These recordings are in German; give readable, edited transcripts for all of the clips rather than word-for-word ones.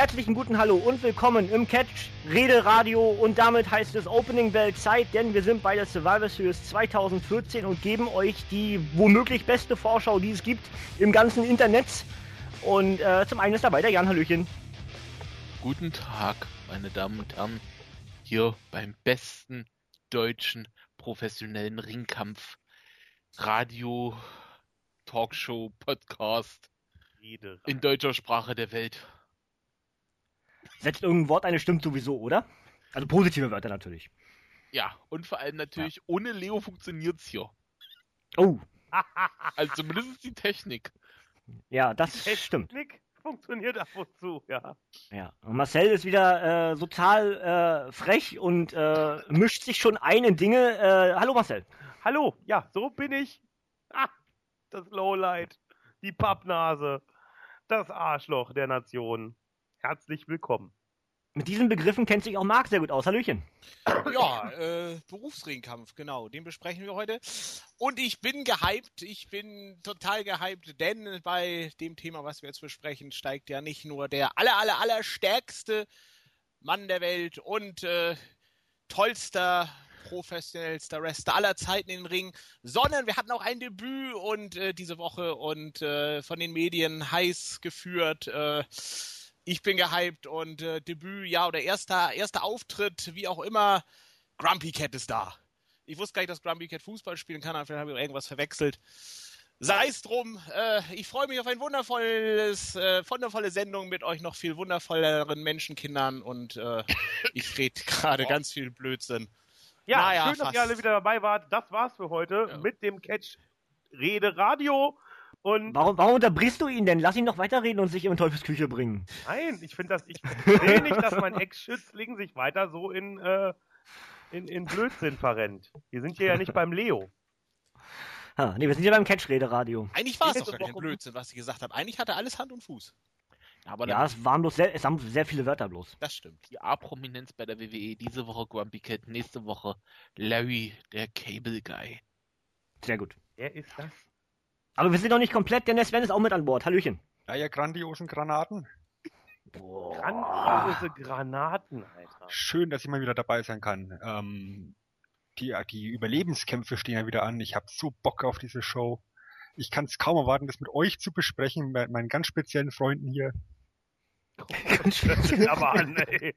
herzlichen guten Hallo und willkommen im Catch Rederadio und damit heißt es Opening Bell Zeit, denn wir sind bei der Survivor Series 2014 und geben euch die womöglich beste Vorschau, die es gibt im ganzen Internet. Und zum einen ist dabei der Jan, Hallöchen. Guten Tag, meine Damen und Herren, hier beim besten deutschen professionellen Ringkampf, Radio, Talkshow, Podcast in deutscher Sprache der Welt. Setzt irgendein Wort eine, stimmt sowieso, oder? Also positive Wörter natürlich. Ja, und vor allem natürlich, ohne Leo funktioniert's hier. Oh. Also zumindest die Technik. Ja, das stimmt. Technik funktioniert ab und zu, ja. Ja, und Marcel ist wieder total frech und mischt sich schon ein in Dinge. Hallo Marcel. Hallo, ja, so bin ich. Ah, das Lowlight, die Pappnase, das Arschloch der Nation. Herzlich willkommen. Mit diesen Begriffen kennt sich auch Marc sehr gut aus. Hallöchen. Ja, Berufsringkampf, genau, den besprechen wir heute. Und ich bin gehypt, ich bin total gehypt, denn bei dem Thema, was wir jetzt besprechen, steigt ja nicht nur der allerstärkste Mann der Welt und tollster, professionellster Wrestler aller Zeiten in den Ring, sondern wir hatten auch ein Debüt und diese Woche und von den Medien heiß geführt. Ich bin gehypt und Debüt, ja, oder erster Auftritt, wie auch immer, Grumpy Cat ist da. Ich wusste gar nicht, dass Grumpy Cat Fußball spielen kann, aber vielleicht habe ich irgendwas verwechselt. Sei es drum, ich freue mich auf ein wundervolle Sendung mit euch noch viel wundervolleren Menschenkindern und ich rede gerade ganz viel Blödsinn. Ja, naja, schön, dass ihr alle wieder dabei wart. Das war's für heute mit dem Catch Rederadio. Und warum unterbrichst du ihn denn? Lass ihn doch weiterreden und sich in Teufelsküche bringen. Nein, ich will nicht, dass mein Ex-Schützling sich weiter so in Blödsinn verrennt. Wir sind hier ja nicht beim Leo. Nee, wir sind ja beim Catch-Rederadio. Eigentlich war es doch gar kein Blödsinn, was ich gesagt habe. Eigentlich hatte alles Hand und Fuß. Aber ja, es haben sehr viele Wörter bloß. Das stimmt. Die A-Prominenz bei der WWE, diese Woche Grumpy Cat, nächste Woche Larry, der Cable Guy. Sehr gut. Wer ist das? Aber wir sind noch nicht komplett, denn der Sven ist auch mit an Bord. Hallöchen. Ja, ihr grandiosen Granaten. Grandiose Granaten, Alter. Schön, dass ich mal wieder dabei sein kann. Die Überlebenskämpfe stehen ja wieder an. Ich habe so Bock auf diese Show. Ich kann es kaum erwarten, das mit euch zu besprechen, mit meinen ganz speziellen Freunden hier. Aber an, ey.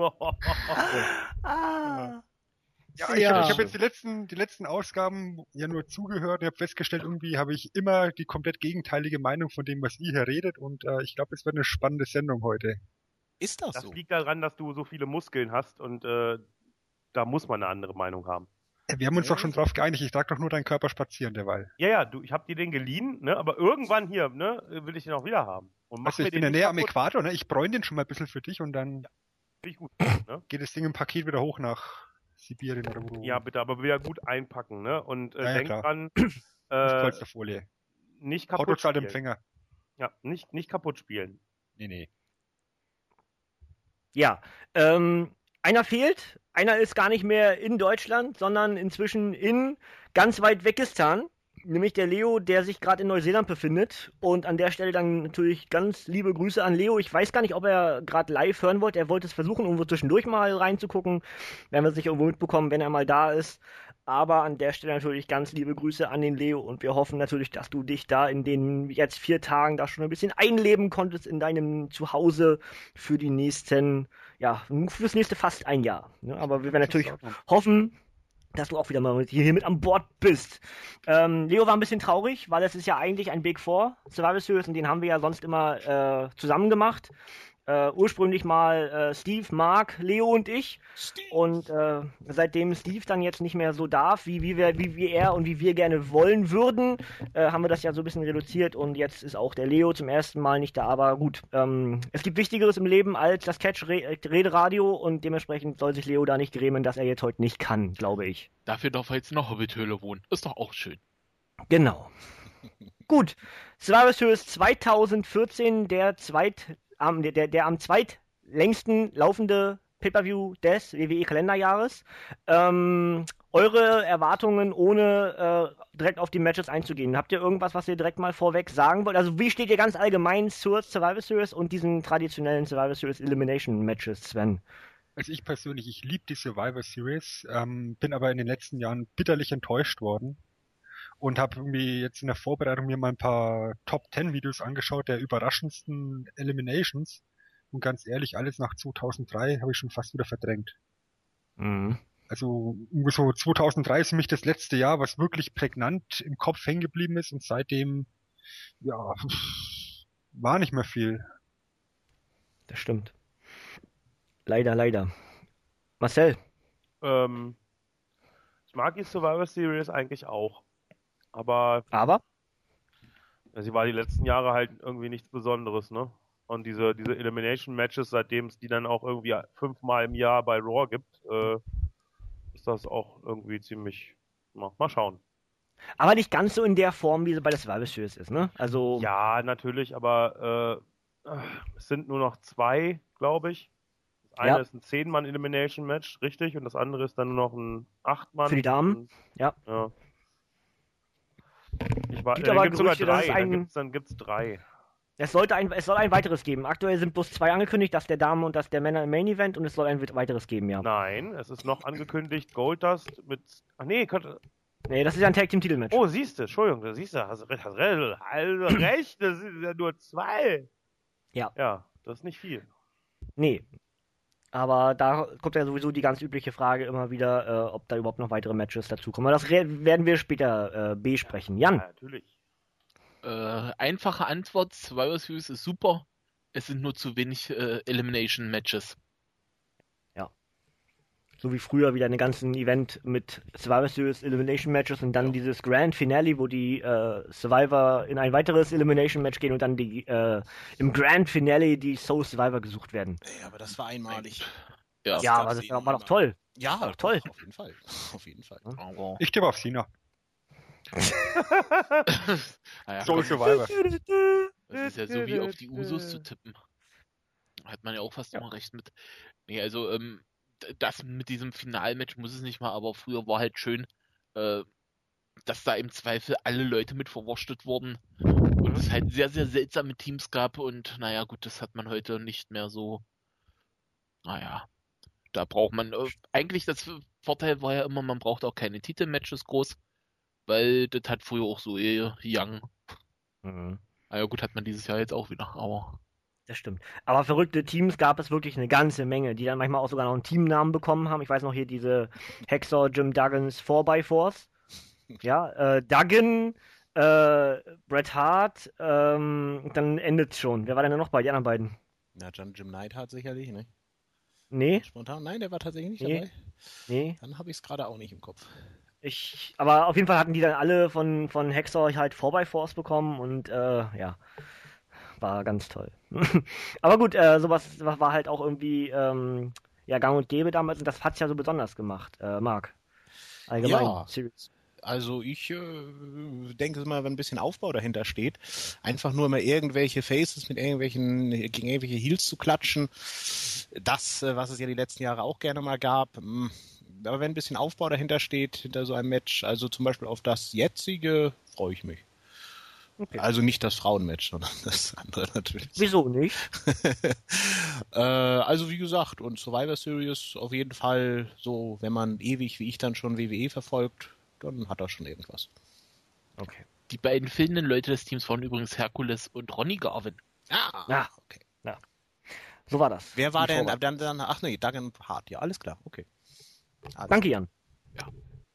Ja, ich hab jetzt die letzten Ausgaben ja nur zugehört und habe festgestellt, irgendwie habe ich immer die komplett gegenteilige Meinung von dem, was ihr hier redet und ich glaube, es wird eine spannende Sendung heute. Ist das so? Das liegt daran, dass du so viele Muskeln hast und da muss man eine andere Meinung haben. Wir haben uns doch schon drauf geeinigt, ich trage doch nur deinen Körper spazieren derweil. Ja, ich hab dir den geliehen, ne, aber irgendwann hier, ne, will ich den auch wieder haben. Und ich bin ja näher am Äquator, ne, ich bräune den schon mal ein bisschen für dich und dann ich gut, ne? Geht das Ding im Paket wieder hoch nach Sibirien oder wo. Ja, bitte, aber wieder gut einpacken, ne, und denk dran, Polsterfolie. Nicht kaputt Autozahlempfänger. Ja, nicht kaputt spielen. Nee. Ja, einer fehlt. Einer ist gar nicht mehr in Deutschland, sondern inzwischen in ganz weit Wegistan. Nämlich der Leo, der sich gerade in Neuseeland befindet. Und an der Stelle dann natürlich ganz liebe Grüße an Leo. Ich weiß gar nicht, ob er gerade live hören wollte. Er wollte es versuchen, irgendwo zwischendurch mal reinzugucken. Werden wir sicher irgendwo mitbekommen, wenn er mal da ist. Aber an der Stelle natürlich ganz liebe Grüße an den Leo. Und wir hoffen natürlich, dass du dich da in den jetzt 4 Tagen da schon ein bisschen einleben konntest in deinem Zuhause für die nächsten, fürs nächste fast ein Jahr. Ja, aber wir werden natürlich hoffen, dass du auch wieder mal hier mit an Bord bist. Leo war ein bisschen traurig, weil es ist ja eigentlich ein Big Four Survivor Series und den haben wir ja sonst immer zusammen gemacht. Ursprünglich mal Steve, Mark, Leo und ich. Und seitdem Steve dann jetzt nicht mehr so darf, wie er und wie wir gerne wollen würden, haben wir das ja so ein bisschen reduziert und jetzt ist auch der Leo zum ersten Mal nicht da. Aber gut, es gibt Wichtigeres im Leben als das Catch-Rederadio und dementsprechend soll sich Leo da nicht grämen, dass er jetzt heute nicht kann, glaube ich. Dafür darf er jetzt in der Hobbithöhle wohnen. Ist doch auch schön. Genau. Gut, Survivor Series 2014, der am zweitlängsten laufende Pay-Per-View des WWE-Kalenderjahres. Eure Erwartungen, ohne direkt auf die Matches einzugehen. Habt ihr irgendwas, was ihr direkt mal vorweg sagen wollt? Also wie steht ihr ganz allgemein zur Survivor Series und diesen traditionellen Survivor Series Elimination Matches, Sven? Also ich persönlich, ich liebe die Survivor Series, bin aber in den letzten Jahren bitterlich enttäuscht worden und habe irgendwie jetzt in der Vorbereitung mir mal ein paar Top-10-Videos angeschaut der überraschendsten Eliminations und ganz ehrlich, alles nach 2003 habe ich schon fast wieder verdrängt. Mhm. Also so 2003 ist für mich das letzte Jahr, was wirklich prägnant im Kopf hängen geblieben ist und seitdem, ja, war nicht mehr viel. Das stimmt. Leider. Marcel? Ich mag die Survivor Series eigentlich auch. Aber sie war die letzten Jahre halt irgendwie nichts Besonderes, ne? Und diese Elimination-Matches, seitdem es die dann auch irgendwie 5-mal im Jahr bei Raw gibt, ist das auch irgendwie ziemlich... Mal schauen. Aber nicht ganz so in der Form, wie sie bei der Survivor Series ist, ne? Also... Ja, natürlich, aber es sind nur noch 2, glaube ich. Das eine ist ein 10-Mann Elimination Match, richtig, und das andere ist dann nur noch ein 8-Mann. Für die Damen, ja. Gibt aber sogar Gerüchte, 3, dann gibt's 3. Es soll ein weiteres geben. Aktuell sind bloß 2 angekündigt, das der Damen und das der Männer im Main Event, und es soll ein weiteres geben, ja. Nein, es ist noch angekündigt Goldust mit... Ach nee, nee, das ist ja ein Tag Team Titelmatch. Oh, siehst du, Entschuldigung, hast recht, das sind ja nur 2. Ja. Ja, das ist nicht viel. Nee. Aber da kommt ja sowieso die ganz übliche Frage immer wieder, ob da überhaupt noch weitere Matches dazukommen. Aber das werden wir später besprechen. Jan? Ja, natürlich. Einfache Antwort, Survivor Series ist super. Es sind nur zu wenig Elimination Matches. Ja. So wie früher wieder ein ganzen Event mit Survivor Series Elimination Matches und dann dieses Grand Finale, wo die Survivor in ein weiteres Elimination Match gehen und dann die im Grand Finale die Soul Survivor gesucht werden. Ja, aber das war einmalig. Ja, aber das war doch toll. Ja, doch toll. Auf jeden Fall. Auf jeden Fall. Aber, Ich tippe auf Cena. naja, Soul Survivor. das ist ja so wie auf die Usos zu tippen. Hat man ja auch fast immer recht mit. Nee, also, das mit diesem Finalmatch muss es nicht mal, aber früher war halt schön, dass da im Zweifel alle Leute mit verwurstet wurden und es halt sehr, sehr seltsame Teams gab und naja, gut, das hat man heute nicht mehr so. Naja, da braucht man, eigentlich das Vorteil war ja immer, man braucht auch keine Titelmatches groß, weil das hat früher auch so Young. Naja, gut, hat man dieses Jahr jetzt auch wieder, aber... Das stimmt. Aber verrückte Teams gab es wirklich eine ganze Menge, die dann manchmal auch sogar noch einen Teamnamen bekommen haben. Ich weiß noch hier diese Hexer Jim Duggans 4x4s. Ja, Duggan, Bret Hart, dann endet es schon. Wer war denn da noch bei den anderen beiden? Na, Jim Neidhart sicherlich, ne? Nee. Spontan? Nein, der war tatsächlich nicht dabei. Nee. Dann habe ich es gerade auch nicht im Kopf. Aber auf jeden Fall hatten die dann alle von Hexer halt 4x4s bekommen und ja. War ganz toll. Aber gut, sowas war halt auch irgendwie gang und gäbe damals und das hat's ja so besonders gemacht, Marc. Allgemein. Ja, also ich denke immer, wenn ein bisschen Aufbau dahinter steht, einfach nur mal irgendwelche Faces gegen irgendwelche Heels zu klatschen, das, was es ja die letzten Jahre auch gerne mal gab, aber wenn ein bisschen Aufbau dahinter steht, hinter so einem Match, also zum Beispiel auf das jetzige, freue ich mich. Okay. Also nicht das Frauenmatch, sondern das andere natürlich. Wieso nicht? Also wie gesagt, und Survivor Series auf jeden Fall so, wenn man ewig wie ich dann schon WWE verfolgt, dann hat er schon irgendwas. Okay. Die beiden fehlenden Leute des Teams waren übrigens Hercules und Ronnie Garvin. Ah, okay. Ja. So war das. Wer war denn dann? Ach nee, Duggan Hart. Ja, alles klar. Okay. Danke, Jan. Ja.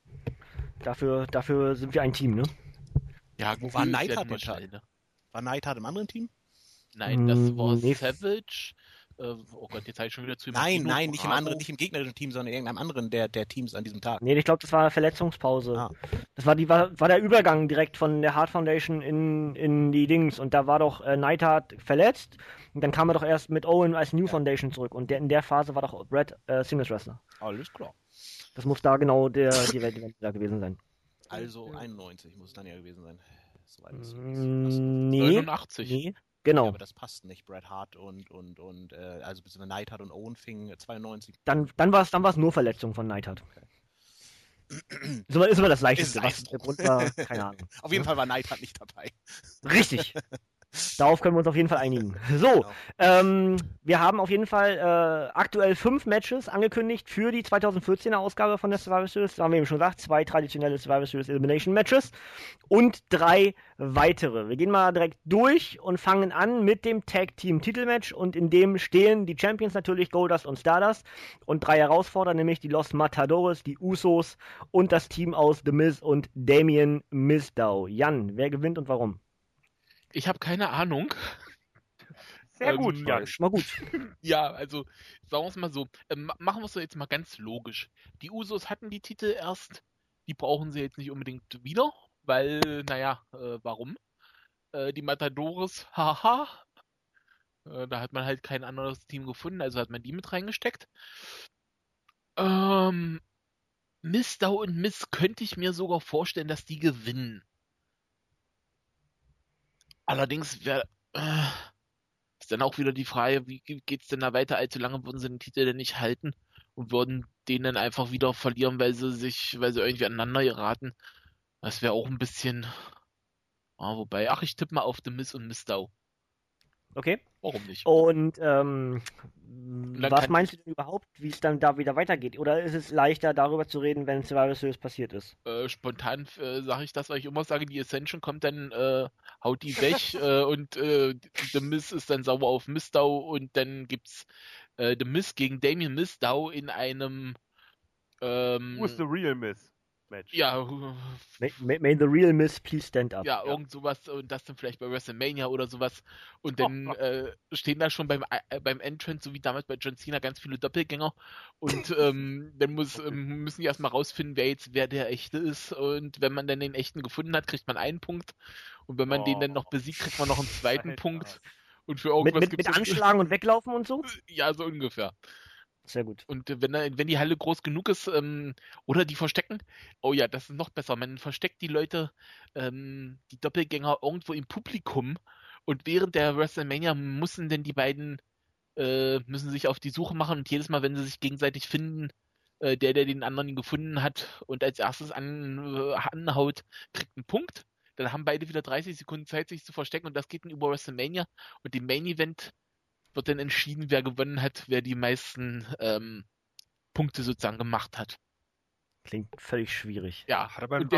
Dafür sind wir ein Team, ne? Ja, wo war Neidhart ne? War Neidhart im anderen Team? Nein, das war Savage. Oh Gott, jetzt habe ich schon wieder zu Nein, nicht im anderen, nicht im gegnerischen Team, sondern in irgendeinem anderen der Teams an diesem Tag. Nee, ich glaube, das war Verletzungspause. Das war der Übergang direkt von der Hart Foundation in die Dings und da war doch Neidhart verletzt und dann kam er doch erst mit Owen als New Foundation zurück und in der Phase war doch Brett Singles Wrestler. Alles klar. Das muss da genau die Welt da gewesen sein. Also 91 muss es dann ja gewesen sein. Nee. 89. Nee. Genau. Ja, aber das passt nicht. Bret Hart also beziehungsweise Neidhart und Owen fingen 92. Dann war es nur Verletzung von Neidhart. Okay. Ist immer das Leichteste. Was der Grund war, keine Ahnung. Auf jeden Fall war Neidhart nicht dabei. Richtig. Darauf können wir uns auf jeden Fall einigen. So, Genau. wir haben auf jeden Fall aktuell 5 Matches angekündigt für die 2014er Ausgabe von der Survivor Series. Da haben wir eben schon gesagt, 2 traditionelle Survivor Series Elimination Matches und 3 weitere. Wir gehen mal direkt durch und fangen an mit dem Tag Team Titelmatch, und in dem stehen die Champions natürlich, Goldust und Stardust, und 3 Herausforderer, nämlich die Los Matadores, die Usos und das Team aus The Miz und Damien Mizdow. Jan, wer gewinnt und warum? Ich habe keine Ahnung. Sehr gut, ja, ist mal gut. Ja, also sagen wir es mal so. Machen wir es doch jetzt mal ganz logisch. Die Usos hatten die Titel erst, die brauchen sie jetzt nicht unbedingt wieder, weil, warum? Die Matadores, haha. Da hat man halt kein anderes Team gefunden, also hat man die mit reingesteckt. Mizdow und Miz könnte ich mir sogar vorstellen, dass die gewinnen. Allerdings ist dann auch wieder die Frage, wie geht's denn da weiter? Allzu lange würden sie den Titel denn nicht halten und würden den dann einfach wieder verlieren, weil sie irgendwie aneinander geraten. Das wäre auch ein bisschen. Wobei, ich tippe mal auf The Miz und Mizdow. Okay. Warum nicht? Und was meinst du denn überhaupt, wie es dann da wieder weitergeht? Oder ist es leichter, darüber zu reden, wenn Survivor Series passiert ist? Spontan sage ich das, weil ich immer sage, die Ascension kommt dann, haut die weg und The Miz ist dann sauer auf Mizdow, und dann gibt's The Miz gegen Damien Mizdow in einem Who's the real Miz? Match. Ja. May the real Miz please stand up. Ja, irgend sowas, und das dann vielleicht bei WrestleMania oder sowas. Und dann stehen da schon beim Entrance, so wie damals bei John Cena, ganz viele Doppelgänger. Und dann müssen die erstmal rausfinden, wer der Echte ist. Und wenn man dann den Echten gefunden hat, kriegt man einen Punkt. Und wenn man den dann noch besiegt, kriegt man noch einen zweiten Punkt. Und für irgendwas mit Anschlagen und Weglaufen und so? Ja, so ungefähr. Sehr gut. Und wenn die Halle groß genug ist, oder die verstecken, oh ja, das ist noch besser, man versteckt die Leute, die Doppelgänger irgendwo im Publikum, und während der WrestleMania müssen denn die beiden, müssen sich auf die Suche machen, und jedes Mal, wenn sie sich gegenseitig finden, der den anderen gefunden hat und als erstes anhaut, kriegt einen Punkt. Dann haben beide wieder 30 Sekunden Zeit, sich zu verstecken, und das geht dann über WrestleMania, und im Main Event wird dann entschieden, wer gewonnen hat, wer die meisten Punkte sozusagen gemacht hat. Klingt völlig schwierig. Ja, und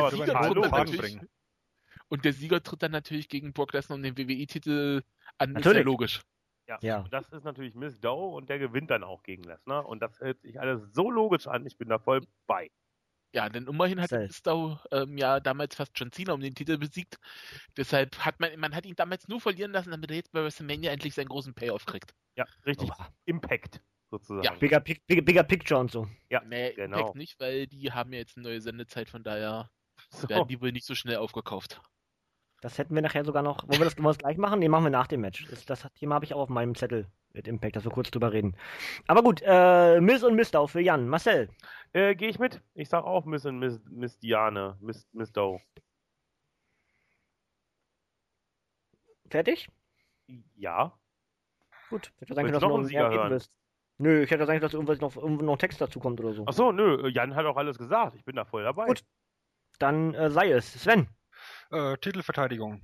der Sieger tritt dann natürlich gegen Brock Lesnar um den WWE-Titel an. Natürlich. Ist ja logisch. Ja. Und das ist natürlich Mizdow, und der gewinnt dann auch gegen Lesnar, und das hört sich alles so logisch an, ich bin da voll bei. Ja, denn immerhin hat Mizdow damals fast John Cena um den Titel besiegt. Deshalb hat man hat ihn damals nur verlieren lassen, damit er jetzt bei WrestleMania endlich seinen großen Payoff kriegt. Ja, richtig. Impact sozusagen. Ja, Bigger Picture und so. Ja, nee, genau. Impact nicht, weil die haben ja jetzt eine neue Sendezeit, von daher werden die wohl nicht so schnell aufgekauft. Das hätten wir nachher sogar noch. Wollen wir das gleich machen? Nee, machen wir nach dem Match. Das Thema habe ich auch auf meinem Zettel mit Impact, dass wir kurz drüber reden. Aber gut, Miz und Mizdow für Jan. Marcel? Gehe ich mit? Ich sag auch Miz und Mizdow. Fertig? Ja. Gut. Ich hätte sagen können, dass du noch mehr reden willst. Nö, ich hätte sagen können, dass irgendwas noch Text dazu kommt oder so. Achso, nö, Jan hat auch alles gesagt. Ich bin da voll dabei. Gut. Dann sei es. Sven? Titelverteidigung.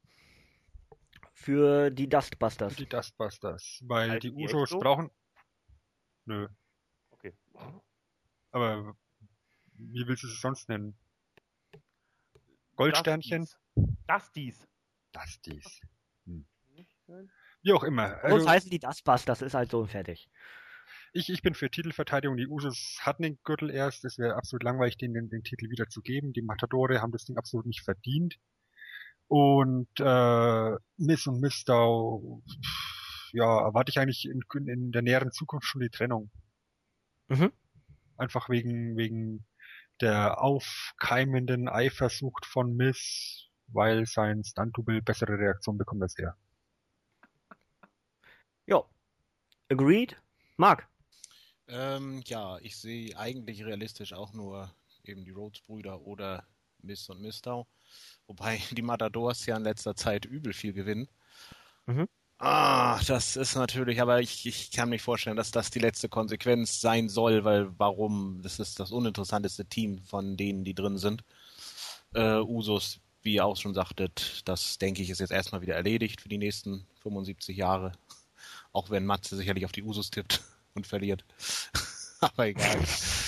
Für die Dustbusters. Für die Dustbusters. Weil die Usos brauchen... Nö. Okay. Aber wie willst du es sonst nennen? Goldsternchen? Dusties. Wie auch immer. Also, das heißt, die Dustbusters ist halt so fertig. Ich bin für Titelverteidigung. Die Usos hatten den Gürtel erst. Es wäre absolut langweilig, denen den Titel wieder zu geben. Die Matadore haben das Ding absolut nicht verdient. Und Miz und Mizdow, ja, erwarte ich eigentlich in der näheren Zukunft schon die Trennung. Mhm. Einfach wegen der aufkeimenden Eifersucht von Miz, weil sein Stunt-Double bessere Reaktion bekommt als er. Ja. Agreed? Marc? Ja, ich sehe eigentlich realistisch auch nur eben die Rhodes-Brüder oder Miz und Mizdow. Wobei die Matadors ja in letzter Zeit übel viel gewinnen. Das ist natürlich, aber ich kann mir vorstellen, dass das die letzte Konsequenz sein soll, weil warum? Das ist das uninteressanteste Team von denen, die drin sind. Usos, wie ihr auch schon sagtet, das denke ich ist jetzt erstmal wieder erledigt für die nächsten 75 Jahre. Auch wenn Matze sicherlich auf die Usos tippt und verliert. Aber egal.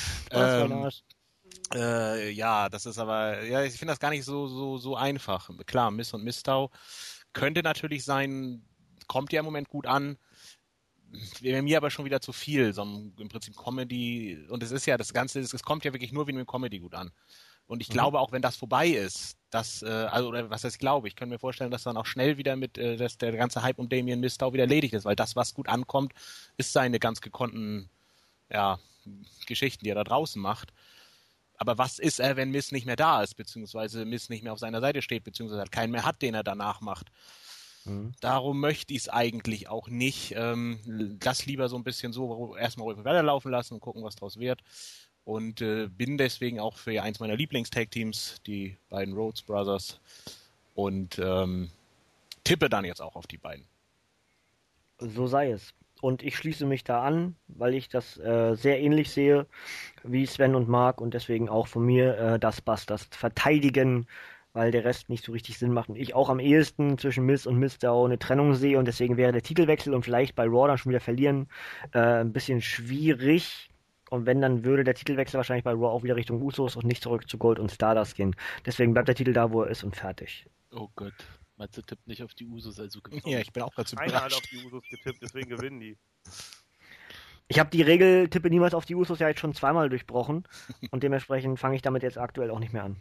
Ja, das ist aber, ja, ich finde das gar nicht so einfach. Klar, Miss und Mistau könnte natürlich sein, kommt ja im Moment gut an. Wäre mir aber schon wieder zu viel, so im Prinzip Comedy. Und es ist ja, das Ganze, es kommt ja wirklich nur wie eine Comedy gut an. Und ich glaube, auch wenn das vorbei ist, oder was heißt ich glaube, ich könnte mir vorstellen, dass dann auch schnell wieder dass der ganze Hype um Damien Mistau wieder erledigt ist, weil das, was gut ankommt, ist seine ganz gekonnten, Geschichten, die er da draußen macht. Aber was ist er, wenn Miss nicht mehr da ist, beziehungsweise Miss nicht mehr auf seiner Seite steht, beziehungsweise keinen mehr hat, den er danach macht? Darum möchte ich es eigentlich auch nicht. Lass lieber so ein bisschen so erstmal ruhig weiterlaufen lassen und gucken, was draus wird. Und bin deswegen auch für eins meiner Lieblings-Tag-Teams, die beiden Rhodes Brothers. Und tippe dann jetzt auch auf die beiden. So sei es. Und ich schließe mich da an, weil ich das sehr ähnlich sehe wie Sven und Marc und deswegen auch von mir das verteidigen, weil der Rest nicht so richtig Sinn macht und ich auch am ehesten zwischen Miz und Mistau eine Trennung sehe und deswegen wäre der Titelwechsel und vielleicht bei Raw dann schon wieder verlieren ein bisschen schwierig. Und wenn, dann würde der Titelwechsel wahrscheinlich bei Raw auch wieder Richtung Usos und nicht zurück zu Gold und Stardust gehen. Deswegen bleibt der Titel da, wo er ist und fertig. Oh Gott, Matze tippt nicht auf die Usos, also genau. Ja, ich bin auch dazu überrascht. Einer hat auf die Usos getippt, deswegen gewinnen die. Ich habe die Regel Tippe niemals auf die Usos ja jetzt schon zweimal durchbrochen und dementsprechend fange ich damit jetzt aktuell auch nicht mehr an.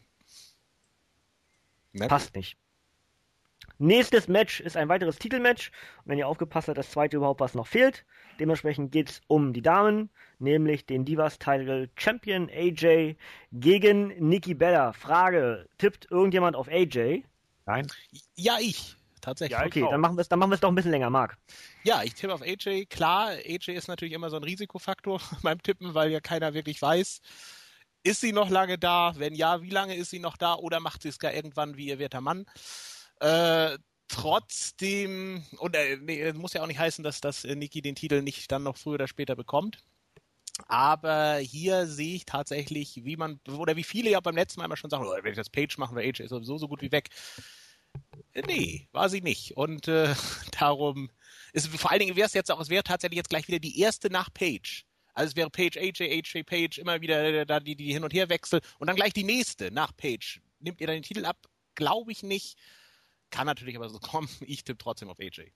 Passt nicht. Nächstes Match ist ein weiteres Titelmatch. Und wenn ihr aufgepasst habt, das zweite überhaupt, was noch fehlt. Dementsprechend geht es um die Damen, nämlich den Divas-Title Champion AJ gegen Nikki Bella. Frage, tippt irgendjemand auf AJ? Nein. Ja, ich. Tatsächlich. Ja, okay, dann machen wir es doch ein bisschen länger, Marc. Ja, ich tippe auf AJ. Klar, AJ ist natürlich immer so ein Risikofaktor beim Tippen, weil ja keiner wirklich weiß, ist sie noch lange da? Wenn ja, wie lange ist sie noch da? Oder macht sie es gar irgendwann wie ihr werter Mann? Trotzdem, und muss ja auch nicht heißen, dass Nikki den Titel nicht dann noch früher oder später bekommt. Aber hier sehe ich tatsächlich, wie viele ja beim letzten Mal immer schon sagen, wenn ich das Page machen, weil AJ ist sowieso so gut wie weg. Nee, war sie nicht. Und darum vor allen Dingen wäre es jetzt auch, es wäre tatsächlich jetzt gleich wieder die erste nach Page. Also es wäre Page, AJ, Page, immer wieder da die hin und her wechseln und dann gleich die nächste nach Page. Nimmt ihr dann den Titel ab? Glaube ich nicht. Kann natürlich aber so kommen. Ich tippe trotzdem auf AJ.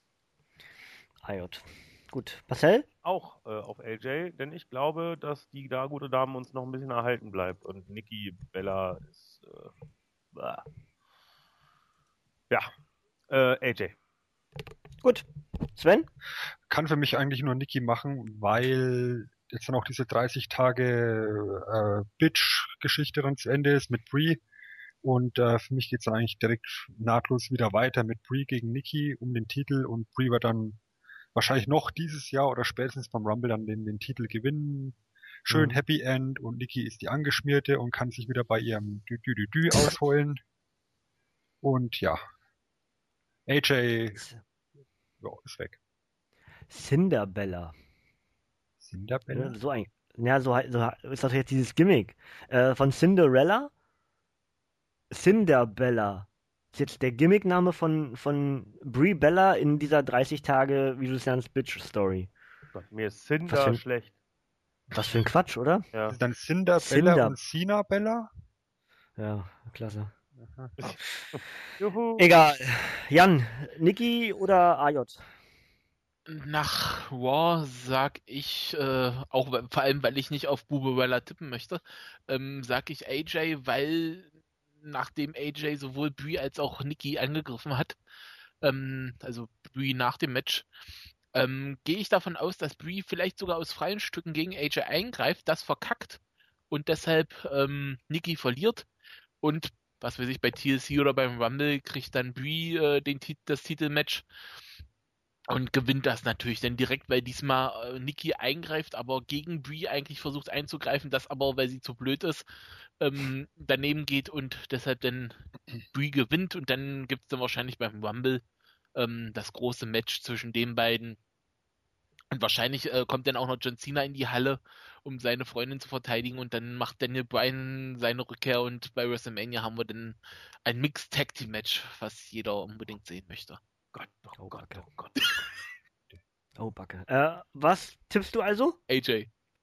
Gut. Marcel? Auch auf AJ, denn ich glaube, dass die da gute Dame uns noch ein bisschen erhalten bleibt und Nikki Bella ist AJ. Gut. Sven? Kann für mich eigentlich nur Nikki machen, weil jetzt dann auch diese 30 Tage Bitch-Geschichte dann zu Ende ist mit Brie. Und für mich geht es eigentlich direkt nahtlos wieder weiter mit Brie gegen Nikki um den Titel und Brie wird dann wahrscheinlich noch dieses Jahr oder spätestens beim Rumble dann den Titel gewinnen. Schön Happy End und Nikki ist die Angeschmierte und kann sich wieder bei ihrem Dü ausholen. Und ja, AJ ist weg. Cinderbella. Cinderbella? So ist das jetzt dieses Gimmick. Von Cinderella? Cinderbella. Ist jetzt der Gimmickname von Brie Bella in dieser 30 Tage, wie du es nennst, Bitch-Story. Mir ist Cinder schlecht. Was für ein Quatsch, oder? Ja. Ist dann Cinderbella und Cena Bella? Ja, klasse. Juhu. Egal. Jan, Nikki oder AJ? Nach Raw sag ich, auch vor allem, weil ich nicht auf Buberella tippen möchte, sag ich AJ, weil nachdem AJ sowohl Brie als auch Nikki angegriffen hat, also Brie nach dem Match, gehe ich davon aus, dass Brie vielleicht sogar aus freien Stücken gegen AJ eingreift, das verkackt und deshalb Nikki verliert und was weiß ich, bei TLC oder beim Rumble kriegt dann Brie das Titelmatch und gewinnt das natürlich dann direkt, weil diesmal Nikki eingreift, aber gegen Brie eigentlich versucht einzugreifen, das aber, weil sie zu blöd ist, daneben geht und deshalb dann Brie gewinnt und dann gibt es dann wahrscheinlich beim Rumble das große Match zwischen den beiden. Und wahrscheinlich kommt dann auch noch John Cena in die Halle, um seine Freundin zu verteidigen, und dann macht Daniel Bryan seine Rückkehr, und bei WrestleMania haben wir dann ein Mixed Tag Team Match, was jeder unbedingt sehen möchte. Gott. Oh, Backe. Was tippst du also? AJ.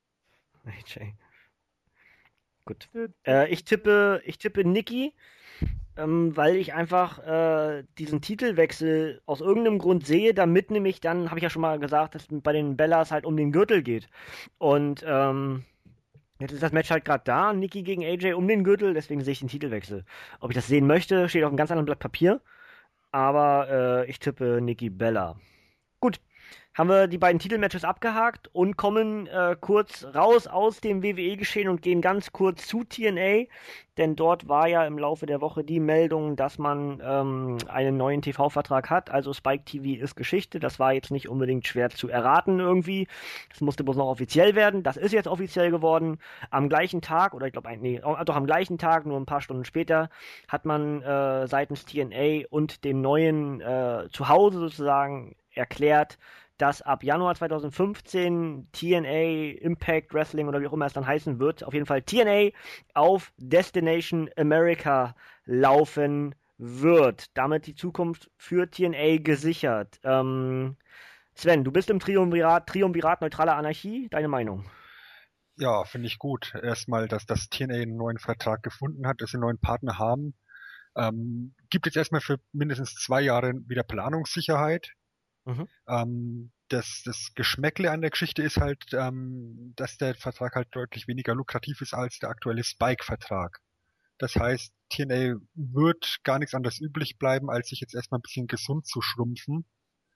Gut. Ich tippe Nikki, weil ich einfach diesen Titelwechsel aus irgendeinem Grund sehe, damit nämlich dann, habe ich ja schon mal gesagt, dass es bei den Bellas halt um den Gürtel geht. Und jetzt ist das Match halt gerade da, Nikki gegen AJ um den Gürtel, deswegen sehe ich den Titelwechsel. Ob ich das sehen möchte, steht auf einem ganz anderen Blatt Papier, aber ich tippe Nikki Bella. Gut. Haben wir die beiden Titelmatches abgehakt und kommen kurz raus aus dem WWE-Geschehen und gehen ganz kurz zu TNA, denn dort war ja im Laufe der Woche die Meldung, dass man einen neuen TV-Vertrag hat, also Spike TV ist Geschichte, das war jetzt nicht unbedingt schwer zu erraten irgendwie, das musste bloß noch offiziell werden, das ist jetzt offiziell geworden, am gleichen Tag, oder ich glaube, doch am gleichen Tag, nur ein paar Stunden später, hat man seitens TNA und dem neuen Zuhause sozusagen erklärt, dass ab Januar 2015 TNA Impact Wrestling oder wie auch immer es dann heißen wird, auf jeden Fall TNA auf Destination America laufen wird. Damit die Zukunft für TNA gesichert. Sven, du bist im Triumvirat neutraler Anarchie. Deine Meinung? Ja, finde ich gut. Erstmal, dass das TNA einen neuen Vertrag gefunden hat, dass sie einen neuen Partner haben. Gibt jetzt erstmal für mindestens 2 Jahre wieder Planungssicherheit. Das Geschmäckle an der Geschichte ist halt, dass der Vertrag halt deutlich weniger lukrativ ist als der aktuelle Spike-Vertrag. Das heißt, TNA wird gar nichts anderes übrig bleiben, als sich jetzt erstmal ein bisschen gesund zu schrumpfen.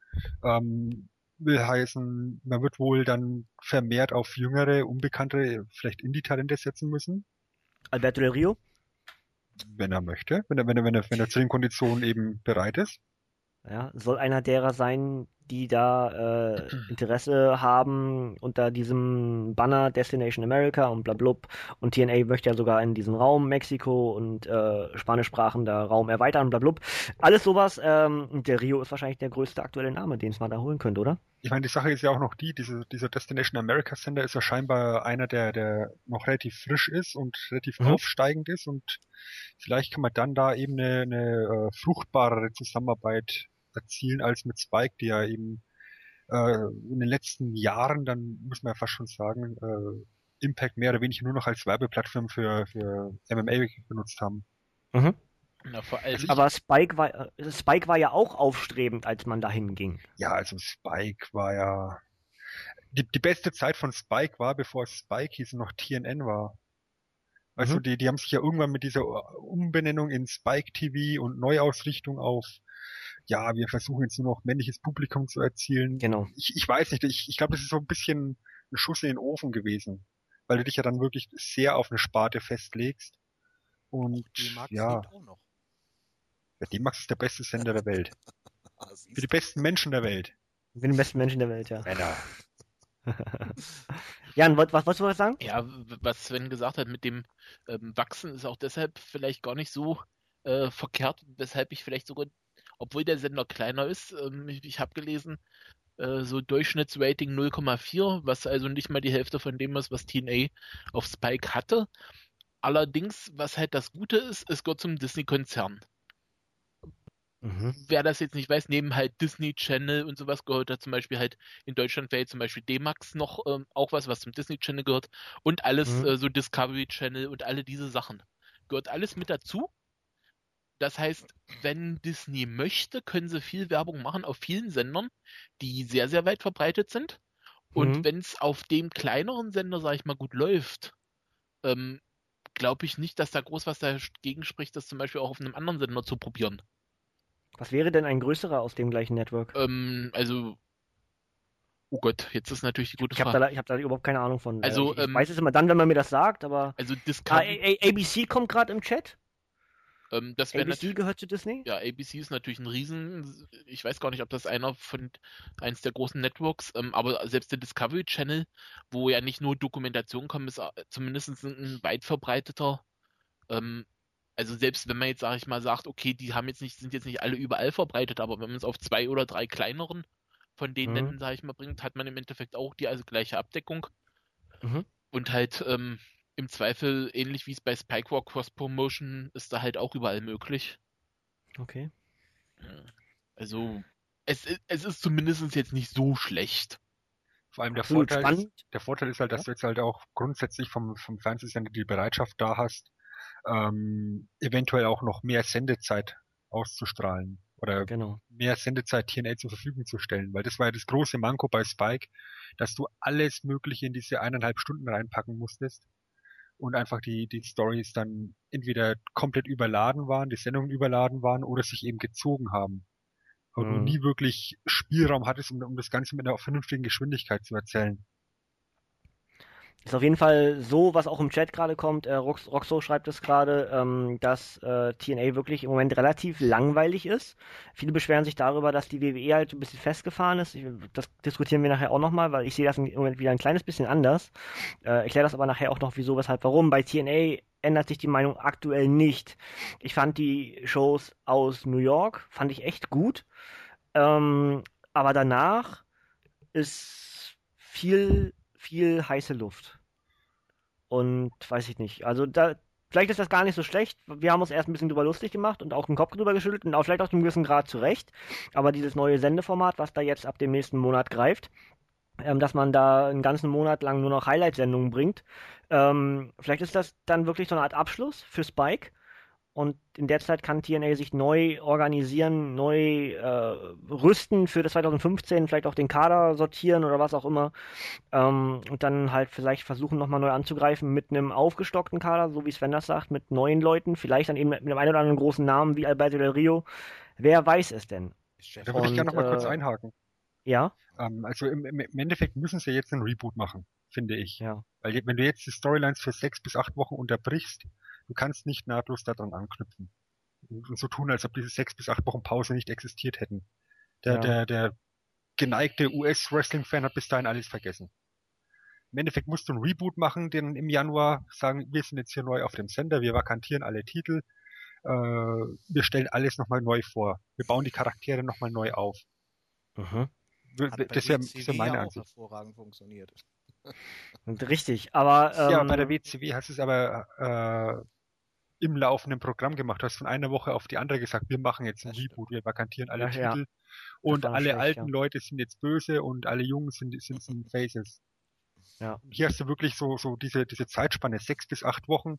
Will heißen, man wird wohl dann vermehrt auf jüngere, unbekannte, vielleicht Indie-Talente setzen müssen. Alberto Del Rio? Wenn er möchte, wenn er zu den Konditionen eben bereit ist. Ja, soll einer derer sein, die da Interesse haben unter diesem Banner Destination America und blablub. Und TNA möchte ja sogar in diesen Raum Mexiko und spanischsprachender Raum erweitern, blablub. Alles sowas. Und der Rio ist wahrscheinlich der größte aktuelle Name, den es mal da holen könnte, oder? Ich meine, die Sache ist ja auch noch dieser Destination America Sender ist ja scheinbar einer, der noch relativ frisch ist und relativ aufsteigend ist, und vielleicht kann man dann da eben eine fruchtbarere Zusammenarbeit erzielen als mit Spike, die ja eben in den letzten Jahren, dann muss man ja fast schon sagen, Impact mehr oder weniger nur noch als Werbeplattform für MMA benutzt haben. Na, vor allem aber Spike war ja auch aufstrebend, als man dahin ging. Ja, also Spike war ja die beste Zeit von Spike war, bevor Spike hieß und noch TNN war. Also die haben sich ja irgendwann mit dieser Umbenennung in Spike TV und Neuausrichtung auf, ja, wir versuchen jetzt nur noch männliches Publikum zu erzielen. Genau. Ich weiß nicht, ich glaube, das ist so ein bisschen ein Schuss in den Ofen gewesen, weil du dich ja dann wirklich sehr auf eine Sparte festlegst. Und ja, der D-Max ist der beste Sender der Welt. Für die besten Menschen der Welt. Für die besten Menschen der Welt, ja. Männer. Jan, was wolltest du was sagen? Ja, was Sven gesagt hat mit dem Wachsen ist auch deshalb vielleicht gar nicht so verkehrt, weshalb ich vielleicht sogar, obwohl der Sender kleiner ist, ich habe gelesen, so Durchschnittsrating 0,4, was also nicht mal die Hälfte von dem ist, was TNA auf Spike hatte. Allerdings, was halt das Gute ist, es gehört zum Disney-Konzern. Wer das jetzt nicht weiß, neben halt Disney Channel und sowas gehört da zum Beispiel halt in Deutschland wäre jetzt zum Beispiel D-Max noch auch was zum Disney Channel gehört, und alles so Discovery Channel und alle diese Sachen. Gehört alles mit dazu. Das heißt, wenn Disney möchte, können sie viel Werbung machen auf vielen Sendern, die sehr, sehr weit verbreitet sind. Und wenn es auf dem kleineren Sender, sag ich mal, gut läuft, glaube ich nicht, dass da groß was dagegen spricht, das zum Beispiel auch auf einem anderen Sender zu probieren. Was wäre denn ein größerer aus dem gleichen Network? Also, oh Gott, jetzt ist natürlich die gute Frage. Ich hab da überhaupt keine Ahnung von. Also, ich weiß es immer dann, wenn man mir das sagt, aber... Also Discovery... ABC kommt gerade im Chat. Das ABC gehört zu Disney? Ja, ABC ist natürlich ein Riesen... Ich weiß gar nicht, ob das eins der großen Networks, aber selbst der Discovery Channel, wo ja nicht nur Dokumentation kommt, ist zumindest ein weit verbreiteter Also selbst wenn man jetzt, sag ich mal, sagt, okay, die sind jetzt nicht alle überall verbreitet, aber wenn man es auf 2 oder 3 kleineren von denen nennen, sag ich mal, bringt, hat man im Endeffekt auch die gleiche Abdeckung. Und halt im Zweifel, ähnlich wie es bei Spike war, Cross-Promotion ist da halt auch überall möglich. Okay. Also es ist zumindest jetzt nicht so schlecht. Vor allem der Vorteil ist halt, dass du jetzt halt auch grundsätzlich vom Fernsehsender die Bereitschaft da hast, eventuell auch noch mehr Sendezeit auszustrahlen oder mehr Sendezeit TNA zur Verfügung zu stellen, weil das war ja das große Manko bei Spike, dass du alles Mögliche in diese 1,5 Stunden reinpacken musstest und einfach die Storys dann entweder komplett überladen waren, die Sendungen überladen waren oder sich eben gezogen haben. Aber du nie wirklich Spielraum hattest, um das Ganze mit einer vernünftigen Geschwindigkeit zu erzählen. Ist auf jeden Fall so, was auch im Chat gerade kommt. Roxo schreibt es gerade, dass TNA wirklich im Moment relativ langweilig ist. Viele beschweren sich darüber, dass die WWE halt ein bisschen festgefahren ist. Das diskutieren wir nachher auch nochmal, weil ich sehe das im Moment wieder ein kleines bisschen anders. Ich erkläre das aber nachher auch noch, wieso, weshalb, warum. Bei TNA ändert sich die Meinung aktuell nicht. Ich fand die Shows aus New York, fand ich echt gut. Aber danach ist viel heiße Luft. Und weiß ich nicht. Also vielleicht ist das gar nicht so schlecht. Wir haben uns erst ein bisschen drüber lustig gemacht und auch den Kopf drüber geschüttelt und auch vielleicht aus einem gewissen Grad zurecht. Aber dieses neue Sendeformat, was da jetzt ab dem nächsten Monat greift, dass man da einen ganzen Monat lang nur noch Highlight-Sendungen bringt, vielleicht ist das dann wirklich so eine Art Abschluss für Spike. Und in der Zeit kann TNA sich neu organisieren, neu rüsten für das 2015, vielleicht auch den Kader sortieren oder was auch immer. Und dann halt vielleicht versuchen, nochmal neu anzugreifen mit einem aufgestockten Kader, so wie Sven das sagt, mit neuen Leuten, vielleicht dann eben mit einem einen oder anderen großen Namen wie Alberto Del Rio. Wer weiß es denn? Da würde ich gerne nochmal kurz einhaken. Ja? Also im Endeffekt müssen sie jetzt einen Reboot machen, finde ich. Ja. Weil wenn du jetzt die Storylines für 6 bis 8 Wochen unterbrichst, du kannst nicht nahtlos daran anknüpfen. Und so tun, als ob diese 6 bis 8 Wochen Pause nicht existiert hätten. Der geneigte US-Wrestling-Fan hat bis dahin alles vergessen. Im Endeffekt musst du einen Reboot machen, den im Januar sagen, wir sind jetzt hier neu auf dem Sender, wir vakantieren alle Titel, wir stellen alles nochmal neu vor. Wir bauen die Charaktere nochmal neu auf. Das wäre meine Ansicht. Hervorragend funktioniert. Richtig, aber ja, bei der WCW hast du es aber im laufenden Programm gemacht. Du hast von einer Woche auf die andere gesagt, wir machen jetzt ein Reboot, wir vakantieren alle Titel und alle alten Leute sind jetzt böse und alle Jungen sind Faces. Ja. Hier hast du wirklich so diese Zeitspanne, 6 bis 8 Wochen.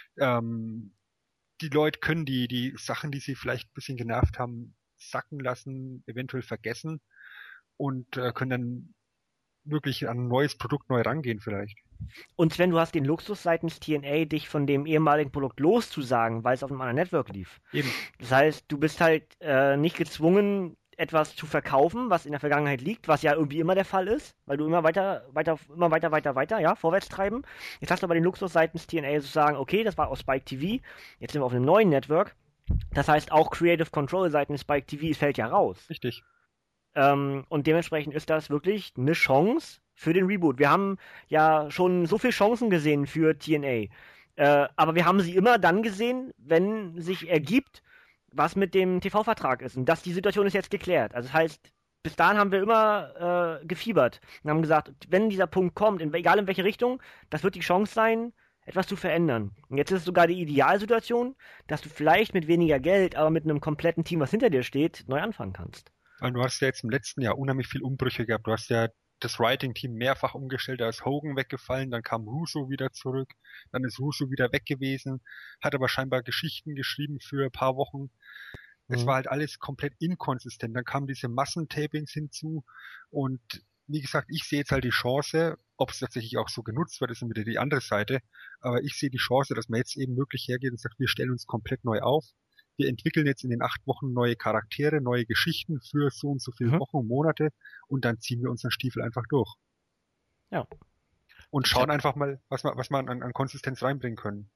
Die Leute können die Sachen, die sie vielleicht ein bisschen genervt haben, sacken lassen, eventuell vergessen und können dann wirklich an ein neues Produkt neu rangehen vielleicht. Und Sven, du hast den Luxus seitens TNA, dich von dem ehemaligen Produkt loszusagen, weil es auf einem anderen Network lief. Eben. Das heißt, du bist halt nicht gezwungen, etwas zu verkaufen, was in der Vergangenheit liegt, was ja irgendwie immer der Fall ist, weil du immer weiter, ja, vorwärts treiben. Jetzt hast du aber den Luxus seitens TNA zu sagen, okay, das war aus Spike TV, jetzt sind wir auf einem neuen Network. Das heißt, auch Creative Control seitens Spike TV fällt ja raus. Richtig. Und dementsprechend ist das wirklich eine Chance für den Reboot. Wir haben ja schon so viele Chancen gesehen für TNA. Aber wir haben sie immer dann gesehen, wenn sich ergibt, was mit dem TV-Vertrag ist. Und die Situation ist jetzt geklärt. Also das heißt, bis dahin haben wir immer gefiebert und haben gesagt, wenn dieser Punkt kommt, egal in welche Richtung, das wird die Chance sein, etwas zu verändern. Und jetzt ist es sogar die Idealsituation, dass du vielleicht mit weniger Geld, aber mit einem kompletten Team, was hinter dir steht, neu anfangen kannst. Weil du hast ja jetzt im letzten Jahr unheimlich viel Umbrüche gehabt. Du hast ja das Writing-Team mehrfach umgestellt, da ist Hogan weggefallen, dann kam Russo wieder zurück, dann ist Russo wieder weg gewesen, hat aber scheinbar Geschichten geschrieben für ein paar Wochen. Es war halt alles komplett inkonsistent. Dann kamen diese Massentapings hinzu und wie gesagt, ich sehe jetzt halt die Chance, ob es tatsächlich auch so genutzt wird, ist dann wieder die andere Seite, aber ich sehe die Chance, dass man jetzt eben wirklich hergeht und sagt, wir stellen uns komplett neu auf. Wir entwickeln jetzt in den 8 Wochen neue Charaktere, neue Geschichten für so und so viele Wochen und Monate und dann ziehen wir unseren Stiefel einfach durch. Ja. Und schauen einfach mal, was wir an Konsistenz reinbringen können.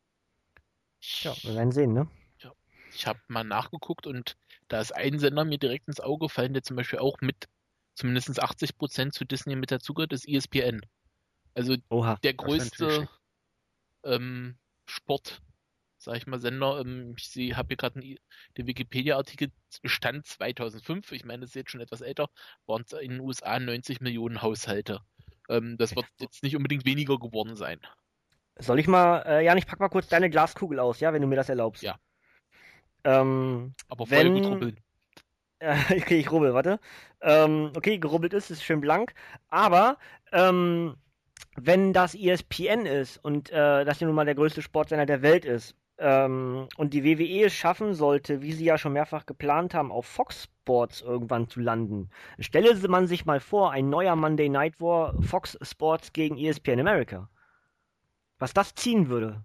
Ja, wir werden sehen, ne? Ja. Ich habe mal nachgeguckt und da ist ein Sender mir direkt ins Auge gefallen, der zum Beispiel auch mit zumindest 80% zu Disney mit dazugehört, ist ESPN. Also der größte Sport sag ich mal, Sender. Ich habe hier gerade den Wikipedia-Artikel, Stand 2005, ich meine, das ist jetzt schon etwas älter, waren es in den USA 90 Millionen Haushalte. Das wird jetzt nicht unbedingt weniger geworden sein. Soll ich mal, Jan, ich pack mal kurz deine Glaskugel aus, ja, wenn du mir das erlaubst. Ja. Aber vorher gut rubbeln. Okay, ich rubbel, warte. Okay, gerubbelt ist schön blank. Aber, wenn das ESPN ist und das ja nun mal der größte Sportsender der Welt ist, und die WWE es schaffen sollte, wie sie ja schon mehrfach geplant haben, auf Fox Sports irgendwann zu landen, stelle man sich mal vor, ein neuer Monday Night War, Fox Sports gegen ESPN America. Was das ziehen würde.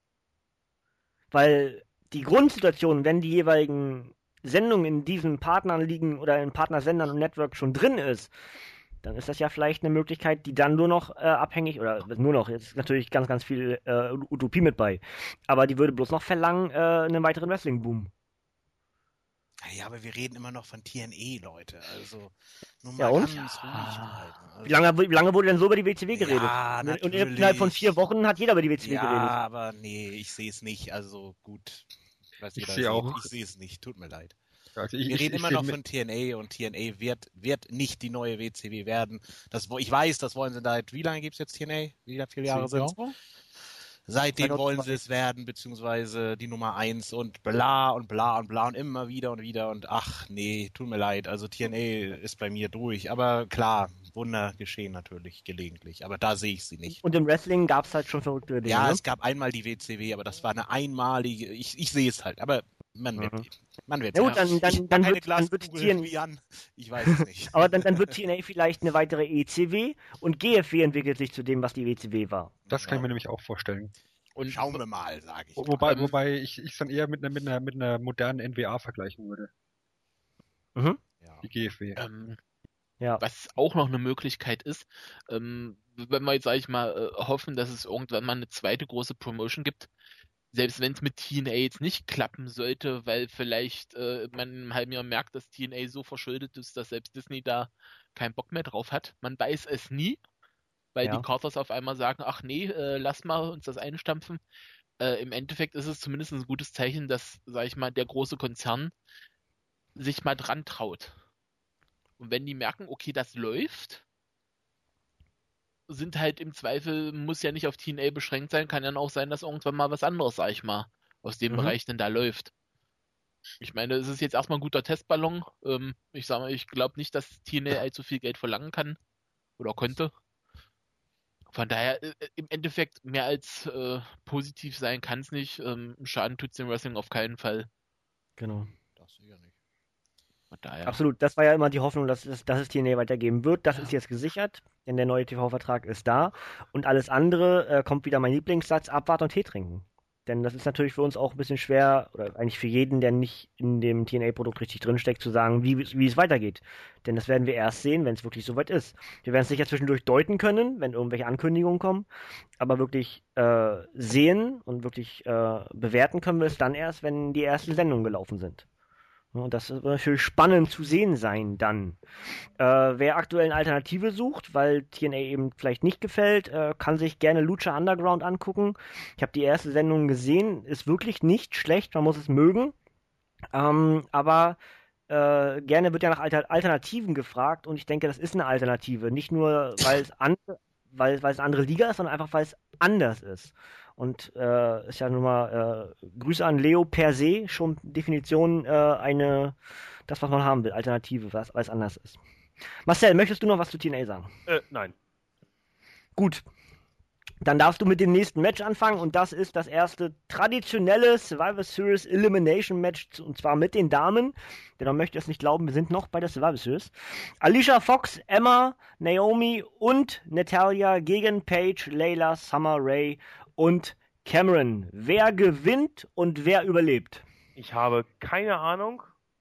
Weil die Grundsituation, wenn die jeweiligen Sendungen in diesen Partnern liegen oder in Partnersendern und Network schon drin ist, dann ist das ja vielleicht eine Möglichkeit, die dann nur noch abhängig, oder nur noch, jetzt ist natürlich ganz, ganz viel Utopie mit bei, aber die würde bloß noch verlangen, einen weiteren Wrestling-Boom. Ja, aber wir reden immer noch von TNA, Leute, also nur mal ganz ruhig halten. Also, wie lange wurde denn so über die WCW geredet? Ja, natürlich. Und innerhalb von 4 Wochen hat jeder über die WCW geredet. Ja, aber nee, ich sehe es nicht, also gut. Ich sehe auch. Ich sehe es nicht, tut mir leid. Also wir reden immer noch von TNA und TNA wird nicht die neue WCW werden. Ich weiß, das wollen sie wie lange gibt es jetzt TNA? Wie 4 Jahre sind es? Seitdem wollen sie es werden, beziehungsweise die Nummer 1 und bla und bla und bla und immer wieder und ach nee, tut mir leid, also TNA ist bei mir durch, aber klar, Wunder geschehen natürlich gelegentlich, aber da sehe ich sie nicht. Und im Wrestling gab es halt schon verrückte Dinge. Ja, es gab einmal die WCW, aber das war eine einmalige, ich sehe es halt, aber man wird ja gut, dann wird TNA an. Ich weiß es nicht. Aber dann wird TNA vielleicht eine weitere ECW und GFW entwickelt sich zu dem, was die WCW war. Das kann ich mir nämlich auch vorstellen. Und schauen wir mal, sage ich. Wobei ich es dann eher mit einer modernen NWA vergleichen würde. Mhm. Die GFW. Ja. Was auch noch eine Möglichkeit ist, wenn wir jetzt, sag ich mal, hoffen, dass es irgendwann mal eine zweite große Promotion gibt, selbst wenn es mit TNA jetzt nicht klappen sollte, weil vielleicht man im halben Jahr merkt, dass TNA so verschuldet ist, dass selbst Disney da keinen Bock mehr drauf hat. Man weiß es nie, weil die Carters auf einmal sagen, ach nee, lass mal uns das einstampfen. Im Endeffekt ist es zumindest ein gutes Zeichen, dass, sag ich mal, der große Konzern sich mal dran traut. Und wenn die merken, okay, das läuft, sind halt im Zweifel, muss ja nicht auf TNA beschränkt sein, kann ja auch sein, dass irgendwann mal was anderes, sag ich mal, aus dem Bereich denn da läuft. Ich meine, es ist jetzt erstmal ein guter Testballon. Ich sag mal, ich glaube nicht, dass TNA allzu viel Geld verlangen kann oder könnte. Von daher, im Endeffekt, mehr als positiv sein kann es nicht. Schaden tut es dem Wrestling auf keinen Fall. Genau. Das sicher nicht. Daher. Absolut, das war ja immer die Hoffnung, dass es TNA weitergeben wird. Das ist jetzt gesichert, denn der neue TV-Vertrag ist da. Und alles andere kommt wieder mein Lieblingssatz, abwarten und Tee trinken. Denn das ist natürlich für uns auch ein bisschen schwer, oder eigentlich für jeden, der nicht in dem TNA-Produkt richtig drinsteckt, zu sagen, wie es weitergeht. Denn das werden wir erst sehen, wenn es wirklich soweit ist. Wir werden es sicher zwischendurch deuten können, wenn irgendwelche Ankündigungen kommen, aber wirklich sehen und wirklich bewerten können wir es dann erst, wenn die ersten Sendungen gelaufen sind. Und das wird natürlich spannend zu sehen sein dann. Wer aktuell eine Alternative sucht, weil TNA eben vielleicht nicht gefällt, kann sich gerne Lucha Underground angucken. Ich habe die erste Sendung gesehen, ist wirklich nicht schlecht, man muss es mögen. Aber gerne wird ja nach Alternativen gefragt und ich denke, das ist eine Alternative. Nicht nur, weil es eine andere Liga ist, sondern einfach, weil es anders ist. Und ist ja nun mal Grüße an Leo per se, schon Definition das, was man haben will, Alternative, weil es anders ist. Marcel, möchtest du noch was zu TNA sagen? Nein. Gut. Dann darfst du mit dem nächsten Match anfangen und das ist das erste traditionelle Survivor Series Elimination Match und zwar mit den Damen, denn man möchte es nicht glauben, wir sind noch bei der Survivor Series. Alicia Fox, Emma, Naomi und Natalya gegen Paige, Layla, Summer Rae und Cameron. Wer gewinnt und wer überlebt? Ich habe keine Ahnung.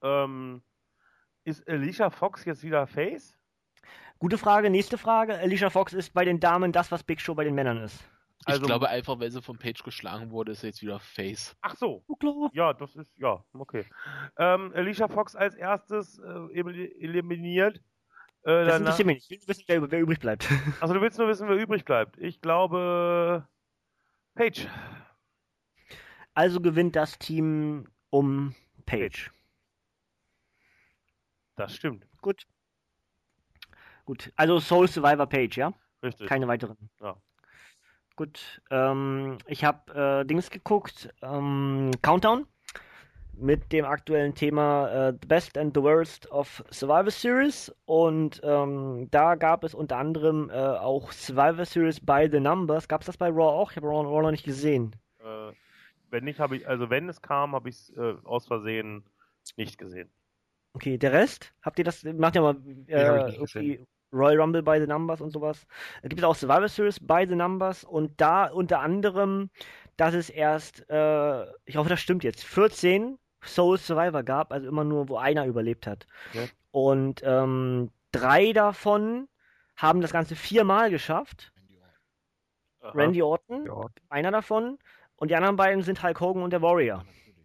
Ist Alicia Fox jetzt wieder Face? Gute Frage, nächste Frage. Alicia Fox ist bei den Damen das, was Big Show bei den Männern ist. Also, ich glaube einfach, weil sie von Paige geschlagen wurde, ist sie jetzt wieder Face. Ach so. Ja, das ist, ja, okay. Alicia Fox als erstes eliminiert. Das interessiert mich nicht. Ich will wissen, wer übrig bleibt. Also du willst nur wissen, wer übrig bleibt. Ich glaube Paige. Also gewinnt das Team um Paige. Das stimmt. Gut. Also Soul Survivor Paige, ja? Richtig. Keine weiteren. Ja. Gut. Ich habe Dings geguckt. Countdown. Mit dem aktuellen Thema The Best and the Worst of Survivor Series. Und da gab es unter anderem auch Survivor Series by the Numbers. Gab es das bei Raw auch? Ich habe Raw noch nicht gesehen. Wenn nicht, wenn es kam, habe ich es aus Versehen nicht gesehen. Okay, der Rest? Habt ihr das? Macht ja mal irgendwie Royal Rumble by the Numbers und sowas. Es gibt auch Survivor Series by the Numbers und da unter anderem, dass es erst, ich hoffe, das stimmt jetzt, 14 Soul Survivor gab, also immer nur, wo einer überlebt hat. Okay. Und 3 davon haben das Ganze 4-mal geschafft. Randy Orton, einer davon. Und die anderen beiden sind Hulk Hogan und der Warrior.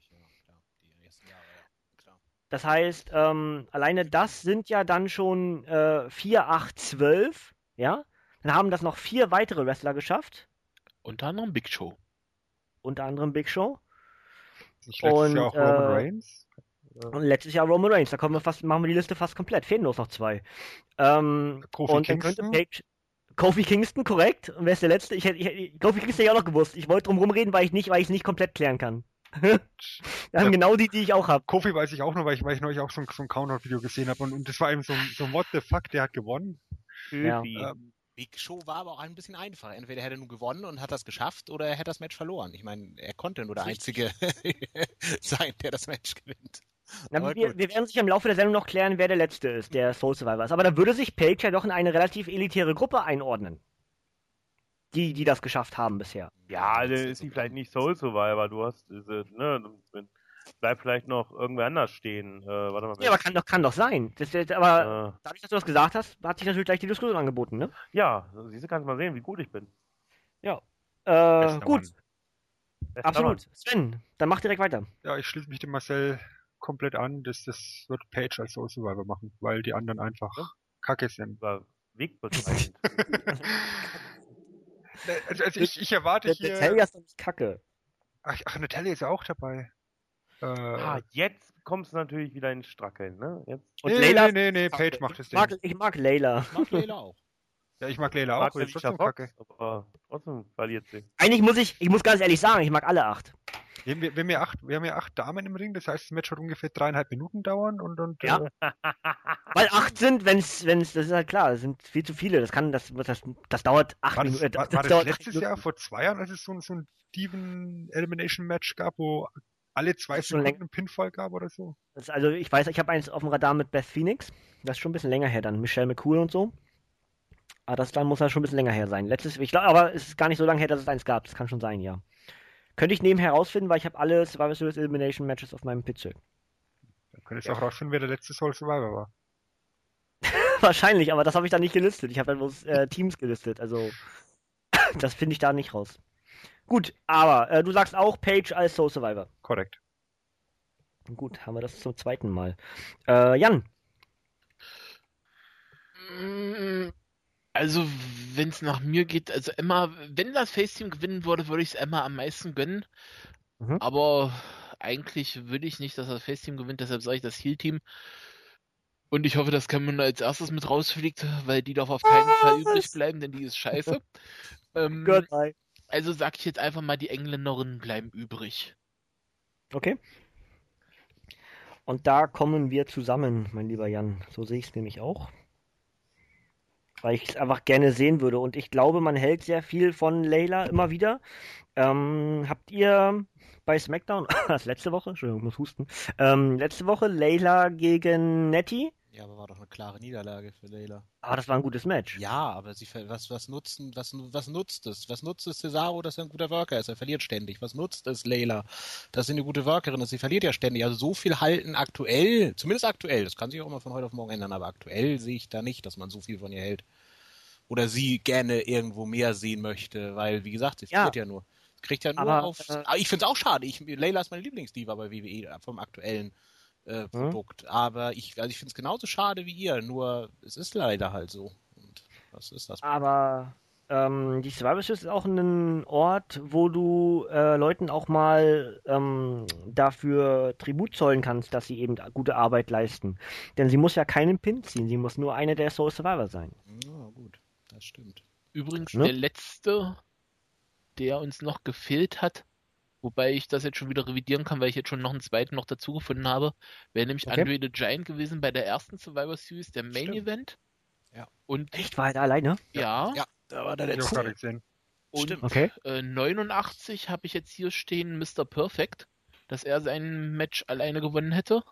Das heißt, alleine das sind ja dann schon 4, 8, 12. Ja? Dann haben das noch 4 weitere Wrestler geschafft. Unter anderem Big Show. Und letztes Jahr auch Roman Reigns. Und letztes Jahr Roman Reigns. Da machen wir die Liste fast komplett. Fehlen bloß noch 2. Kofi Kingston. Kofi Kingston, korrekt. Und wer ist der Letzte? Kofi Kingston hätte ich auch noch gewusst. Ich wollte drum rumreden, weil ich es nicht komplett klären kann. Wir haben genau die ich auch habe. Kofi weiß ich auch noch, weil ich neulich auch so ein Countdown-Video gesehen habe. Und das war eben so what the fuck, der hat gewonnen. Ja. Big Show war aber auch ein bisschen einfach. Entweder hätte er nun gewonnen und hat das geschafft, oder er hätte das Match verloren. Ich meine, er konnte nur der Einzige sein, der das Match gewinnt. Wir werden sich im Laufe der Sendung noch klären, wer der Letzte ist, der Soul Survivor ist. Aber da würde sich Paige ja doch in eine relativ elitäre Gruppe einordnen. Die das geschafft haben bisher. Ja, dann ist sie vielleicht nicht Soul Survivor. Du hast bleibt vielleicht noch irgendwer anders stehen. Warte mal. Ja, aber kann doch sein. Aber dadurch, dass du das gesagt hast, hat sich natürlich gleich die Diskussion angeboten, ne? Ja, siehst du, kannst mal sehen, wie gut ich bin. Ja. Gut. Absolut. Sven, dann mach direkt weiter. Ja, ich schließe mich dem Marcel komplett an. Das wird Paige als Soul Survivor machen, weil die anderen einfach kacke sind. Wegbereitend. Also ich erwarte hier... Natalia ist doch nicht kacke. Ach, Natalia ist ja auch dabei. Jetzt kommst du natürlich wieder ins Strackeln, ne? Jetzt. Und Layla? Nee, Paige macht das Ding. Ich mag Layla. Ich mag Layla auch. Ja, ich mag Layla auch, ist trotzdem kacke. Aber trotzdem verliert sie. Eigentlich ich muss ganz ehrlich sagen, ich mag alle 8. Wir haben ja 8 Damen im Ring, das heißt, das Match wird ungefähr 3,5 Minuten dauern und ja. Weil 8 sind, das ist halt klar, das sind viel zu viele. Das dauert 8 Minuten. War das letztes Jahr, vor 2 Jahren, als es so ein Steven Elimination Match gab, wo alle 2 Sekunden einen Pinfall gab oder so? Also ich weiß, ich habe eins auf dem Radar mit Beth Phoenix. Das ist schon ein bisschen länger her dann. Michelle McCool und so. Aber dann muss das schon ein bisschen länger her sein. Ich glaube, aber es ist gar nicht so lange her, dass es eins gab. Das kann schon sein, ja. Könnte ich nebenher herausfinden, weil ich habe alle Survivor Series Elimination Matches auf meinem PC. Dann könntest du auch rausfinden, wer der letzte Soul Survivor war. Wahrscheinlich, aber das habe ich da nicht gelistet. Ich habe dann bloß Teams gelistet. Also, das finde ich da nicht raus. Gut, aber du sagst auch Paige als Soul Survivor. Korrekt. Gut, haben wir das zum zweiten Mal. Jan. Also, wenn es nach mir geht, also Emma, wenn das Face-Team gewinnen würde, würde ich es Emma am meisten gönnen. Aber eigentlich will ich nicht, dass das Face-Team gewinnt, deshalb sage ich das Heel-Team. Und ich hoffe, dass Cameron als erstes mit rausfliegt, weil die darf auf keinen Fall übrig bleiben, denn die ist scheiße. Also sage ich jetzt einfach mal, die Engländerinnen bleiben übrig. Okay. Und da kommen wir zusammen, mein lieber Jan. So sehe ich es nämlich auch. Weil ich es einfach gerne sehen würde. Und ich glaube, man hält sehr viel von Layla immer wieder. Habt ihr bei SmackDown, das letzte Woche, Entschuldigung, ich muss husten, letzte Woche Layla gegen Nettie? Ja, aber war doch eine klare Niederlage für Layla. Aber das war ein gutes Match. Ja, aber was nutzt es? Was nutzt es Cesaro, dass er ein guter Worker ist? Er verliert ständig. Was nutzt es Layla, dass sie eine gute Workerin ist? Sie verliert ja ständig. Also so viel halten aktuell, zumindest aktuell, das kann sich auch immer von heute auf morgen ändern, aber aktuell sehe ich da nicht, dass man so viel von ihr hält. Oder sie gerne irgendwo mehr sehen möchte, weil, wie gesagt, sie verliert ja nur. Sie kriegt ja nur aber ich finde es auch schade. Layla ist meine Lieblingsdiva bei WWE vom aktuellen Produkt. Aber ich finde es genauso schade wie ihr, nur es ist leider halt so. Und was ist das? Aber die Survivor Series ist auch ein Ort, wo du Leuten auch mal dafür Tribut zollen kannst, dass sie eben gute Arbeit leisten. Denn sie muss ja keinen Pin ziehen, sie muss nur eine der Soul Survivor sein. Ja, gut, das stimmt. Übrigens, Ne? der letzte, der uns noch gefehlt hat, wobei ich das jetzt schon wieder revidieren kann, weil ich jetzt schon noch einen zweiten noch dazu gefunden habe, wäre nämlich Okay. Andre the Giant gewesen bei der ersten Survivor Series, der Main Stimmt. Event. Ja. Und Echt, war er da alleine? ja, Ja, da war der Ich auch letzte. gerade gesehen. und Stimmt. Okay. 89 habe ich jetzt hier stehen, Mr. Perfect, dass er sein Match alleine gewonnen hätte.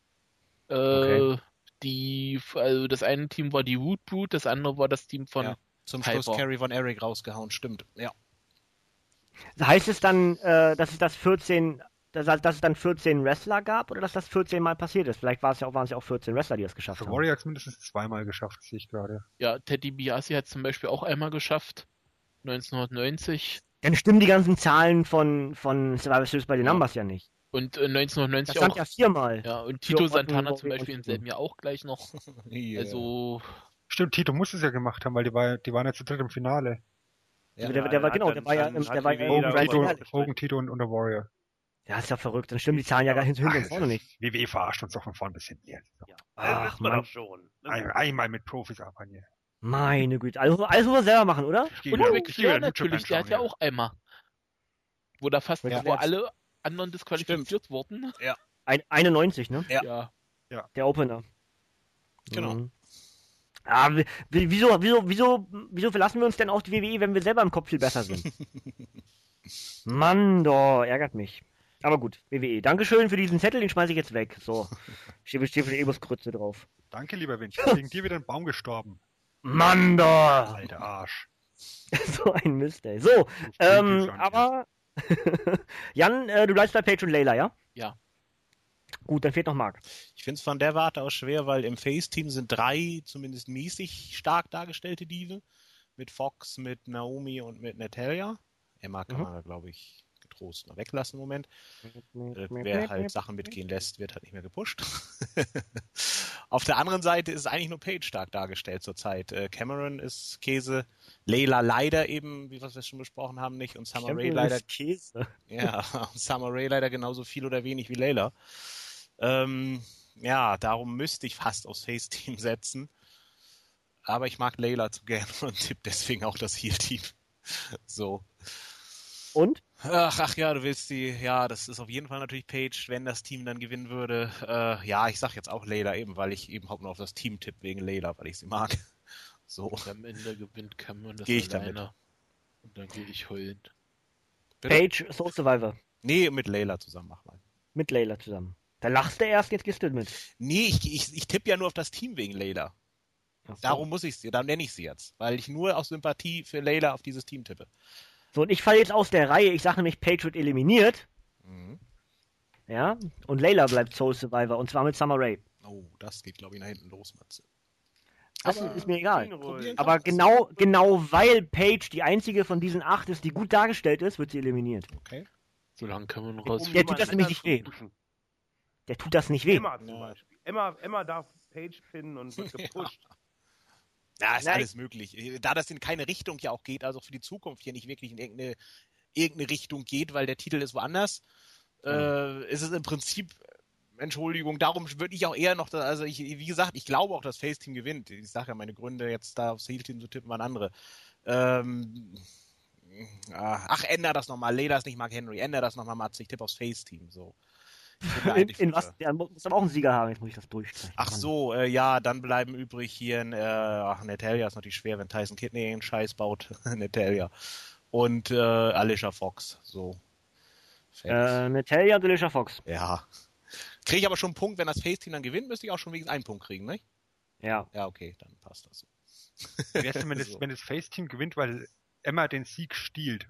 Okay. Also das eine Team war die Wood Brute, das andere war das Team von Ja. Zum Schluss Piper. Kerry von Eric rausgehauen, stimmt. Ja. Heißt es dann, dass es dass es dann 14 Wrestler gab oder dass das 14 Mal passiert ist? Vielleicht waren es ja auch 14 Wrestler, die das geschafft Für haben. Warrior hat es mindestens zweimal geschafft, sehe ich gerade. Ja, Teddy DiBiase hat zum Beispiel auch einmal geschafft, 1990. Dann stimmen die ganzen Zahlen von Survivor Series bei den Ja. Numbers ja nicht. Und Das 1990 stand auch. ja 4-mal. Ja, und Tito Für Santana Otto, zum Beispiel im und- selben Jahr auch gleich noch. Ja. Also, Stimmt, Tito muss es ja gemacht haben, weil die waren ja zu dritt im Finale. Ja. Der war ja im Hogan, Tito und der Warrior. Ja, ist ja verrückt. Dann stimmen die Zahlen ja gar hinten und vorne nicht. WWE verarscht uns doch von vorn bis hinten jetzt. Ja, Ach, das wissen wir Mann. doch schon. Einmal mit Profis arbeiten hier. Meine Güte. Alles muss man selber machen, oder? Ich und gehe Ric Flair natürlich, der hat ja anschauen, auch einmal. Wo da fast Ric wo Flair- alle anderen disqualifiziert wurden. 91, ne? Ja. Der Opener. Genau. Mhm. Ah, wieso verlassen wir uns denn auf die WWE, wenn wir selber im Kopf viel besser sind? Mann, doch, ärgert mich. Aber gut, WWE. Dankeschön für diesen Zettel, den schmeiße ich jetzt weg. So, steht für die Ebus-Krütze drauf. Danke, lieber Vince. Ich bin wegen dir wieder ein Baum gestorben. Mann, doch! Alter Arsch. So ein Mist, ey. So, aber Jan, du bleibst bei Paige und Layla, ja? Ja. Gut, dann fehlt noch Marc. Ich finde es von der Warte aus schwer, weil im Face-Team sind 3 zumindest mäßig stark dargestellte Diven. Mit Fox, mit Naomi und mit Natalia. Emma kann man da, glaube ich, getrost noch weglassen im Moment. Wer halt Sachen mitgehen lässt, wird halt nicht mehr gepusht. Auf der anderen Seite ist eigentlich nur Paige stark dargestellt zurzeit. Cameron ist Käse. Layla leider eben, wie wir es schon besprochen haben, nicht. Und Summer Rae leider. Käse. Ja, und Summer Rae leider genauso viel oder wenig wie Layla. Ja, darum müsste ich fast aufs Face-Team setzen. Aber ich mag Layla zu gern und tippe deswegen auch das Heel-Team. So. Und? Ach ja, du willst ja, das ist auf jeden Fall natürlich Paige, wenn das Team dann gewinnen würde. Ja, ich sag jetzt auch Layla eben, weil ich eben haupt nur auf das Team tippe wegen Layla, weil ich sie mag. So. Und am Ende gewinnt Cameron das Geh ich alleine. damit. Und dann gehe ich heulend. Bitte? Paige, Soul Survivor. Nee, mit Layla zusammen mach mal. Mit Layla zusammen. Da lachst du erst, jetzt gehst du mit. Nee, ich tippe ja nur auf das Team wegen Layla. Ach so. Darum darum nenne ich sie jetzt. Weil ich nur aus Sympathie für Layla auf dieses Team tippe. So, und ich falle jetzt aus der Reihe. Ich sage nämlich, Paige wird eliminiert. Mhm. Ja. Und Layla bleibt Soul Survivor. Und zwar mit Summer Rae. Oh, das geht, glaube ich, nach hinten los, Matze. Das Aber ist mir egal. probieren Aber kann man's. genau weil Paige die einzige von diesen 8 ist, die gut dargestellt ist, wird sie eliminiert. Okay. Solange Cameron raus. Der tut das nämlich nicht weh. Der tut das nicht weh. Emma zum Beispiel. Emma darf Paige pinnen und wird gepusht. Ja, ist Nein. alles möglich. Da das in keine Richtung ja auch geht, also für die Zukunft hier nicht wirklich in irgendeine Richtung geht, weil der Titel ist woanders, ist es im Prinzip, Entschuldigung, darum würde ich auch eher noch, wie gesagt, ich glaube auch, dass Face-Team gewinnt. Ich sage ja, meine Gründe jetzt da aufs Heel-Team zu tippen waren andere. Änder das nochmal. Layla ist nicht Mark Henry. Änder das nochmal, Matze. Ich tippe aufs Face-Team. So. In was? Der muss aber auch einen Sieger haben, jetzt muss ich das durchstreichen. Ach so, ja, dann bleiben übrig hier, Natalia ist natürlich schwer, wenn Tyson Kidney einen Scheiß baut. Natalia. Und Alicia Fox. So. Natalia und Alicia Fox. Ja. Kriege ich aber schon einen Punkt, wenn das Face-Team dann gewinnt, müsste ich auch schon wenigstens einen Punkt kriegen, ne? Ja. Ja, okay, dann passt das so. Wie wär's denn, wenn das Face-Team gewinnt, weil Emma den Sieg stiehlt?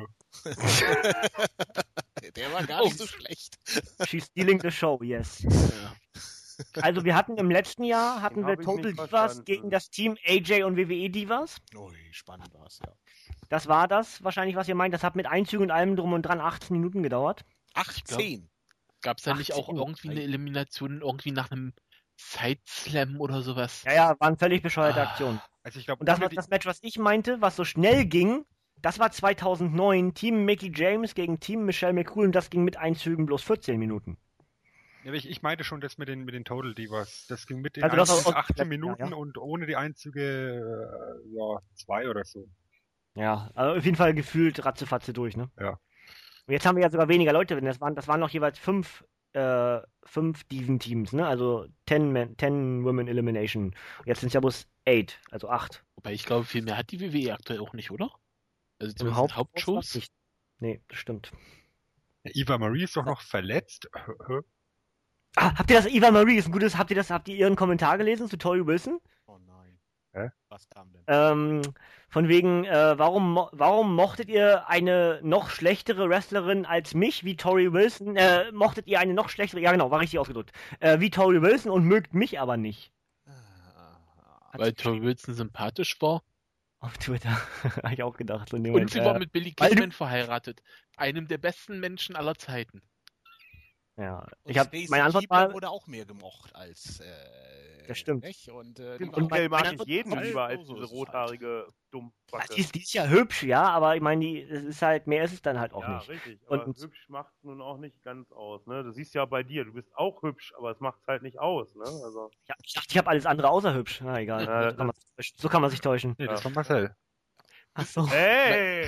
Der war gar nicht so schlecht. She's stealing the show, yes. Also wir hatten im letzten Jahr Den hab ich Total nicht Divas verstanden. gegen das Team AJ und WWE Divas. Ui, spannend war's, ja. Das war das wahrscheinlich, was ihr meint. Das hat mit Einzügen und allem drum und dran 18 Minuten gedauert. 18. Gab es da nicht 18 auch irgendwie eine Elimination irgendwie nach einem Sideslam oder sowas? Ja, war eine völlig bescheuerte Aktion. Also ich glaube, Und das Match, was ich meinte, was so schnell ging, das war 2009, Team Mickie James gegen Team Michelle McCool und das ging mit Einzügen bloß 14 Minuten. Ja, ich meinte schon das mit den Total Divas. Das ging mit den Also das Einzügen auch 18 Minuten ja. und ohne die Einzüge 2 oder so. Ja, also auf jeden Fall gefühlt ratzefatze durch, ne? Ja. Und jetzt haben wir ja sogar weniger Leute drin. Das waren noch jeweils 5 Diven-Teams, ne? Also 10 Women Elimination. Jetzt sind es ja bloß 8, also 8. Wobei ich glaube, viel mehr hat die WWE aktuell auch nicht, oder? Also Im zumindest Hauptshows. nicht. Nee, das stimmt. Eva Marie ist doch noch verletzt. Habt ihr das, Eva Marie ist ein gutes, habt ihr ihren Kommentar gelesen zu Tori Wilson? Oh nein. Hä? Was kam denn? Von wegen, warum mochtet ihr eine noch schlechtere Wrestlerin als mich, wie Tori Wilson? Mochtet ihr eine noch schlechtere, ja genau, war richtig ausgedrückt, wie Tori Wilson und mögt mich aber nicht? Weil Tori Wilson sympathisch war. Auf Twitter, habe ich auch gedacht. Und sie war mit Billy Kidman verheiratet. Einem der besten Menschen aller Zeiten. Ja, Und ich habe meine Antwort war, wurde auch mehr gemocht als das stimmt. nicht? Und Michelle mag ich jeden Antwort- lieber als so diese ist es halt. rothaarige Dummbacke. die ist ja hübsch, ja, aber ich meine, es ist halt, mehr ist es dann halt auch Ja, nicht. richtig. Aber Und- hübsch macht es nun auch nicht ganz aus. Ne? Du siehst ja bei dir, du bist auch hübsch, aber es macht es halt nicht aus. Ne? Also, Ja, ich dachte, ich habe alles andere außer hübsch. Na egal, Ja, so kann man sich täuschen. Nee, das war Marcel. Ach so. hey!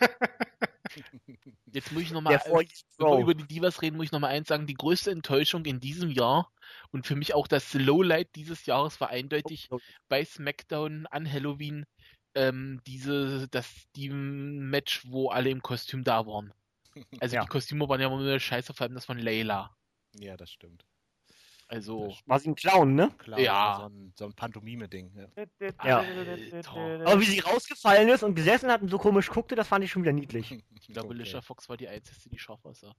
Jetzt muss ich nochmal, bevor wir über die Divas reden, muss ich nochmal eins sagen. Die größte Enttäuschung in diesem Jahr und für mich auch das Lowlight dieses Jahres war eindeutig bei SmackDown an Halloween das Team-Match, wo alle im Kostüm da waren. Also Ja. die Kostüme waren ja immer nur scheiße, vor allem das von Layla. Ja, das stimmt. Also, War sie ein Clown, ne? Klar, Ja. so ein Pantomime-Ding. Ja. Ja. Alter. Aber wie sie rausgefallen ist und gesessen hat und so komisch guckte, das fand ich schon wieder niedlich. Ich glaube, Okay. Alicia Fox war die Einzige, die scharf aussah.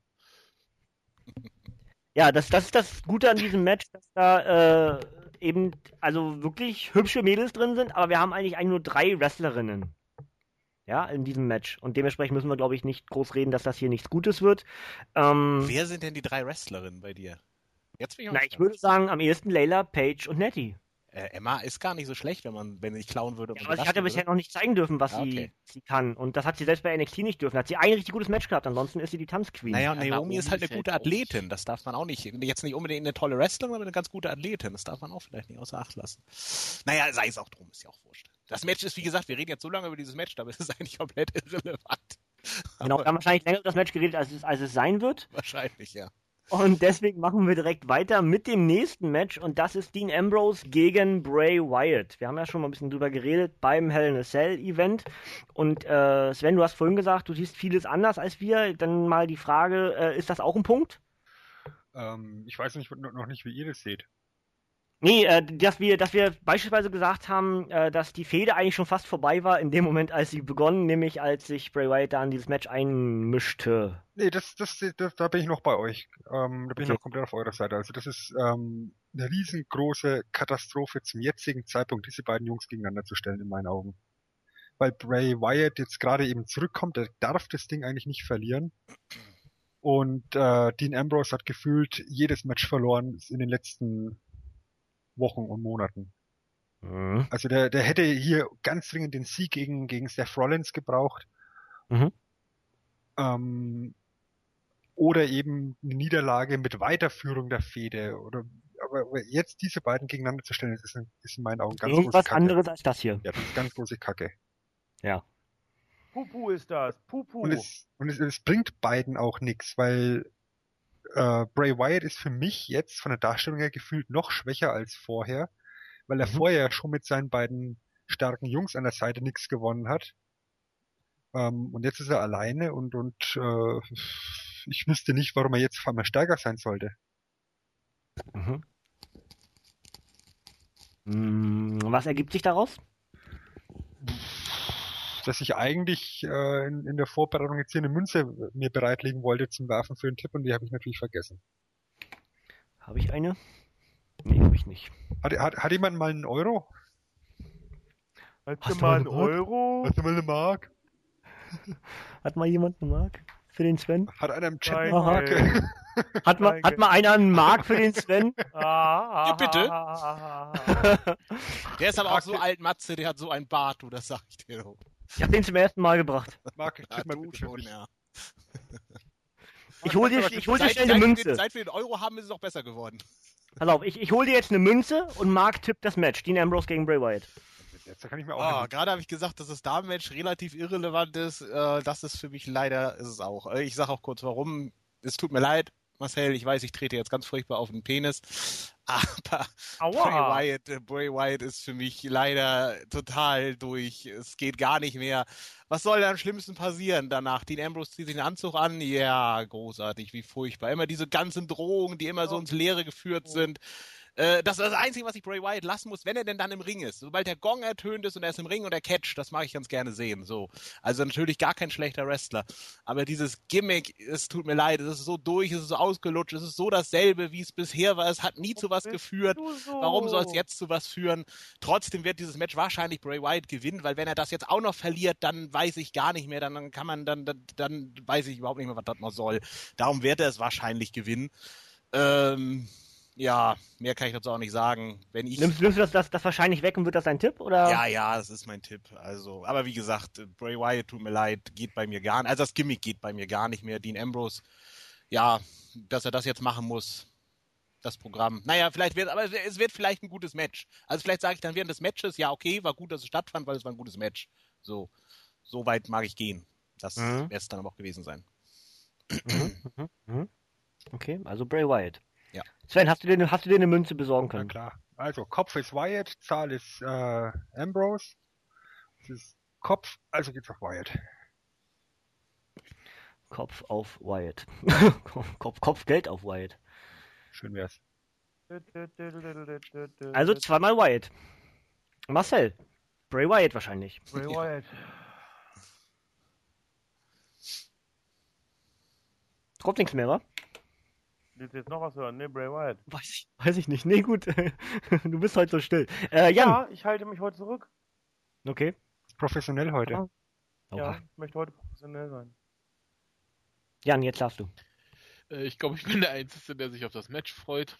Ja, das ist das Gute an diesem Match, dass da eben, also wirklich hübsche Mädels drin sind, aber wir haben eigentlich nur 3 Wrestlerinnen. Ja, in diesem Match. Und dementsprechend müssen wir, glaube ich, nicht groß reden, dass das hier nichts Gutes wird. Wer sind denn die 3 Wrestlerinnen bei dir? Jetzt bin ich Ich würde sagen, am ehesten Layla, Paige und Nettie. Emma ist gar nicht so schlecht, wenn ich klauen würde. Ja, aber sie hat ja bisher noch nicht zeigen dürfen, was sie kann. Und das hat sie selbst bei NXT nicht dürfen. Hat sie ein richtig gutes Match gehabt, ansonsten ist sie die Tanzqueen. Naja, und Ja, Naomi ist halt eine fällt gute raus. Athletin. Das darf man auch nicht. Jetzt nicht unbedingt eine tolle Wrestlerin, aber eine ganz gute Athletin. Das darf man auch vielleicht nicht außer Acht lassen. Naja, sei es auch drum, ist ja auch wurscht. Das Match ist, wie gesagt, wir reden jetzt so lange über dieses Match, aber es ist eigentlich komplett irrelevant. Genau, wir haben wahrscheinlich länger über das Match geredet, als es sein wird. Wahrscheinlich, ja. Und deswegen machen wir direkt weiter mit dem nächsten Match und das ist Dean Ambrose gegen Bray Wyatt. Wir haben ja schon mal ein bisschen drüber geredet beim Hell in a Cell Event und Sven, du hast vorhin gesagt, du siehst vieles anders als wir. Dann mal die Frage, ist das auch ein Punkt? Ich weiß noch nicht, wie ihr das seht. Nee, dass wir beispielsweise gesagt haben, dass die Fehde eigentlich schon fast vorbei war in dem Moment, als sie begonnen, nämlich als sich Bray Wyatt da in dieses Match einmischte. Nee, da bin ich noch bei euch. Da bin ich Okay. noch komplett auf eurer Seite. Also das ist eine riesengroße Katastrophe zum jetzigen Zeitpunkt, diese beiden Jungs gegeneinander zu stellen, in meinen Augen. Weil Bray Wyatt jetzt gerade eben zurückkommt, der darf das Ding eigentlich nicht verlieren. Und Dean Ambrose hat gefühlt jedes Match verloren in den letzten Wochen und Monaten. Mhm. Also der hätte hier ganz dringend den Sieg gegen Seth Rollins gebraucht. Mhm. Oder eben eine Niederlage mit Weiterführung der Fehde. Aber jetzt diese beiden gegeneinander zu stellen, ist in meinen Augen ganz große Irgendwas Kacke. anderes als das hier. Ja, das ist ganz große Kacke. Ja. Pupu ist das. Pupu. Und es bringt beiden auch nichts, weil Bray Wyatt ist für mich jetzt von der Darstellung her gefühlt noch schwächer als vorher, weil er vorher schon mit seinen beiden starken Jungs an der Seite nichts gewonnen hat. Und jetzt ist er alleine und ich wüsste nicht, warum er jetzt auf einmal stärker sein sollte. Was ergibt sich daraus? Dass ich eigentlich in der Vorbereitung jetzt hier eine Münze mir bereitlegen wollte zum Werfen für einen Tipp und die habe ich natürlich vergessen. Habe ich eine? Nee, habe ich nicht. Hat jemand mal einen Euro? Hast Hast du du mal mal einen eine Mark? Euro? Hast du mal eine Mark? Hat mal jemand eine Mark für den Sven? Hat einer im Chat Nein, eine Mark? ey. Hat mal einer einen Mark für den Sven? Ja, bitte. Der ist aber auch so alt, Matze, der hat so ein Bart, du, das sag ich dir doch. Ich hab den zum ersten Mal gebracht. Marc, gib mal Du bitte schon, durch. ja. Ich hol dir schnell eine Münze. Seit wir den Euro haben, ist es auch besser geworden. Pass auf, ich hol dir jetzt eine Münze und Marc tippt das Match. Dean Ambrose gegen Bray Wyatt. Jetzt kann ich mir auch Gerade habe ich gesagt, dass das Damenmatch relativ irrelevant ist. Das ist für mich leider, ist es auch. Ich sage auch kurz warum. Es tut mir leid, Marcel, ich weiß, ich trete jetzt ganz furchtbar auf den Penis. Aber Bray Wyatt ist für mich leider total durch. Es geht gar nicht mehr. Was soll da am schlimmsten passieren danach? Dean Ambrose zieht sich den Anzug an. Ja, großartig, wie furchtbar. Immer diese ganzen Drohungen, die immer so ins Leere geführt sind. Das ist das Einzige, was ich Bray Wyatt lassen muss, wenn er denn dann im Ring ist. Sobald der Gong ertönt ist und er ist im Ring und er catcht, das mag ich ganz gerne sehen. So. Also natürlich gar kein schlechter Wrestler. Aber dieses Gimmick, es tut mir leid, es ist so durch, es ist so ausgelutscht, es ist so dasselbe, wie es bisher war. Es hat nie zu was geführt. Warum soll es jetzt zu was führen? Trotzdem wird dieses Match wahrscheinlich Bray Wyatt gewinnen, weil wenn er das jetzt auch noch verliert, dann weiß ich gar nicht mehr, dann kann man, dann weiß ich überhaupt nicht mehr, was das noch soll. Darum wird er es wahrscheinlich gewinnen. Ja, mehr kann ich dazu auch nicht sagen. Nimmst du das wahrscheinlich weg und wird das dein Tipp? Oder? Ja, das ist mein Tipp. Also, aber wie gesagt, Bray Wyatt, tut mir leid, geht bei mir gar nicht. Also das Gimmick geht bei mir gar nicht mehr. Dean Ambrose, ja, dass er das jetzt machen muss, das Programm. Naja, es wird vielleicht ein gutes Match. Also vielleicht sage ich dann während des Matches, ja, okay, war gut, dass es stattfand, weil es war ein gutes Match. So weit mag ich gehen. Das wird es dann aber auch gewesen sein. Okay, also Bray Wyatt. Ja. Sven, hast du dir eine Münze besorgen können? Na klar. Also, Kopf ist Wyatt, Zahl ist Ambrose. Das ist Kopf, also geht's auf Wyatt. Kopf auf Wyatt. Kopf Geld auf Wyatt. Schön wär's. Also zweimal Wyatt. Marcel. Bray Wyatt wahrscheinlich. Bray Wyatt. Kommt nichts mehr, wa? Willst du jetzt noch was hören? Ne, Bray Wyatt. Weiß ich nicht. Nee, gut. Du bist heute so still. Jan. Ja, ich halte mich heute zurück. Okay. Professionell heute. Ja, ich möchte heute professionell sein. Jan, jetzt darfst du. Ich glaube, ich bin der Einzige, der sich auf das Match freut.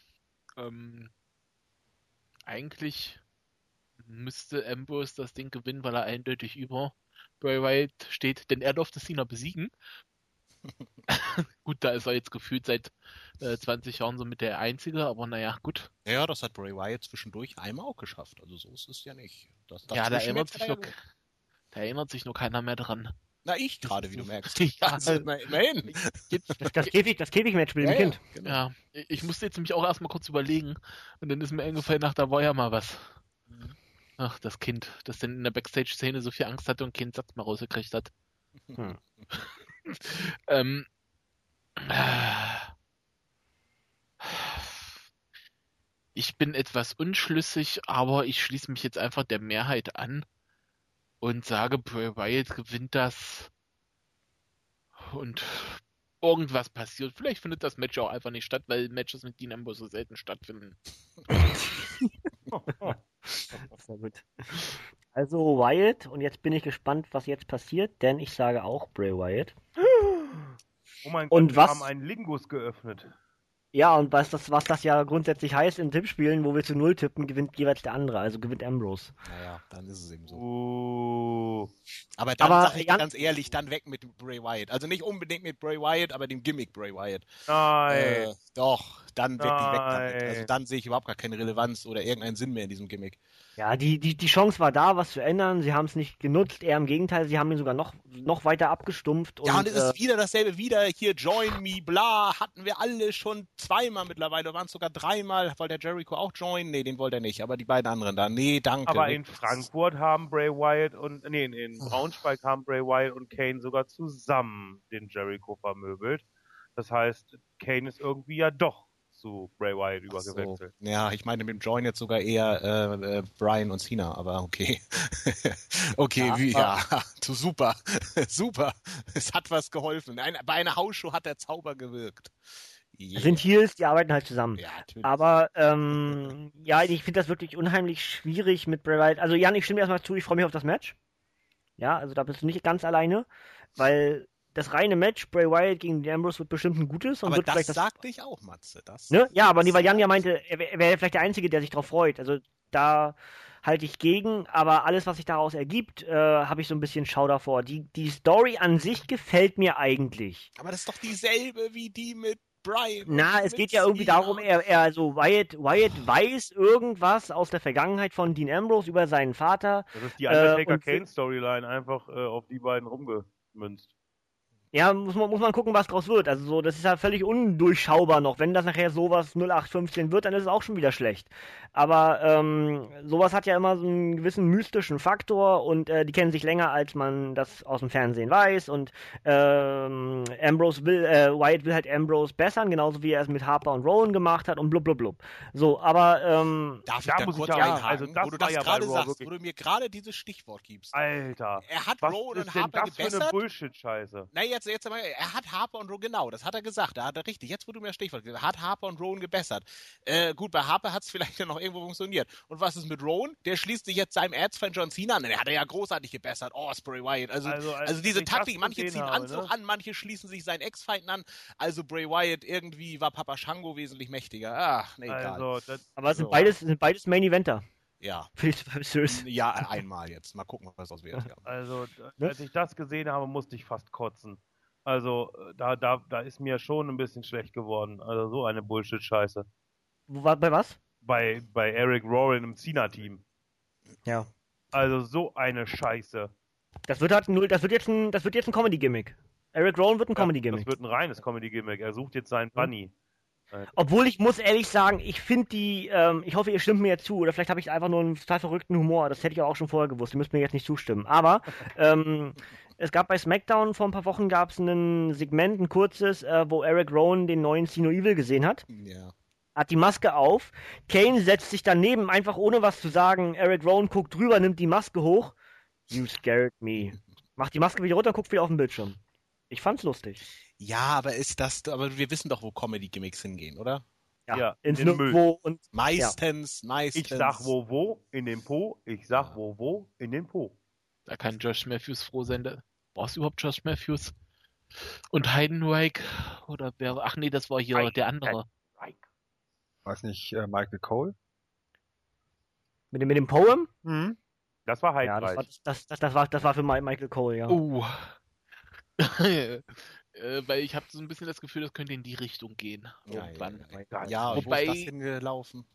Eigentlich müsste Ambrose das Ding gewinnen, weil er eindeutig über Bray Wyatt steht, denn er durfte Cena besiegen. Gut, da ist er jetzt gefühlt seit 20 Jahren so mit der Einzige, aber naja, gut. Ja, das hat Bray Wyatt zwischendurch einmal auch geschafft. Also so ist es ja nicht. Da erinnert sich nur keiner mehr dran. Na, ich gerade, wie du merkst. Ja, also, immerhin. Das Käfigmatch mit dem Kind. Genau. Ja, ich musste jetzt nämlich auch erstmal kurz überlegen und dann ist mir eingefallen, da war ja mal was. Ach, das Kind, das denn in der Backstage-Szene so viel Angst hatte und keinen Satz mehr rausgekriegt hat. Ich bin etwas unschlüssig, aber ich schließe mich jetzt einfach der Mehrheit an und sage, Bray Wyatt gewinnt das und irgendwas passiert. Vielleicht findet das Match auch einfach nicht statt, weil Matches mit Dean Ambrose so selten stattfinden. Sehr gut. Also Wyatt, und jetzt bin ich gespannt, was jetzt passiert, denn ich sage auch Bray Wyatt. Oh mein Gott, wir haben einen Lingus geöffnet. Ja, und was das ja grundsätzlich heißt in Tippspielen, wo wir zu 0 tippen, gewinnt jeweils der andere, also gewinnt Ambrose. Naja, dann ist es eben so. Aber dann sag ich ganz ehrlich, dann weg mit Bray Wyatt. Also nicht unbedingt mit Bray Wyatt, aber dem Gimmick Bray Wyatt. Nein. Doch, dann wirklich weg damit. Also dann sehe ich überhaupt gar keine Relevanz oder irgendeinen Sinn mehr in diesem Gimmick. Ja, die Chance war da, was zu ändern. Sie haben es nicht genutzt, eher im Gegenteil, sie haben ihn sogar noch weiter abgestumpft. Ja, und es ist wieder dasselbe, wieder hier Join Me, bla, hatten wir alle schon zweimal mittlerweile, waren es sogar 3-mal. Wollte der Jericho auch joinen? Nee, den wollte er nicht, aber die beiden anderen da, nee, danke. Aber in Frankfurt haben Bray Wyatt in Braunschweig haben Bray Wyatt und Kane sogar zusammen den Jericho vermöbelt. Das heißt, Kane ist irgendwie ja doch zu Bray Wyatt übergewechselt. So. Ja, ich meine mit dem Join jetzt sogar eher Bryan und Cena, aber okay. Okay, super. Super. Es hat was geholfen. Bei einer Hausshow hat der Zauber gewirkt. Yeah. Sind Heels, die arbeiten halt zusammen. Ja, natürlich. Aber ich finde das wirklich unheimlich schwierig mit Bray Wyatt. Also Jan, ich stimme erstmal zu, ich freue mich auf das Match. Ja, also da bist du nicht ganz alleine, weil das reine Match Bray Wyatt gegen Dean Ambrose wird bestimmt ein gutes. Und aber wird das vielleicht sagte ich auch, Matze. Ne? Ja, aber weil Jan ja meinte, er wäre vielleicht der Einzige, der sich drauf freut. Also da halte ich gegen, aber alles, was sich daraus ergibt, habe ich so ein bisschen Schau davor. Die Story an sich gefällt mir eigentlich. Aber das ist doch dieselbe wie die mit Brian. Na, es geht ja irgendwie darum, Wyatt weiß irgendwas aus der Vergangenheit von Dean Ambrose über seinen Vater. Das ist die Undertaker-Kane-Storyline einfach auf die beiden rumgemünzt. Ja, muss man gucken, was draus wird. Also so, das ist ja völlig undurchschaubar noch. Wenn das nachher sowas 0815 wird, dann ist es auch schon wieder schlecht. Aber sowas hat ja immer so einen gewissen mystischen Faktor und die kennen sich länger, als man das aus dem Fernsehen weiß. Und Wyatt will halt Ambrose bessern, genauso wie er es mit Harper und Rowan gemacht hat und blub blub blub. So, aber darf ich da kurz einhaken, also das wo du das gerade sagst, wirklich. Wo du mir gerade dieses Stichwort gibst. Alter, er hat Rowan und Harper gebessert. Was ist denn das für eine Bullshit-Scheiße? Na, jetzt mal, er hat Harper und Rowan, genau, das hat er gesagt, da hat er richtig, jetzt wo du mir das Stichwort gibst, hat Harper und Rowan gebessert. Gut, bei Harper hat es vielleicht ja noch irgendwo funktioniert. Und was ist mit Rowan? Der schließt sich jetzt seinem Erzfeind John Cena an, der hat er ja großartig gebessert. Oh, Bray Wyatt. Also diese Taktik, manche ziehen Anzug an, manche schließen sich seinen Ex-Feinden an. Also Bray Wyatt, irgendwie war Papa Shango wesentlich mächtiger. Ach, nee, egal. Aber es sind beides Main-Eventer. Ja. Süß. Ja, einmal jetzt. Mal gucken, was das wird. Also, als ich das gesehen habe, musste ich fast kotzen. Also, da ist mir schon ein bisschen schlecht geworden. Also, so eine Bullshit-Scheiße. Bei was? Bei Eric Rowan im Cena-Team. Ja. Also, so eine Scheiße. Das wird jetzt ein Comedy-Gimmick. Eric Rowan wird ein Comedy-Gimmick. Das wird ein reines Comedy-Gimmick. Er sucht jetzt seinen Bunny. Obwohl ich muss ehrlich sagen, ich finde ich hoffe, ihr stimmt mir jetzt zu, oder vielleicht habe ich einfach nur einen total verrückten Humor, das hätte ich auch schon vorher gewusst, ihr müsst mir jetzt nicht zustimmen, aber es gab bei SmackDown vor ein paar Wochen ein Segment, ein kurzes, wo Eric Rowan den neuen Sino Evil gesehen hat. Ja. Hat die Maske auf, Kane setzt sich daneben, einfach ohne was zu sagen, Eric Rowan guckt drüber, nimmt die Maske hoch, you scared me, macht die Maske wieder runter, guckt wieder auf den Bildschirm. Ich fand's lustig. Ja, aber wir wissen doch, wo Comedy-Gimmicks hingehen, oder? Ja, ins Nirgendwo und meistens. Ich sag wo, in den Po. Ich sag wo, in den Po. Da kann Josh Matthews froh sein. War es überhaupt Josh Matthews? Und Heidenreich? Oder wer? Ach nee, das war hier der andere. Weiß nicht, Michael Cole? Mit dem Poem? Mhm. Das war Heidenreich. Ja, das war für Michael Cole, ja. Weil ich habe so ein bisschen das Gefühl, das könnte in die Richtung gehen. Ja, wobei, wo ist das hingelaufen?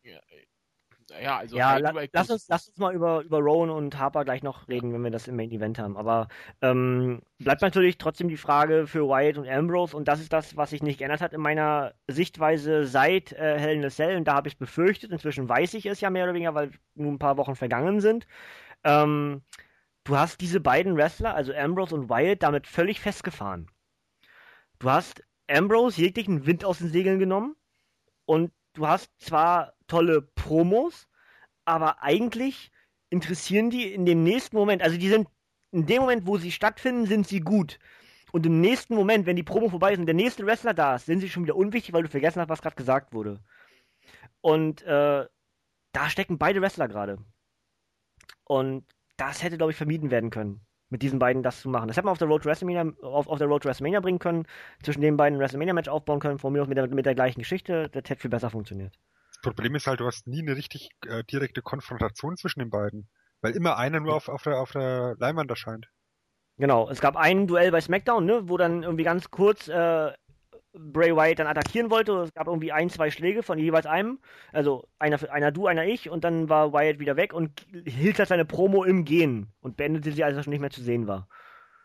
Also lass uns mal über Rowan und Harper gleich noch reden, wenn wir das im Main Event haben. Aber bleibt natürlich trotzdem die Frage für Wyatt und Ambrose, und das ist das, was sich nicht geändert hat in meiner Sichtweise seit Hell in a Cell, und da habe ich es befürchtet. Inzwischen weiß ich es ja mehr oder weniger, weil nun ein paar Wochen vergangen sind. Du hast diese beiden Wrestler, also Ambrose und Wyatt, damit völlig festgefahren. Du hast Ambrose jeglichen Wind aus den Segeln genommen und du hast zwar tolle Promos, aber eigentlich interessieren die in dem nächsten Moment, also die sind in dem Moment, wo sie stattfinden, sind sie gut. Und im nächsten Moment, wenn die Promo vorbei ist und der nächste Wrestler da ist, sind sie schon wieder unwichtig, weil du vergessen hast, was gerade gesagt wurde. Und da stecken beide Wrestler gerade. Und das hätte, glaube ich, vermieden werden können, mit diesen beiden das zu machen. Das hätte man auf der Road to WrestleMania bringen können, zwischen den beiden WrestleMania-Match aufbauen können, von mir aus mit der gleichen Geschichte. Das hätte viel besser funktioniert. Das Problem ist halt, du hast nie eine richtig direkte Konfrontation zwischen den beiden, weil immer einer nur auf der Leinwand erscheint. Genau, es gab ein Duell bei SmackDown, ne, wo dann irgendwie ganz kurz Bray Wyatt dann attackieren wollte. Es gab irgendwie 1-2 Schläge von jeweils einem. Also einer du, einer ich. Und dann war Wyatt wieder weg und hielt halt seine Promo im Gehen. Und beendete sie, als er schon nicht mehr zu sehen war.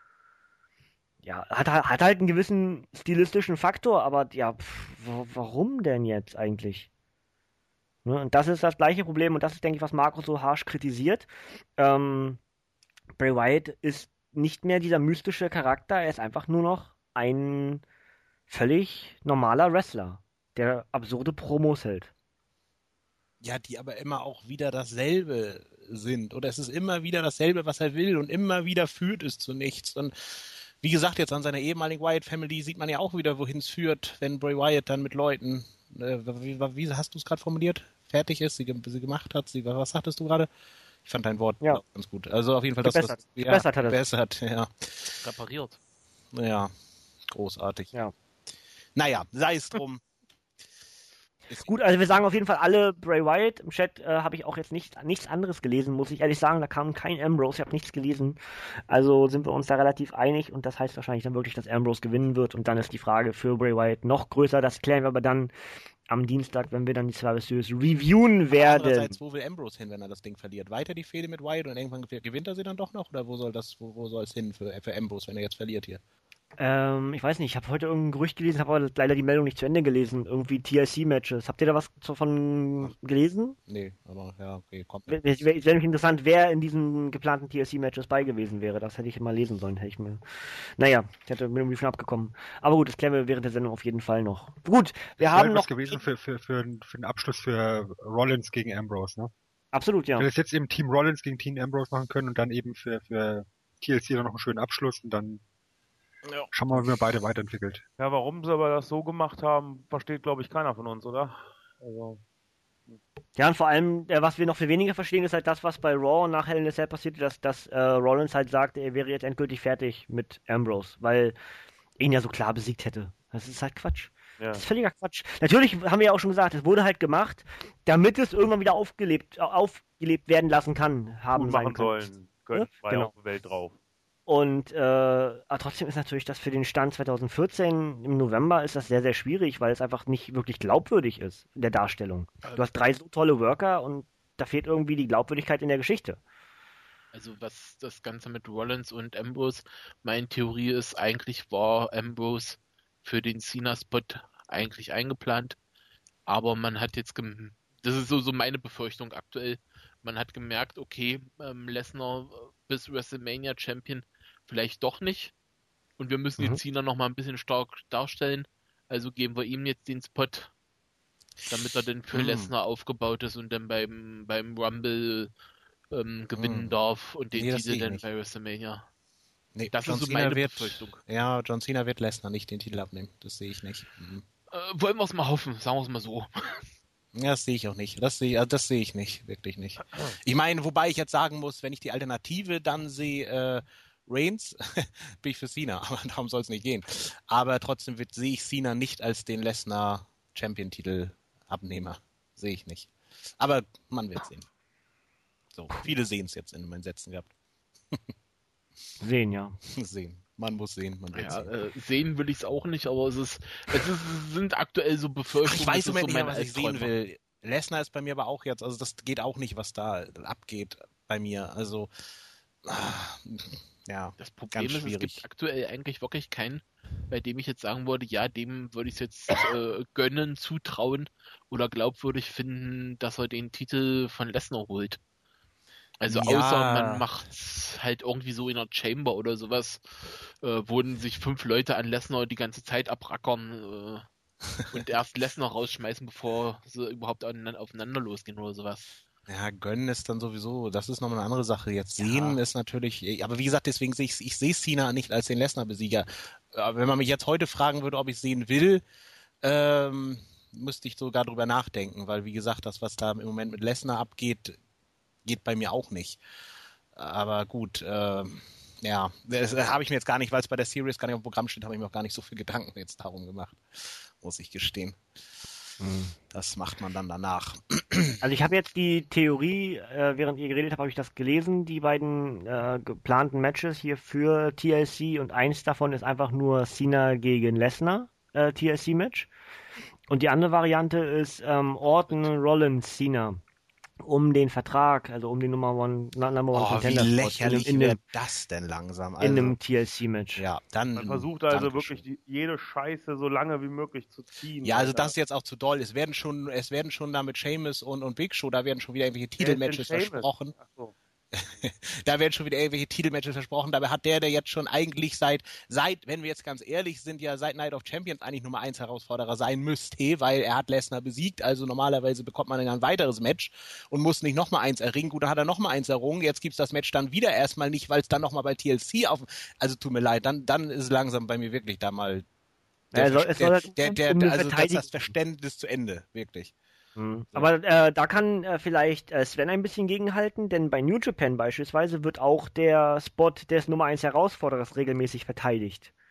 Ja, hat halt einen gewissen stilistischen Faktor. Aber ja, warum denn jetzt eigentlich? Ne? Und das ist das gleiche Problem. Und das ist, denke ich, was Marco so harsch kritisiert. Bray Wyatt ist nicht mehr dieser mystische Charakter. Er ist einfach nur noch ein völlig normaler Wrestler, der absurde Promos hält. Ja, die aber immer auch wieder dasselbe sind. Oder es ist immer wieder dasselbe, was er will, und immer wieder führt es zu nichts. Und wie gesagt, jetzt an seiner ehemaligen Wyatt Family sieht man ja auch wieder, wohin es führt, wenn Bray Wyatt dann mit Leuten, wie hast du es gerade formuliert, fertig ist, sie gemacht hat, was sagtest du gerade? Ich fand dein Wort ganz gut. Also auf jeden Fall gebessert. Gebessert, ja. Repariert. Ja, großartig. Ja. Naja, sei es drum. Ist gut, also wir sagen auf jeden Fall alle Bray Wyatt. Im Chat habe ich auch jetzt nichts anderes gelesen, muss ich ehrlich sagen. Da kam kein Ambrose, ich habe nichts gelesen. Also sind wir uns da relativ einig und das heißt wahrscheinlich dann wirklich, dass Ambrose gewinnen wird. Und dann ist die Frage für Bray Wyatt noch größer. Das klären wir aber dann am Dienstag, wenn wir dann die Survivor Series reviewen werden. Andererseits, wo will Ambrose hin, wenn er das Ding verliert? Weiter die Fehde mit Wyatt und irgendwann gewinnt er sie dann doch noch? Oder wo soll es hin für Ambrose, wenn er jetzt verliert hier? Ich weiß nicht, ich habe heute irgendein Gerücht gelesen, habe aber leider die Meldung nicht zu Ende gelesen. Irgendwie TLC-Matches. Habt ihr da was davon gelesen? Nee, aber ja, okay, kommt. Es wäre nämlich interessant, wer in diesen geplanten TLC-Matches bei gewesen wäre. Das hätte ich mal lesen sollen, hätte ich mir. Naja, ich hätte mir irgendwie schon abgekommen. Aber gut, das klären wir während der Sendung auf jeden Fall noch. Gut, wir haben noch. Das gewesen für den Abschluss für Rollins gegen Ambrose, ne? Absolut, ja. Wenn wir das jetzt eben Team Rollins gegen Team Ambrose machen können und dann eben für TLC noch einen schönen Abschluss und dann schauen wir mal, wie wir beide weiterentwickelt. Ja, warum sie aber das so gemacht haben, versteht, glaube ich, keiner von uns, oder? Also. Ja, und vor allem, was wir noch viel weniger verstehen, ist halt das, was bei Raw nach Hell in a Cell passierte, dass Rollins halt sagte, er wäre jetzt endgültig fertig mit Ambrose, weil er ihn ja so klar besiegt hätte. Das ist halt Quatsch. Ja. Das ist völliger Quatsch. Natürlich haben wir ja auch schon gesagt, es wurde halt gemacht, damit es irgendwann wieder aufgelebt werden lassen kann, machen sollen, können frei genau. auf die Welt drauf. Und aber trotzdem ist natürlich das für den Stand 2014 im November ist das sehr, sehr schwierig, weil es einfach nicht wirklich glaubwürdig ist in der Darstellung. Du hast 3 so tolle Worker und da fehlt irgendwie die Glaubwürdigkeit in der Geschichte. Also was das Ganze mit Rollins und Ambrose, meine Theorie ist, eigentlich war Ambrose für den Cena-Spot eigentlich eingeplant, aber man hat jetzt, das ist so meine Befürchtung aktuell, man hat gemerkt, okay, Lesnar bis WrestleMania Champion vielleicht doch nicht und wir müssen den Cena noch mal ein bisschen stark darstellen, also geben wir ihm jetzt den Spot, damit er dann für Lesnar aufgebaut ist und dann beim Rumble gewinnen darf und den Titel dann bei WrestleMania. Nee, das John ist so Cena meine Befürchtung. Ja, John Cena wird Lesnar nicht den Titel abnehmen. Das sehe ich nicht. Wollen wir es mal hoffen, sagen wir es mal so. Ja, das sehe ich auch nicht. Das sehe ich nicht, wirklich nicht. Ich meine, wobei ich jetzt sagen muss, wenn ich die Alternative dann sehe, Reigns, bin ich für Cena, aber darum soll es nicht gehen. Aber trotzdem sehe ich Cena nicht als den Lesnar Champion-Titel Abnehmer. Sehe ich nicht. Aber man wird sehen. So, viele sehen es jetzt in meinen Sätzen gehabt. Sehen, ja. Sehen. Man muss sehen, man wird sehen. Sehen will ich es auch nicht, aber es sind aktuell so Befürchtungen. Ich weiß im Moment nicht, was ich sehen will. Lesnar ist bei mir aber auch jetzt, also das geht auch nicht, was da abgeht bei mir. Also, ja, das Problem ist, es gibt aktuell eigentlich wirklich keinen, bei dem ich jetzt sagen würde, ja, dem würde ich es jetzt gönnen, zutrauen oder glaubwürdig finden, dass er den Titel von Lesnar holt. Also ja. Außer man macht's halt irgendwie so in einer Chamber oder sowas, wo sich 5 Leute an Lesnar die ganze Zeit abrackern und erst Lesnar rausschmeißen, bevor sie überhaupt aufeinander losgehen oder sowas. Ja, gönnen ist dann sowieso, das ist nochmal eine andere Sache. Jetzt sehen ist natürlich, aber wie gesagt, deswegen sehe ich sehe Cena nicht als den Lesnar-Besieger. Wenn man mich jetzt heute fragen würde, ob ich sehen will, müsste ich sogar drüber nachdenken, weil wie gesagt, das, was da im Moment mit Lesnar abgeht, geht bei mir auch nicht. Aber gut, ja, das habe ich mir jetzt gar nicht, weil es bei der Series gar nicht auf dem Programm steht, habe ich mir auch gar nicht so viel Gedanken jetzt darum gemacht, muss ich gestehen. Das macht man dann danach. Also ich habe jetzt die Theorie, während ihr geredet habt, habe ich das gelesen, die beiden geplanten Matches hier für TLC und eins davon ist einfach nur Cena gegen Lesnar TLC-Match und die andere Variante ist Orton, Rollins, Cena um den Vertrag, also um den Number One Contender. Wie lächerlich wird das denn langsam? Also, in einem TLC-Match. Ja, dann. Man versucht also wirklich jede Scheiße so lange wie möglich zu ziehen. Ja, also das ist jetzt auch zu doll. Es werden schon da mit Sheamus und Big Show, da werden schon wieder irgendwelche Titelmatches versprochen. Ach so. Da werden schon wieder irgendwelche Titelmatches versprochen. Dabei hat der jetzt schon eigentlich seit, wenn wir jetzt ganz ehrlich sind, ja seit Night of Champions eigentlich Nummer 1 Herausforderer sein müsste, weil er hat Lesnar besiegt. Also normalerweise bekommt man dann ein weiteres Match und muss nicht nochmal eins erringen. Gut, da hat er nochmal eins errungen. Jetzt gibt's das Match dann wieder erstmal nicht, weil es dann nochmal bei TLC also tut mir leid, dann ist es langsam bei mir wirklich da mal das Verständnis zu Ende, wirklich. Aber da kann vielleicht Sven ein bisschen gegenhalten, denn bei New Japan beispielsweise wird auch der Spot des Nummer 1 Herausforderers regelmäßig verteidigt.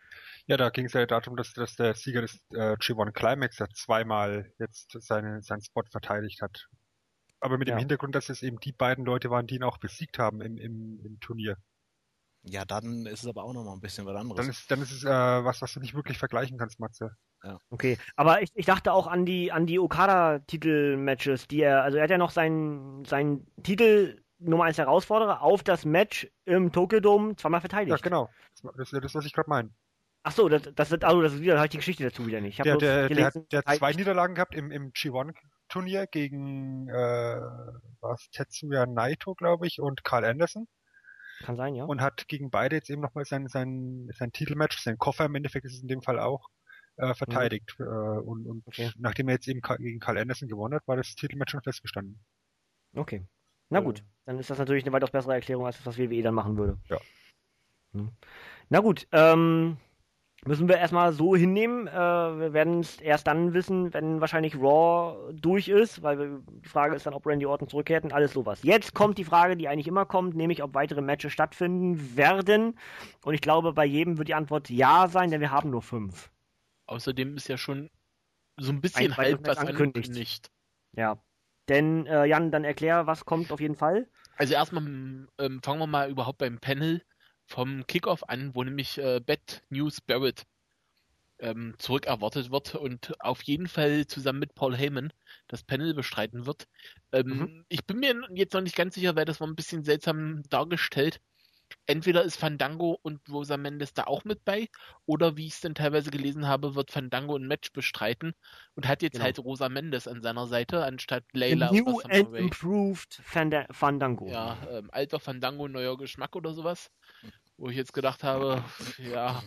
Ja, da ging es ja darum, dass der Sieger des G1 Climax ja zweimal jetzt seinen Spot verteidigt hat. Aber mit dem Hintergrund, dass es eben die beiden Leute waren, die ihn auch besiegt haben im Turnier. Ja, dann ist es aber auch nochmal ein bisschen was anderes. Dann ist es was du nicht wirklich vergleichen kannst, Matze. Ja. Okay, aber ich dachte auch an die Okada-Titel-Matches, also er hat ja noch seinen Titel Nummer 1 Herausforderer auf das Match im Tokyo Dome zweimal verteidigt. Ja, genau. Das ist das, was ich gerade meine. Ach so, das ist wieder, da habe ich die Geschichte dazu wieder nicht. Der hat 2 Niederlagen gehabt im G1-Turnier gegen Tetsuya Naito, glaube ich, und Carl Anderson. Kann sein, ja. Und hat gegen beide jetzt eben nochmal sein Titelmatch, sein Koffer im Endeffekt ist es in dem Fall auch, verteidigt. Und nachdem er jetzt eben gegen Carl Anderson gewonnen hat, war das Titelmatch schon festgestanden. Okay. Na gut, dann ist das natürlich eine weitaus bessere Erklärung, als das, was WWE dann machen würde. Ja. Na gut, müssen wir erstmal so hinnehmen. Wir werden es erst dann wissen, wenn wahrscheinlich Raw durch ist, weil die Frage ist dann, ob Randy Orton zurückkehrt und alles sowas. Jetzt kommt die Frage, die eigentlich immer kommt, nämlich ob weitere Matches stattfinden werden. Und ich glaube, bei jedem wird die Antwort ja sein, denn wir haben nur 5. Außerdem ist ja schon so ein bisschen halb was angekündigt. Ja. Denn, Jan, dann erklär, was kommt auf jeden Fall. Also erstmal fangen wir mal überhaupt beim Panel vom Kickoff an, wo nämlich Bad News Barrett zurück erwartet wird und auf jeden Fall zusammen mit Paul Heyman das Panel bestreiten wird. Ich bin mir jetzt noch nicht ganz sicher, weil das war ein bisschen seltsam dargestellt. Entweder ist Fandango und Rosa Mendes da auch mit bei, oder wie ich es denn teilweise gelesen habe, wird Fandango ein Match bestreiten und hat jetzt halt Rosa Mendes an seiner Seite, anstatt Layla oder New and Improved Fandango. Ja, alter Fandango, neuer Geschmack oder sowas. Wo ich jetzt gedacht habe, ja.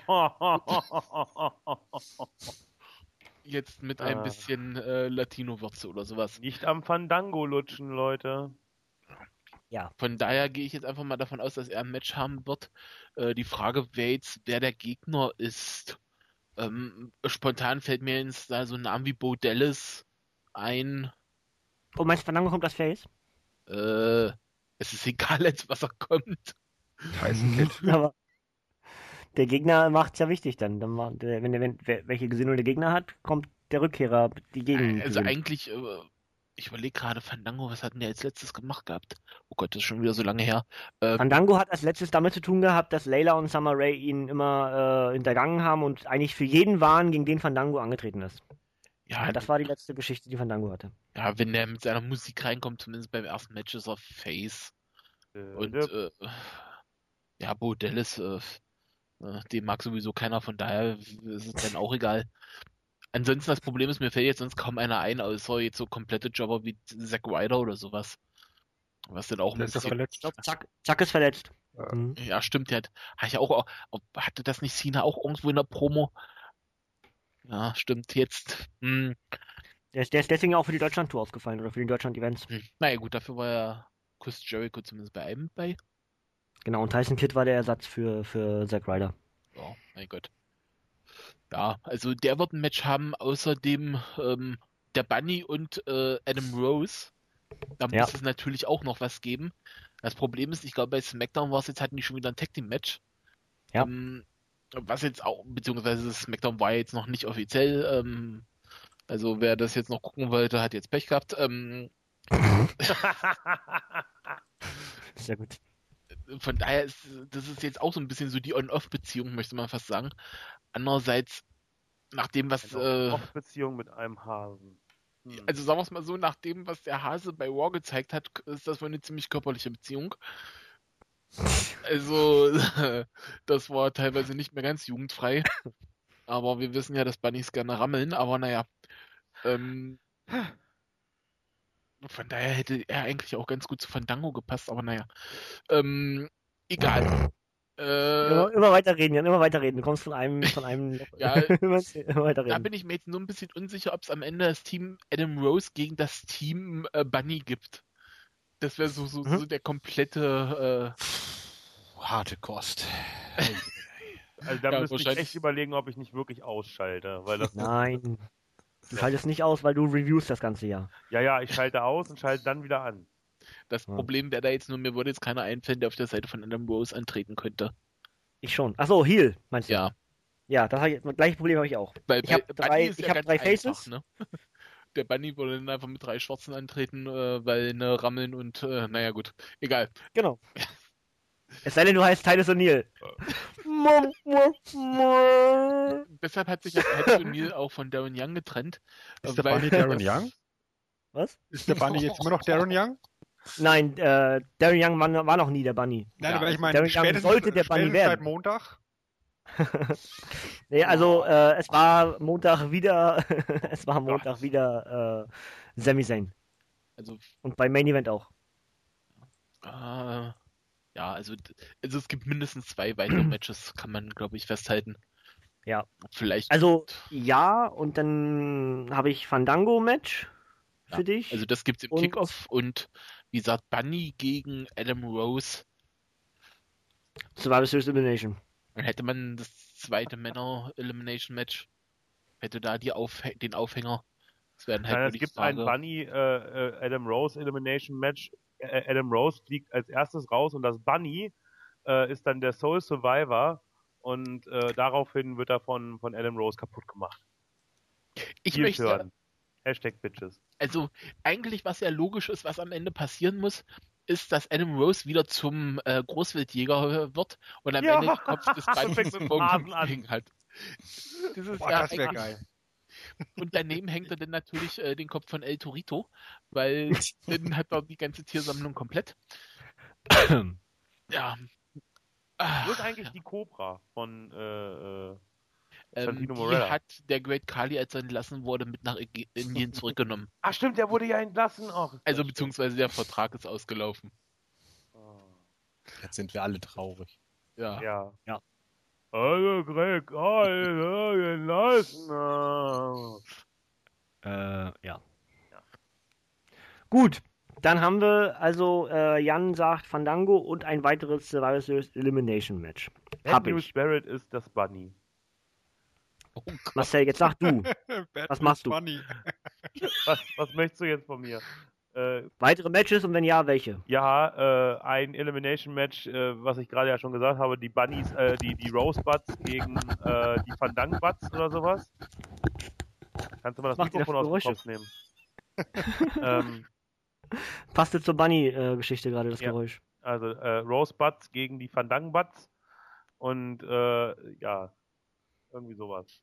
Jetzt mit ein bisschen Latino-Würze oder sowas. Nicht am Fandango lutschen, Leute. Ja. Von daher gehe ich jetzt einfach mal davon aus, dass er ein Match haben wird. Die Frage wäre jetzt, wer der Gegner ist. Spontan fällt mir jetzt da so ein Name wie Bo Dallas ein. Oh, meinst du, Fandango kommt das Face? Es ist egal jetzt, was er kommt. Aber der Gegner macht es ja wichtig dann. Wenn welche Gesinnung der Gegner hat, kommt der Rückkehrer die Gegend. Also eigentlich, ich überlege gerade, Fandango, was hat denn der als letztes gemacht gehabt? Oh Gott, das ist schon wieder so lange her. Fandango hat als letztes damit zu tun gehabt, dass Layla und Summer Rae ihn immer hintergangen haben und eigentlich für jeden waren, gegen den Fandango angetreten ist. Ja, das war die letzte Geschichte, die Fandango hatte. Ja, wenn der mit seiner Musik reinkommt, zumindest beim ersten Match ist er Face. Und ja, Bo Dallas, den mag sowieso keiner, von daher ist es dann auch egal. Ansonsten das Problem ist, mir fällt jetzt sonst kaum einer ein, außer jetzt so komplette Jobber wie Zack Ryder oder sowas. Was denn auch ein bisschen... verletzt. Zack ist verletzt. Ja, stimmt, der hatte das nicht Cena auch irgendwo in der Promo? Ja, stimmt, jetzt. Der ist deswegen auch für die Deutschland-Tour ausgefallen oder für die Deutschland-Events. Naja gut, dafür war ja Chris Jericho zumindest bei einem bei. Genau, und Tyson Kidd war der Ersatz für Zack Ryder. Oh, mein Gott. Ja, also der wird ein Match haben, außerdem der Bunny und Adam Rose. Da muss es natürlich auch noch was geben. Das Problem ist, ich glaube bei SmackDown war es jetzt, hatten die schon wieder ein Tag-Team-Match. Ja. Was jetzt auch, beziehungsweise SmackDown war jetzt noch nicht offiziell. Also wer das jetzt noch gucken wollte, hat jetzt Pech gehabt. Sehr gut. Von daher das ist jetzt auch so ein bisschen so die On-Off-Beziehung, möchte man fast sagen. Andererseits, nach dem, was... On-Off-Beziehung mit einem Hasen. Also sagen wir es mal so, nach dem, was der Hase bei Raw gezeigt hat, ist das wohl eine ziemlich körperliche Beziehung. Also, das war teilweise nicht mehr ganz jugendfrei. Aber wir wissen ja, dass Bunnies gerne rammeln, aber naja. Von daher hätte er eigentlich auch ganz gut zu Fandango gepasst, aber naja. Egal. Immer weiterreden, Jan, immer weiterreden. Du kommst von einem ja, immer weiterreden. Da bin ich mir jetzt nur ein bisschen unsicher, ob es am Ende das Team Adam Rose gegen das Team Bunny gibt. Das wäre so der komplette harte Kost. Also da müsste ich echt überlegen, ob ich nicht wirklich ausschalte. Weil das Nein. Du schaltest nicht aus, weil du reviewst das ganze Jahr. Ja, ich schalte aus und schalte dann wieder an. Das Problem wäre da jetzt nur, mir würde jetzt keiner einfallen, der auf der Seite von Adam Rose antreten könnte. Ich schon. Achso, Heel, meinst du? Ja. Ja, das gleiche Problem habe ich auch. Ich habe drei Faces. Ne? Der Bunny würde dann einfach mit 3 Schwarzen antreten, weil rammeln und naja gut, egal. Genau. Es sei denn, du heißt Titus O'Neil. Deshalb hat sich ja Titus O'Neil auch von Darren Young getrennt. Ist der Bunny Darren Young? Was? Ist der Bunny jetzt immer noch Darren Young? Nein, Darren Young war noch nie der Bunny. Nein, aber ich meine, spätestens sollte der Bunny werden. Seit Montag? Nee, also es war Montag wieder Sami Zayn. Also, und beim Main Event auch. Ja, also es gibt mindestens 2 weitere Matches, kann man, glaube ich, festhalten. Ja. Vielleicht. Also, ja, und dann habe ich Fandango-Match für dich. Also, das gibt's im Kickoff und, wie gesagt, Bunny gegen Adam Rose. Survivor Series Elimination. Dann hätte man das zweite Männer-Elimination-Match, hätte da den Aufhänger. Das werden halt, es gibt ein Bunny Adam Rose Elimination-Match. Adam Rose fliegt als erstes raus und das Bunny ist dann der Soul Survivor und daraufhin wird er von Adam Rose kaputt gemacht. Ich möchte hören. #Bitches. Also eigentlich, was ja logisch ist, was am Ende passieren muss, ist, dass Adam Rose wieder zum Großwildjäger wird und am Ende den Kopf des Bunny hat. Das wäre geil. Und daneben hängt er dann natürlich den Kopf von El Torito, weil dann hat er die ganze Tiersammlung komplett. Ja. Wo ist eigentlich die Cobra von die hat der Great Khali, als er entlassen wurde, mit nach Indien zurückgenommen. Ach stimmt, der wurde ja entlassen auch. Also beziehungsweise der Vertrag ist ausgelaufen. Jetzt sind wir alle traurig. Ja. Also Greg Khali entlassen. Ja. Gut, dann haben wir also Jan sagt Fandango und ein weiteres Survivor Series Elimination Match. Andrew Barrett ist das Bunny. Oh Marcel, jetzt sag du. Was machst du? Was möchtest du jetzt von mir? Weitere Matches und wenn ja, welche? Ja, ein Elimination-Match, was ich gerade ja schon gesagt habe, die Bunnies, die Rosebuds gegen die Fandangbutts oder sowas. Kannst du mal das Mikrofon aus dem Kopf nehmen? Passte zur Bunny-Geschichte gerade das Geräusch. Also Rosebuds gegen die Fandangbutts und ja, irgendwie sowas.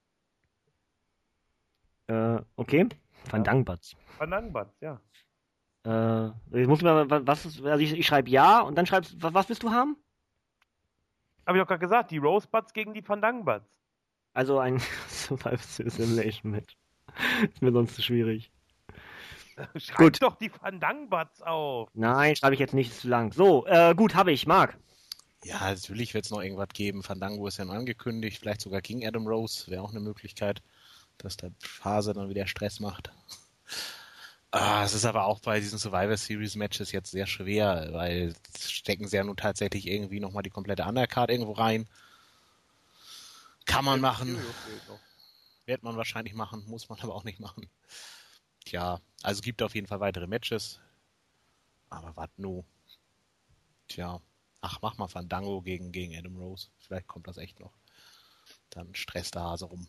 Okay. Fandangbutts. Fandangbutts, ja. Ich muss mal, ich schreibe ja und dann schreibst was willst du haben? Hab ich doch gerade gesagt, die Rosebuds gegen die Fandangbutts. Also ein Survivor Series Elimination Match. Ist mir sonst zu schwierig. Schreib doch die Fandangbutts auf. Nein, schreibe ich jetzt nicht, ist zu lang. So, gut, habe ich, Marc. Ja, natürlich wird es noch irgendwas geben. Fandango ist ja angekündigt, vielleicht sogar gegen Adam Rose, wäre auch eine Möglichkeit, dass der Phase dann wieder Stress macht. Es ist aber auch bei diesen Survivor Series Matches jetzt sehr schwer, weil stecken sie ja nun tatsächlich irgendwie nochmal die komplette Undercard irgendwo rein. Kann man machen. Wird man wahrscheinlich machen, muss man aber auch nicht machen. Tja, also gibt auf jeden Fall weitere Matches. Aber was nu? Tja, mach mal Fandango gegen Adam Rose. Vielleicht kommt das echt noch. Dann stresst der Hase rum.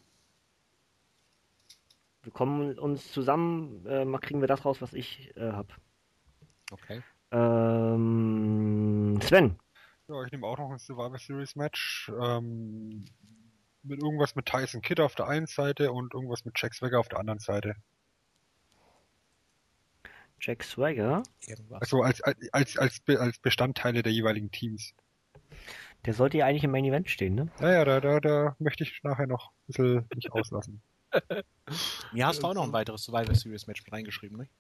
Wir kommen uns zusammen, kriegen wir das raus, was ich habe. Okay. Sven. Ja, ich nehme auch noch ein Survivor Series Match. Mit irgendwas mit Tyson Kidd auf der einen Seite und irgendwas mit Jack Swagger auf der anderen Seite. Jack Swagger? Also als Bestandteile der jeweiligen Teams. Der sollte ja eigentlich im Main Event stehen, ne? Ja, da möchte ich nachher noch ein bisschen mich auslassen. Ja, hast du auch noch ein weiteres Survivor Series Match mit reingeschrieben, ne?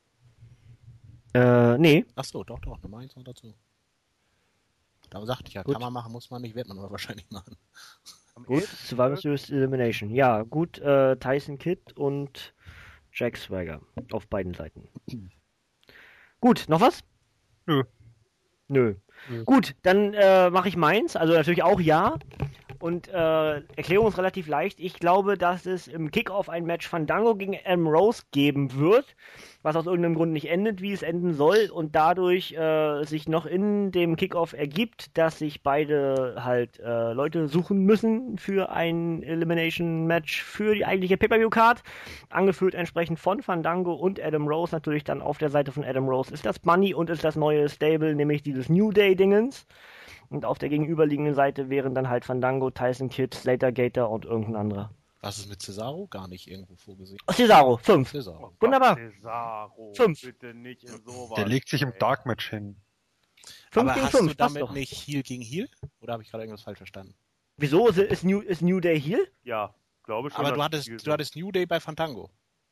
Nee. Achso, doch, Nummer 1 noch dazu. Da sagte ich ja, gut. Kann man machen, muss man nicht, wird man aber wahrscheinlich machen. Gut, Survivor Series Elimination. Ja, gut, Tyson Kidd und Jack Swagger auf beiden Seiten. Gut, noch was? Nö. Gut, dann mache ich meins. Also natürlich auch ja. Und Erklärung ist relativ leicht. Ich glaube, dass es im Kickoff ein Match Fandango gegen Adam Rose geben wird, was aus irgendeinem Grund nicht endet, wie es enden soll. Und dadurch sich noch in dem Kickoff ergibt, dass sich beide halt Leute suchen müssen für ein Elimination-Match für die eigentliche Pay-Per-View-Card. Angeführt entsprechend von Fandango und Adam Rose. Natürlich dann auf der Seite von Adam Rose ist das Bunny und ist das neue Stable, nämlich dieses New Day-Dingens. Und auf der gegenüberliegenden Seite wären dann halt Fandango, Tyson Kidd, Slater Gator und irgendein anderer. Was ist mit Cesaro? Gar nicht irgendwo vorgesehen. Cesaro, 5. Cesaro. Wunderbar. Cesaro, 5. bitte nicht in sowas. Der legt sich im Dark Match hin. 5 Aber gegen hast 5, du passt damit doch. nicht Heel gegen Heel? Oder habe ich gerade irgendwas falsch verstanden? Wieso? Ist New Day Heel? Ja, glaube schon. Aber dass du hattest New Day bei Fandango.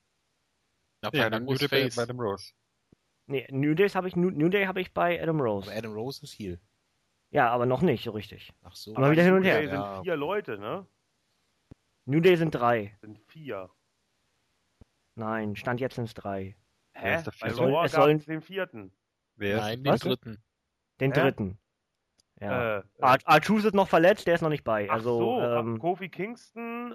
Na, Ja, Fandango dann ist würde Face. bei dem Rose. Nee, New Day habe ich bei Adam Rose. Aber Adam Rose ist Heel. Ja, aber noch nicht so richtig. Ach so. Aber wieder hin und New her. Day sind Ja. 4 Leute, ne? New Day sind 3. Sind 4. Nein, Stand jetzt sind es 3. Wer ist der Bei vierte? Raw Es gab sollen- es den 4. Wer ist Nein, den Was? dritten. Den Hä? dritten. Ja. Ach R-Truth ist noch verletzt, der ist noch nicht bei. Also, so, Kofi Kingston,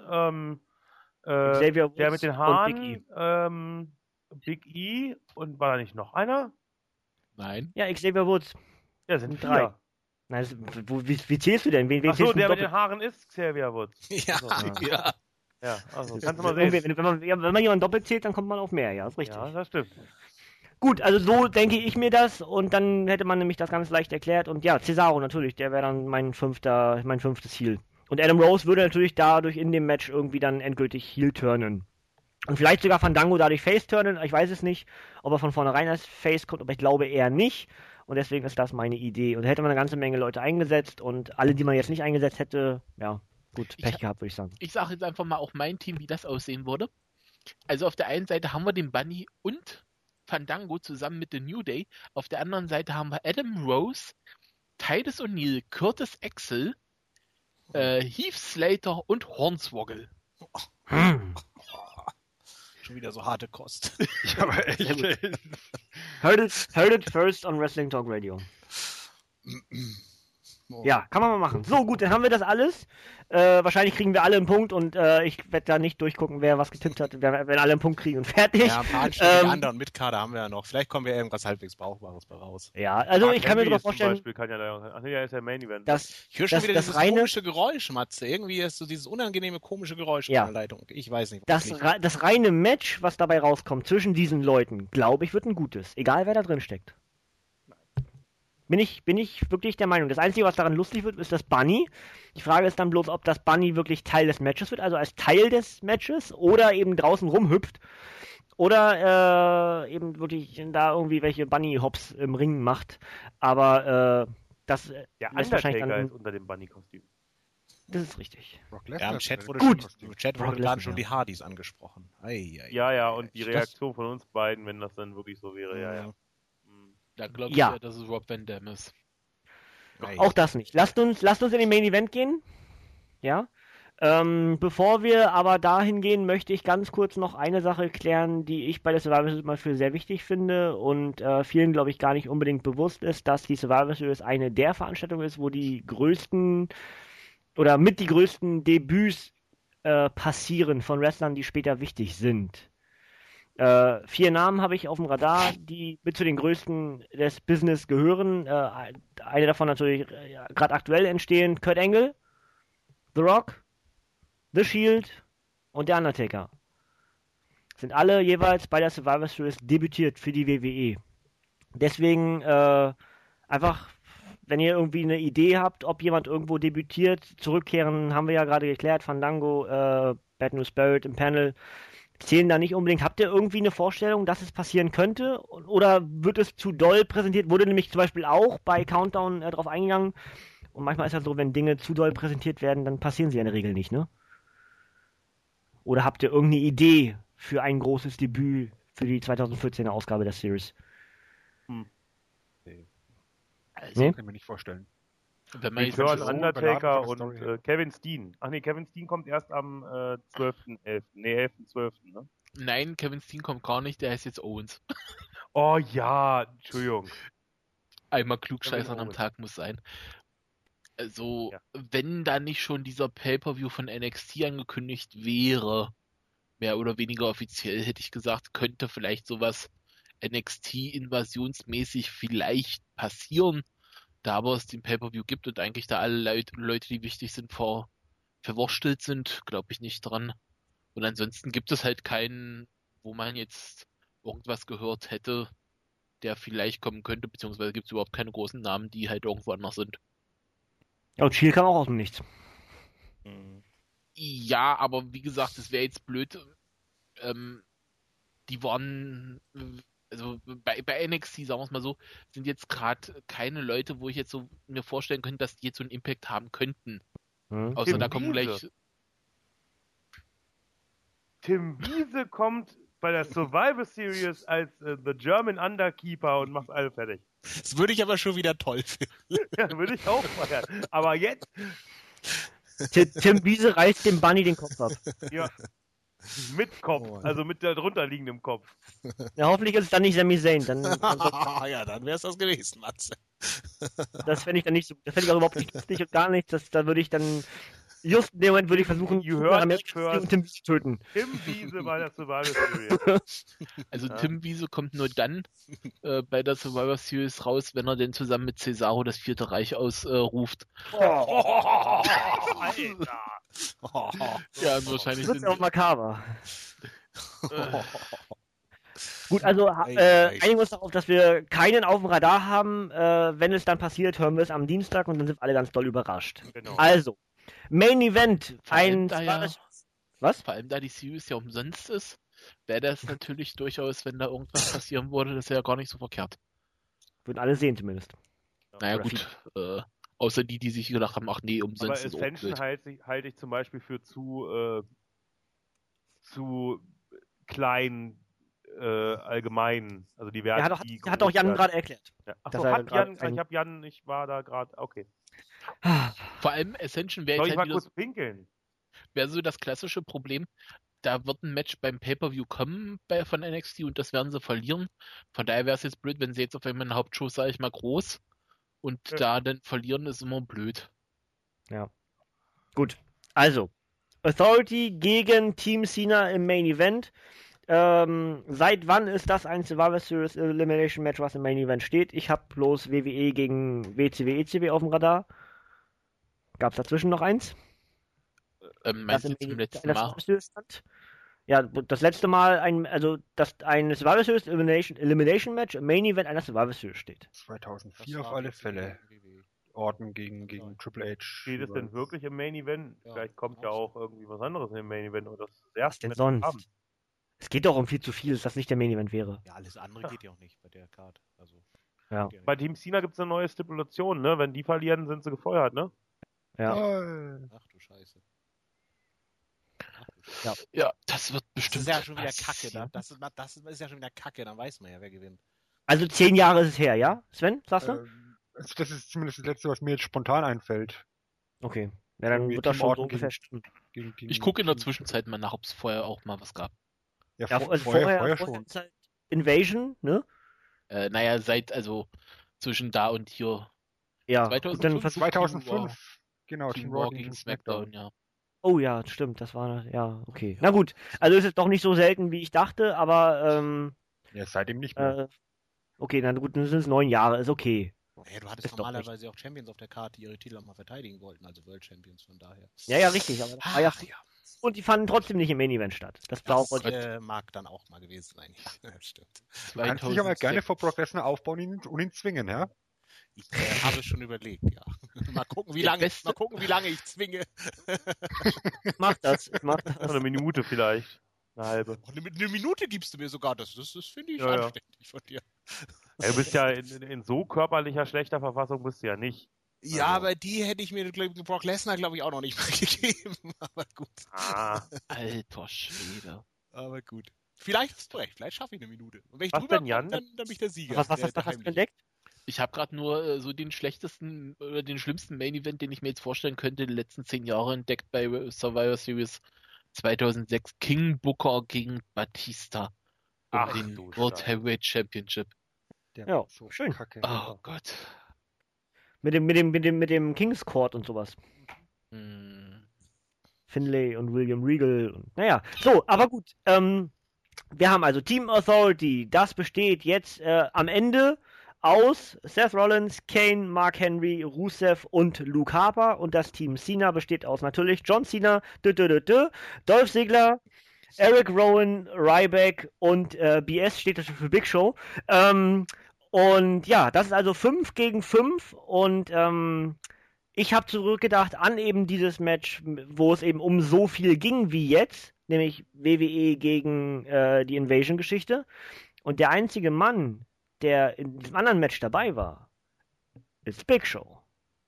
Xavier Woods der mit den und Haaren, Big E. Big E und war da nicht noch einer? Nein. Ja, Xavier Woods. Ja, sind 4. 3. Nein, wie zählst du denn? Wen Ach so, zählst du der mit doppelt? den Haaren ist Xavier Woods. Ja, Ja. Ja, also Das kannst du ist mal irgendwie- sehen. wenn man jemanden doppelt zählt, dann kommt man auf mehr, ja, ist richtig. Ja, das stimmt. Gut, also so denke ich mir das und dann hätte man nämlich das ganz leicht erklärt und ja, Cesaro natürlich, der wäre dann mein fünftes Heel. Und Adam Rose würde natürlich dadurch in dem Match irgendwie dann endgültig Heel turnen. Und vielleicht sogar Fandango dadurch Face turnen, ich weiß es nicht, ob er von vornherein als Face kommt, aber ich glaube eher nicht. Und deswegen ist das meine Idee. Und da hätte man eine ganze Menge Leute eingesetzt und alle, die man jetzt nicht eingesetzt hätte, ja, gut, Pech gehabt, würde ich sagen. Ich sage jetzt einfach mal auch mein Team, wie das aussehen würde. Also auf der einen Seite haben wir den Bunny und Fandango zusammen mit dem New Day. Auf der anderen Seite haben wir Adam Rose, Titus O'Neil, Curtis Axel, Heath Slater und Hornswoggle. schon wieder so harte Kost. Ja, aber echt. Heard it first on Wrestling Talk Radio. Ja, kann man mal machen. So, gut, dann haben wir das alles. Wahrscheinlich kriegen wir alle einen Punkt und ich werde da nicht durchgucken, wer was getippt hat, wenn alle einen Punkt kriegen und fertig. Ja, ein paar anständige andere und Mitkader haben wir ja noch. Vielleicht kommen wir irgendwas halbwegs Brauchbares bei raus. Ja, also ich kann mir sogar Zum vorstellen, Beispiel kann ja da, ach nee, der ist ja Main Event. dass Ich höre schon wieder das dieses reine- komische Geräusch, Matze. Irgendwie ist so dieses unangenehme, komische Geräusch Ja. in der Leitung. Ich weiß nicht, was das reine Match, was dabei rauskommt zwischen diesen Leuten, glaube ich, wird ein gutes. Egal, wer da drin steckt. Bin ich wirklich der Meinung. Das Einzige, was daran lustig wird, ist das Bunny. Die Frage ist dann bloß, ob das Bunny wirklich Teil des Matches wird, also als Teil des Matches, oder eben draußen rumhüpft. Oder eben wirklich da irgendwie welche Bunny-Hops im Ring macht. Aber das Der lässt wahrscheinlich Undertaker dann... ist unter dem Bunny-Kostüm. Das ist richtig. Brock Ja, Lesnar im ist Chat ein wurde, Gut. schon, im Chat Brock wurde Lesnar, gerade schon ja. die Hardys angesprochen. Ja, und die Das- Reaktion von uns beiden, wenn das dann wirklich so wäre, ja. Da glaube ich Ja. ja, dass es Rob Van Dam ist. Auch das nicht. Lasst uns in den Main Event gehen. Ja. Bevor wir aber dahin gehen, möchte ich ganz kurz noch eine Sache klären, die ich bei der Survivor Series mal für sehr wichtig finde und vielen, glaube ich, gar nicht unbedingt bewusst ist, dass die Survivor Series eine der Veranstaltungen ist, wo die größten oder mit die größten Debüts passieren von Wrestlern, die später wichtig sind. 4 Namen habe ich auf dem Radar, die mit zu den größten des Business gehören. Eine davon natürlich gerade aktuell entstehen: Kurt Angle, The Rock, The Shield und der Undertaker. Sind alle jeweils bei der Survivor Series debütiert für die WWE. Deswegen einfach, wenn ihr irgendwie eine Idee habt, ob jemand irgendwo debütiert, zurückkehren, haben wir ja gerade geklärt, Fandango, Bad News Barrett im Panel, zählen da nicht unbedingt. Habt ihr irgendwie eine Vorstellung, dass es passieren könnte? Oder wird es zu doll präsentiert? Wurde nämlich zum Beispiel auch bei Countdown drauf eingegangen. Und manchmal ist ja so, wenn Dinge zu doll präsentiert werden, dann passieren sie ja in der Regel nicht, ne? Oder habt ihr irgendeine Idee für ein großes Debüt für die 2014er Ausgabe der Series? Also, Nee? Kann ich mir nicht vorstellen. wenn man jetzt Return so Undertaker beladen von der und Story her. Kevin Steen. Ach nee, Kevin Steen kommt erst am 12.11. Nee, 11.12. Ne? Nein, Kevin Steen kommt gar nicht, der heißt jetzt Owens. Oh ja, Entschuldigung. Einmal Klugscheißern Kevin am Owens. Tag muss sein. Also, wenn da nicht schon dieser Pay-Per-View von NXT angekündigt wäre, mehr oder weniger offiziell, hätte ich gesagt, könnte vielleicht sowas NXT-invasionsmäßig vielleicht passieren, da aber es den Pay-Per-View gibt und eigentlich da alle Leute, die wichtig sind, verwurstelt sind, glaube ich nicht dran. Und ansonsten gibt es halt keinen, wo man jetzt irgendwas gehört hätte, der vielleicht kommen könnte, beziehungsweise gibt es überhaupt keine großen Namen, die halt irgendwo anders sind. Ja, und Shield kam auch aus dem Nichts. Ja, aber wie gesagt, es wäre jetzt blöd. Die waren, also bei NXT, sagen wir es mal so, sind jetzt gerade keine Leute, wo ich jetzt so mir vorstellen könnte, dass die jetzt so einen Impact haben könnten. Außer Tim da kommen Wiese. gleich. Tim Wiese kommt bei der Survivor Series als The German Underkeeper und macht alle fertig. Das würde ich aber schon wieder toll finden. Ja, würde ich auch feiern. Aber jetzt, Tim Wiese reißt dem Bunny den Kopf ab. ja, mit Kopf, also mit der drunter liegendem Kopf. Ja, hoffentlich ist es dann nicht Sami Zayn. Dann Ja, dann wäre es das gewesen, Matze. das fände ich dann nicht so. Das fände ich auch überhaupt nicht lustig und gar nicht. Da würde ich dann. Just in dem Moment würde ich versuchen, You heard it first. und Tim Wiese zu töten. Tim Wiese bei der Survivor Series. Also Tim Wiese kommt nur dann bei der Survivor Series raus, wenn er denn zusammen mit Cesaro das Vierte Reich ausruft. Alter. Ja, und wahrscheinlich Das ist sind ja auch makaber. Gut, also einigen wir uns darauf, dass wir keinen auf dem Radar haben. Wenn es dann passiert, hören wir es am Dienstag und dann sind wir alle ganz doll überrascht. Genau. Also, Main Event. Was? Vor allem da die Series ja umsonst ist, wäre das natürlich durchaus, wenn da irgendwas passieren würde, das wäre ja gar nicht so verkehrt. Würden alle sehen zumindest. Naja Oder gut, außer die sich gedacht haben, ach nee, Aber umsonst ist auch Ascension blöd. halte ich zum Beispiel für zu klein allgemein. Also die werden hat doch Jan gerade erklärt. Ja. dass Achso, er hat grad Jan, ich war da gerade, okay. Vor allem Ascension wäre Soll jetzt ich halt mal wieder kurz pinkeln? wäre so das klassische Problem. Da wird ein Match beim Pay-Per-View kommen von NXT und das werden sie verlieren. Von daher wäre es jetzt blöd, wenn sie jetzt auf einmal eine Hauptshow, sage ich mal, groß und da dann verlieren, ist immer blöd. Ja. Gut. Also, Authority gegen Team Cena im Main Event. Seit wann ist das ein Survivor Series Elimination Match, was im Main Event steht? Ich habe bloß WWE gegen WCW, ECW auf dem Radar. Gab es dazwischen noch eins? Meinst du zum letzten Mal? Ja, das letzte Mal ein Survivor Series Elimination Match im Main Event einer Survivor Series steht. 2004 auf alle Fälle. Orton gegen Triple H. Steht es denn wirklich im Main Event? Ja, Vielleicht kommt ja auch irgendwie was anderes im Main Event oder das Was erste denn Match sonst? am Abend. Es geht doch um viel zu viel, dass das nicht der Main Event wäre. Ja, alles andere geht ja auch nicht bei der Card. Also, Ja. Bei Team Cena gibt es eine neue Stipulation, ne? Wenn die verlieren, sind sie gefeuert, ne? Ja. ach du Scheiße. Ja, das wird Das bestimmt ist ja schon wieder Kacke. passieren. Das ist ja schon wieder Kacke, dann weiß man ja, wer gewinnt. Also 10 Jahre ist es her, ja? Sven, sagst du? Also das ist zumindest das Letzte, was mir jetzt spontan einfällt. Okay. Ja, dann Irgendwie wird das Team schon so Orton ungefähr stimmen. Ich gucke in der Zwischenzeit mal nach, ob es vorher auch mal was gab. Ja, Ja, also vorher schon. Ist halt Invasion, ne? Naja, zwischen da und hier. Ja. 2005? Dann 2005. Genau, Team Raw gegen SmackDown, ja. Oh ja, stimmt, das war, ja, okay. Na gut, also ist es doch nicht so selten, wie ich dachte, aber, Ja, seitdem nicht mehr. okay, na gut, dann sind es 9 Jahre, ist okay. Ja, du hattest Ist doch normalerweise auch Champions auf der Karte, die ihre Titel auch mal verteidigen wollten, also World Champions, von daher. Ja, richtig, aber das war ja, ja. und die fanden trotzdem nicht im Main Event statt. Das war auch, Das mag dann auch mal gewesen sein. Ja, das stimmt. Du kannst dich aber gerne vor Brock Lesnar aufbauen und ihn zwingen, ja? Ich habe es schon überlegt, ja. Mal gucken, wie lange ich zwinge. mach das. Eine Minute vielleicht. Eine halbe. Eine Minute gibst du mir sogar, das finde ich Ja, ja. anständig von dir. Ja, du bist ja in so körperlicher schlechter Verfassung bist du ja nicht. Ja, Also. aber die hätte ich mir Brock Lesnar, glaube ich, auch noch nicht mal gegeben. Aber gut. Alter Schwede. Aber gut. Vielleicht hast du recht, vielleicht schaffe ich eine Minute. Und wenn ich Was drüber denn, Jan? komme, dann bin ich der Sieger. Was hast du entdeckt? Ich habe gerade nur so den schlechtesten oder den schlimmsten Main Event, den ich mir jetzt vorstellen könnte, die letzten 10 Jahre entdeckt bei Survivor Series 2006. King Booker gegen Batista. Um den World Heavyweight Championship. Der Ja, so schön. Kacke. Oh Gott. Mit dem King's Court und sowas. Finlay und William Regal. Naja, so, aber gut. Wir haben also Team Authority. Das besteht jetzt am Ende aus Seth Rollins, Kane, Mark Henry, Rusev und Luke Harper. Und das Team Cena besteht aus natürlich John Cena, Dolph Ziggler, Eric Rowan, Ryback und BS steht das für Big Show. Und ja, das ist also 5 gegen 5 und ich habe zurückgedacht an eben dieses Match, wo es eben um so viel ging wie jetzt, nämlich WWE gegen die Invasion-Geschichte. Und der einzige Mann, der in diesem anderen Match dabei war, ist Big Show.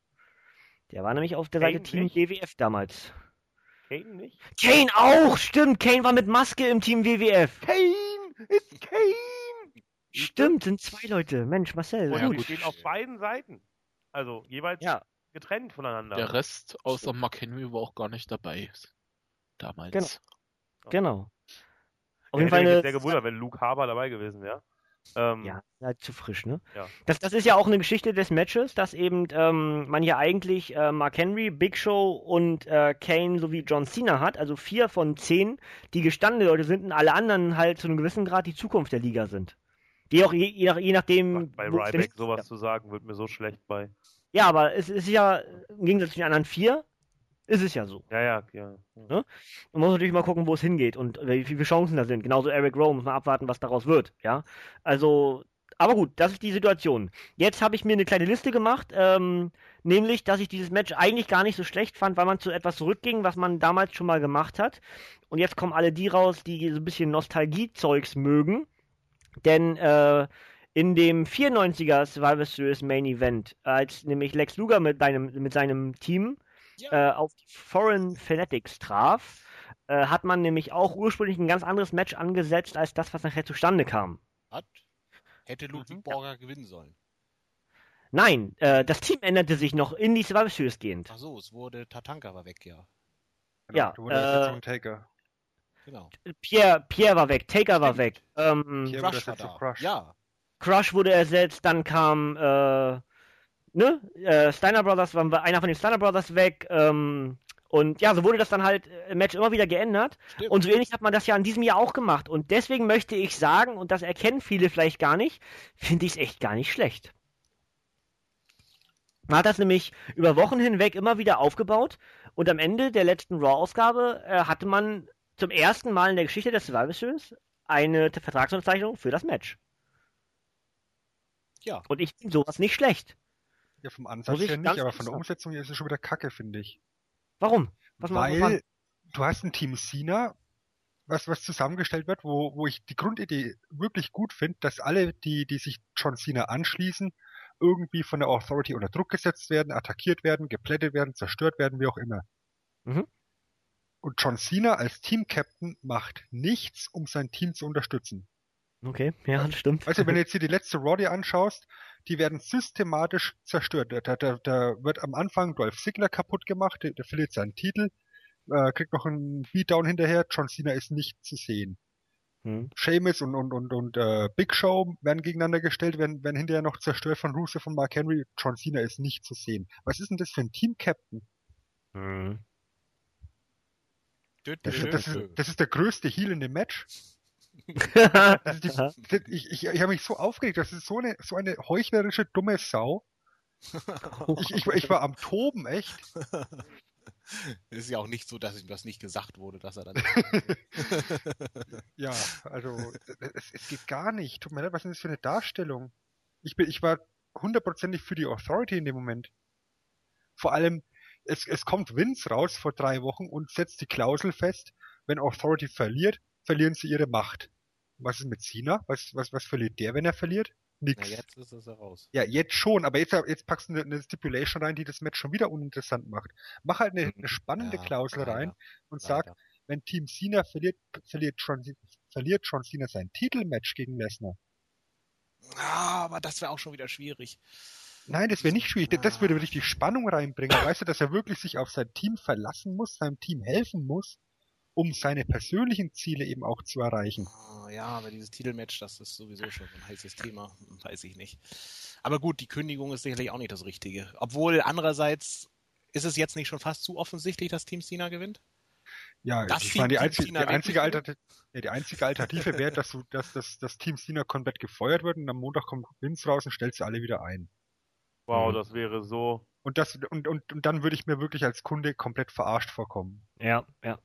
Der war nämlich auf der Seite Team WWF damals. Kane nicht? Kane auch! Stimmt, Kane war mit Maske im Team WWF. Kane! Ist Kane! Stimmt, sind 2 Leute. Mensch, Marcel, ja, gut. Die stehen auf beiden Seiten. Also jeweils getrennt voneinander. Der Rest außer Mark Henry war auch gar nicht dabei. Damals. Genau. Auf jeden Fall eine... sehr gewundert, wenn Luke Harper dabei gewesen wäre. Ja, halt zu frisch, ne? Ja. Das ist ja auch eine Geschichte des Matches, dass eben man hier eigentlich Mark Henry, Big Show und Kane sowie John Cena hat, also 4 von 10, die gestandene Leute sind und alle anderen halt zu einem gewissen Grad die Zukunft der Liga sind. Die auch je nachdem... Bei Ryback sowas zu sagen, wird mir so schlecht bei. Ja, aber es ist ja, im Gegensatz zu den anderen 4, ist es ja so. Ja. Ne? Man muss natürlich mal gucken, wo es hingeht und wie viele Chancen da sind. Genauso Eric Rowe, muss man abwarten, was daraus wird. Ja, also, aber gut, das ist die Situation. Jetzt habe ich mir eine kleine Liste gemacht, nämlich, dass ich dieses Match eigentlich gar nicht so schlecht fand, weil man zu etwas zurückging, was man damals schon mal gemacht hat. Und jetzt kommen alle die raus, die so ein bisschen Nostalgie-Zeugs mögen. Denn in dem 94er Survivor Series Main Event, als nämlich Lex Luger mit seinem Team auf die Foreign Fanatics traf, hat man nämlich auch ursprünglich ein ganz anderes Match angesetzt, als das, was nachher zustande kam. Hätte Ludwig Borger gewinnen sollen. Nein, das Team änderte sich noch in die Survivor Series gehend. Ach so, es wurde Tatanka war weg, ja. Genau, ja, du wurdest jetzt Taker. Genau. Pierre war weg, Taker war weg. Crush war da. Crush. Ja. Crush wurde ersetzt, dann kam Steiner Brothers, war einer von den Steiner Brothers weg. Und ja, so wurde das dann halt im Match immer wieder geändert. Stimmt. Und so ähnlich hat man das ja in diesem Jahr auch gemacht. Und deswegen möchte ich sagen, und das erkennen viele vielleicht gar nicht, finde ich es echt gar nicht schlecht. Man hat das nämlich über Wochen hinweg immer wieder aufgebaut. Und am Ende der letzten Raw-Ausgabe hatte man zum ersten Mal in der Geschichte des Survivor Series eine Vertragsunterzeichnung für das Match. Ja. Und ich finde sowas nicht schlecht. Ja, vom Ansatz her nicht, aber von der Umsetzung her ist es schon wieder Kacke, finde ich. Warum? Weil du hast ein Team Cena, was zusammengestellt wird, wo ich die Grundidee wirklich gut finde, dass alle, die sich John Cena anschließen, irgendwie von der Authority unter Druck gesetzt werden, attackiert werden, geplättet werden, zerstört werden, wie auch immer. Mhm. Und John Cena als Team-Captain macht nichts, um sein Team zu unterstützen. Okay, ja, das stimmt. Weißt du, wenn du jetzt hier die letzte Raw dir anschaust, die werden systematisch zerstört. Da wird am Anfang Dolph Ziggler kaputt gemacht, der verliert seinen Titel, kriegt noch einen Beatdown hinterher, John Cena ist nicht zu sehen. Sheamus und Big Show werden gegeneinander gestellt, werden hinterher noch zerstört von Rusev und Mark Henry, John Cena ist nicht zu sehen. Was ist denn das für ein Team-Captain? Das ist der größte Heel in dem Match. Ich habe mich so aufgeregt, das ist so eine heuchlerische, dumme Sau. Ich war am Toben, echt. Es ist ja auch nicht so, dass ihm das nicht gesagt wurde, dass er dann... Ja, also es geht gar nicht. Tut mir leid, was ist das für eine Darstellung? Ich war 100%ig für die Authority in dem Moment. Vor allem, es kommt Vince raus vor 3 Wochen und setzt die Klausel fest, wenn Authority verliert, verlieren sie ihre Macht. Was ist mit Cena? Was verliert der, wenn er verliert? Nix. Na, jetzt ist es raus. Ja, jetzt schon, aber jetzt packst du eine Stipulation rein, die das Match schon wieder uninteressant macht. Mach halt eine spannende Klausel rein und sag, wenn Team Cena verliert John Cena sein Titelmatch gegen Lesnar. Aber das wäre auch schon wieder schwierig. Nein, das wäre nicht schwierig. Das würde richtig Spannung reinbringen. Weißt du, dass er wirklich sich auf sein Team verlassen muss, seinem Team helfen muss, um seine persönlichen Ziele eben auch zu erreichen. Ja, aber dieses Titelmatch, das ist sowieso schon ein heißes Thema, weiß ich nicht. Aber gut, die Kündigung ist sicherlich auch nicht das Richtige. Obwohl, andererseits, ist es jetzt nicht schon fast zu offensichtlich, dass Team Cena gewinnt? Ja, ich meine, die einzige Alternative wäre, dass das Team Cena komplett gefeuert wird und am Montag kommt Vince raus und stellt sie alle wieder ein. Wow, das wäre so. Und dann würde ich mir wirklich als Kunde komplett verarscht vorkommen. Ja.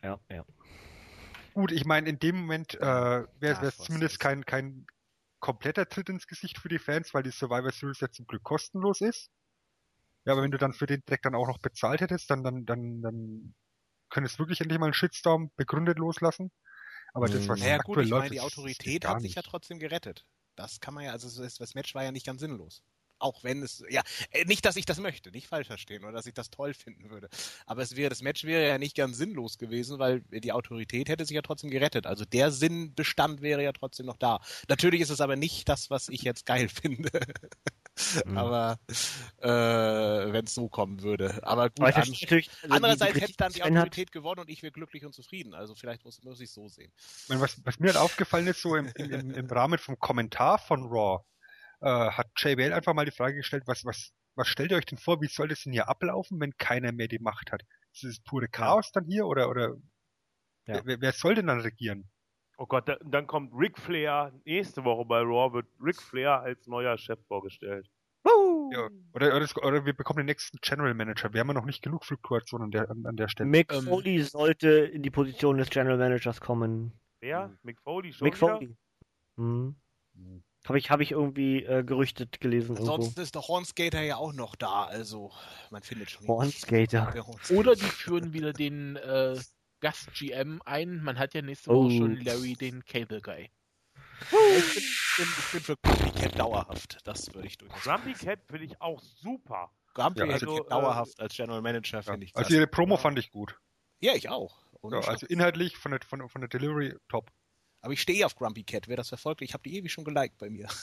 Gut, ich meine, in dem Moment wäre es zumindest kein kompletter Tritt ins Gesicht für die Fans, weil die Survivor Series ja zum Glück kostenlos ist. Ja, aber wenn du dann für den Dreck dann auch noch bezahlt hättest, dann könntest du wirklich endlich mal einen Shitstorm begründet loslassen. Aber das, was naja, aktuell gut, ich läuft, meine, die Autorität hat sich ja trotzdem gerettet. Das kann man ja, also das Match war ja nicht ganz sinnlos. Auch wenn es, ja, nicht, dass ich das möchte, nicht falsch verstehen oder dass ich das toll finden würde. Aber das Match wäre ja nicht ganz sinnlos gewesen, weil die Autorität hätte sich ja trotzdem gerettet. Also der Sinnbestand wäre ja trotzdem noch da. Natürlich ist es aber nicht das, was ich jetzt geil finde. Aber wenn es so kommen würde. Aber gut, andererseits hätte dann die Autorität gewonnen und ich wäre glücklich und zufrieden. Also vielleicht muss ich es so sehen. Was mir halt aufgefallen ist, so im Rahmen vom Kommentar von Raw, hat JBL einfach mal die Frage gestellt, was stellt ihr euch denn vor, wie soll das denn hier ablaufen, wenn keiner mehr die Macht hat? Ist das pure Chaos dann hier oder wer soll denn dann regieren? Oh Gott, dann kommt Ric Flair, nächste Woche bei Raw wird Ric Flair als neuer Chef vorgestellt. Ja, oder wir bekommen den nächsten General Manager. Wir haben ja noch nicht genug Fluktuation an der Stelle. Mick Foley sollte in die Position des General Managers kommen. Wer? Mick Foley schon Mick Foley. Habe ich irgendwie gerüchtet gelesen. Ansonsten ist der Hornskater ja auch noch da, also man findet schon. Hornskater. Oder die führen wieder den Gast-GM ein. Man hat ja nächste Woche schon Larry, den Cable Guy. Ich bin für Grumpy Cat dauerhaft. Das würde ich durchaus. Grumpy Cat finde ich auch super. Grumpy Cat dauerhaft als General Manager finde ich. Also ihre Promo fand ich gut. Ja, ich auch. Ja, also inhaltlich von der Delivery top. Aber ich stehe auf Grumpy Cat. Wer das verfolgt, ich habe die ewig schon geliked bei mir.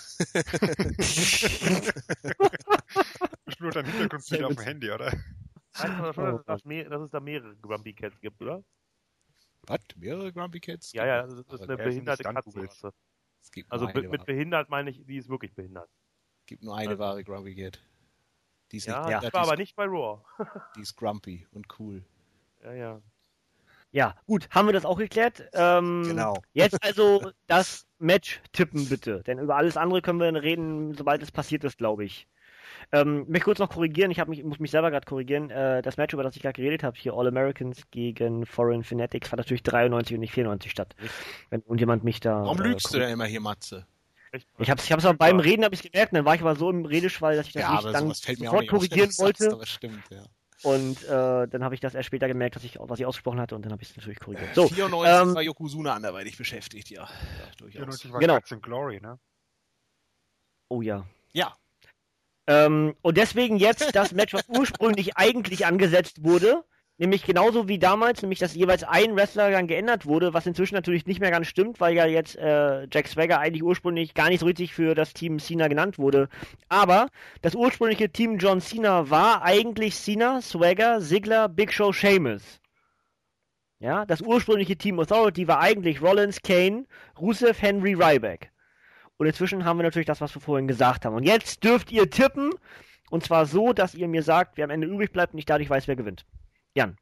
Ist nur dein Hintergrundbild auf dem Handy, oder? Weißt du schon, dass es da mehrere Grumpy Cats gibt, oder? Was? Mehrere Grumpy Cats? Ja, das ist eine behinderte Katze. Also mit behindert meine ich, die ist wirklich behindert. Es gibt nur eine wahre Grumpy Cat. Die ist nicht das war aber nicht bei Raw. Die ist grumpy und cool. Ja. Ja, gut, haben wir das auch geklärt. Genau. Jetzt also das Match tippen bitte, denn über alles andere können wir reden, sobald es passiert ist, glaube ich. Ich möchte kurz noch korrigieren, muss mich selber gerade korrigieren. Das Match, über das ich gerade geredet habe, hier All Americans gegen Foreign Fanatics, fand natürlich 93 und nicht 94 statt. Wenn irgendjemand mich da... Warum lügst du denn immer hier, Matze? Ich hab's aber beim Reden gemerkt, dann war ich aber so im Redeschwall, dass ich das nicht dann sofort korrigieren wollte. Das stimmt, ja. Und dann habe ich das erst später gemerkt, was ich ausgesprochen hatte, und dann habe ich es natürlich korrigiert. So, 94 war Yokozuna anderweitig beschäftigt, ja. Durchaus. 94 war Guts and Glory, ne? Oh ja. Ja. Und deswegen jetzt das Match, was ursprünglich eigentlich angesetzt wurde, nämlich genauso wie damals, nämlich dass jeweils ein Wrestler dann geändert wurde, was inzwischen natürlich nicht mehr ganz stimmt, weil ja jetzt Jack Swagger eigentlich ursprünglich gar nicht so richtig für das Team Cena genannt wurde. Aber das ursprüngliche Team John Cena war eigentlich Cena, Swagger, Ziggler, Big Show, Sheamus. Ja, das ursprüngliche Team Authority war eigentlich Rollins, Kane, Rusev, Henry, Ryback. Und inzwischen haben wir natürlich das, was wir vorhin gesagt haben. Und jetzt dürft ihr tippen, und zwar so, dass ihr mir sagt, wer am Ende übrig bleibt und ich dadurch weiß, wer gewinnt. Jan.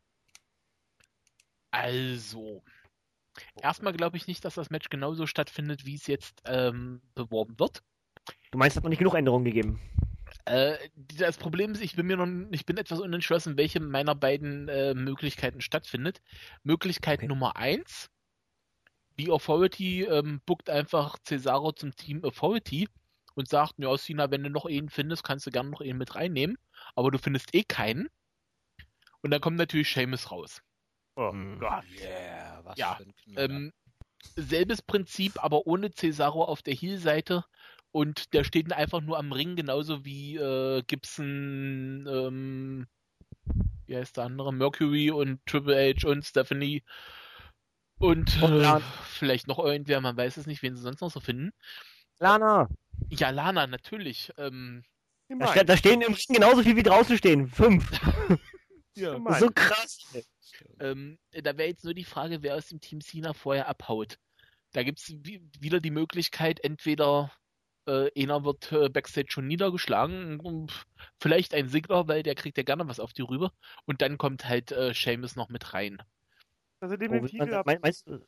Also, erstmal glaube ich nicht, dass das Match genauso stattfindet, wie es jetzt beworben wird. Du meinst, es hat noch nicht genug Änderungen gegeben? Das Problem ist, ich bin etwas unentschlossen, welche meiner beiden Möglichkeiten stattfindet. Möglichkeit Nummer 1, die Authority bookt einfach Cesaro zum Team Authority und sagt, ja, Cena, wenn du noch einen findest, kannst du gerne noch einen mit reinnehmen, aber du findest eh keinen. Und dann kommt natürlich Sheamus raus. Oh Gott. Yeah, was ja, für ein Knaller. Selbes Prinzip, aber ohne Cesaro auf der Heel-Seite. Und der steht einfach nur am Ring, genauso wie Gibson, wie heißt der andere? Mercury und Triple H und Stephanie. Und vielleicht noch irgendwer, man weiß es nicht, wen sie sonst noch so finden. Lana. Ja, Lana, natürlich. Da stehen im Ring genauso viel wie draußen stehen. 5. Ja. So krass. Da wäre jetzt nur die Frage, wer aus dem Team Cena vorher abhaut. Da gibt es wieder die Möglichkeit, entweder einer wird Backstage schon niedergeschlagen, vielleicht ein Ziggler, weil der kriegt ja gerne was auf die rüber, und dann kommt halt Sheamus noch mit rein. Also definitiv. Meinst du,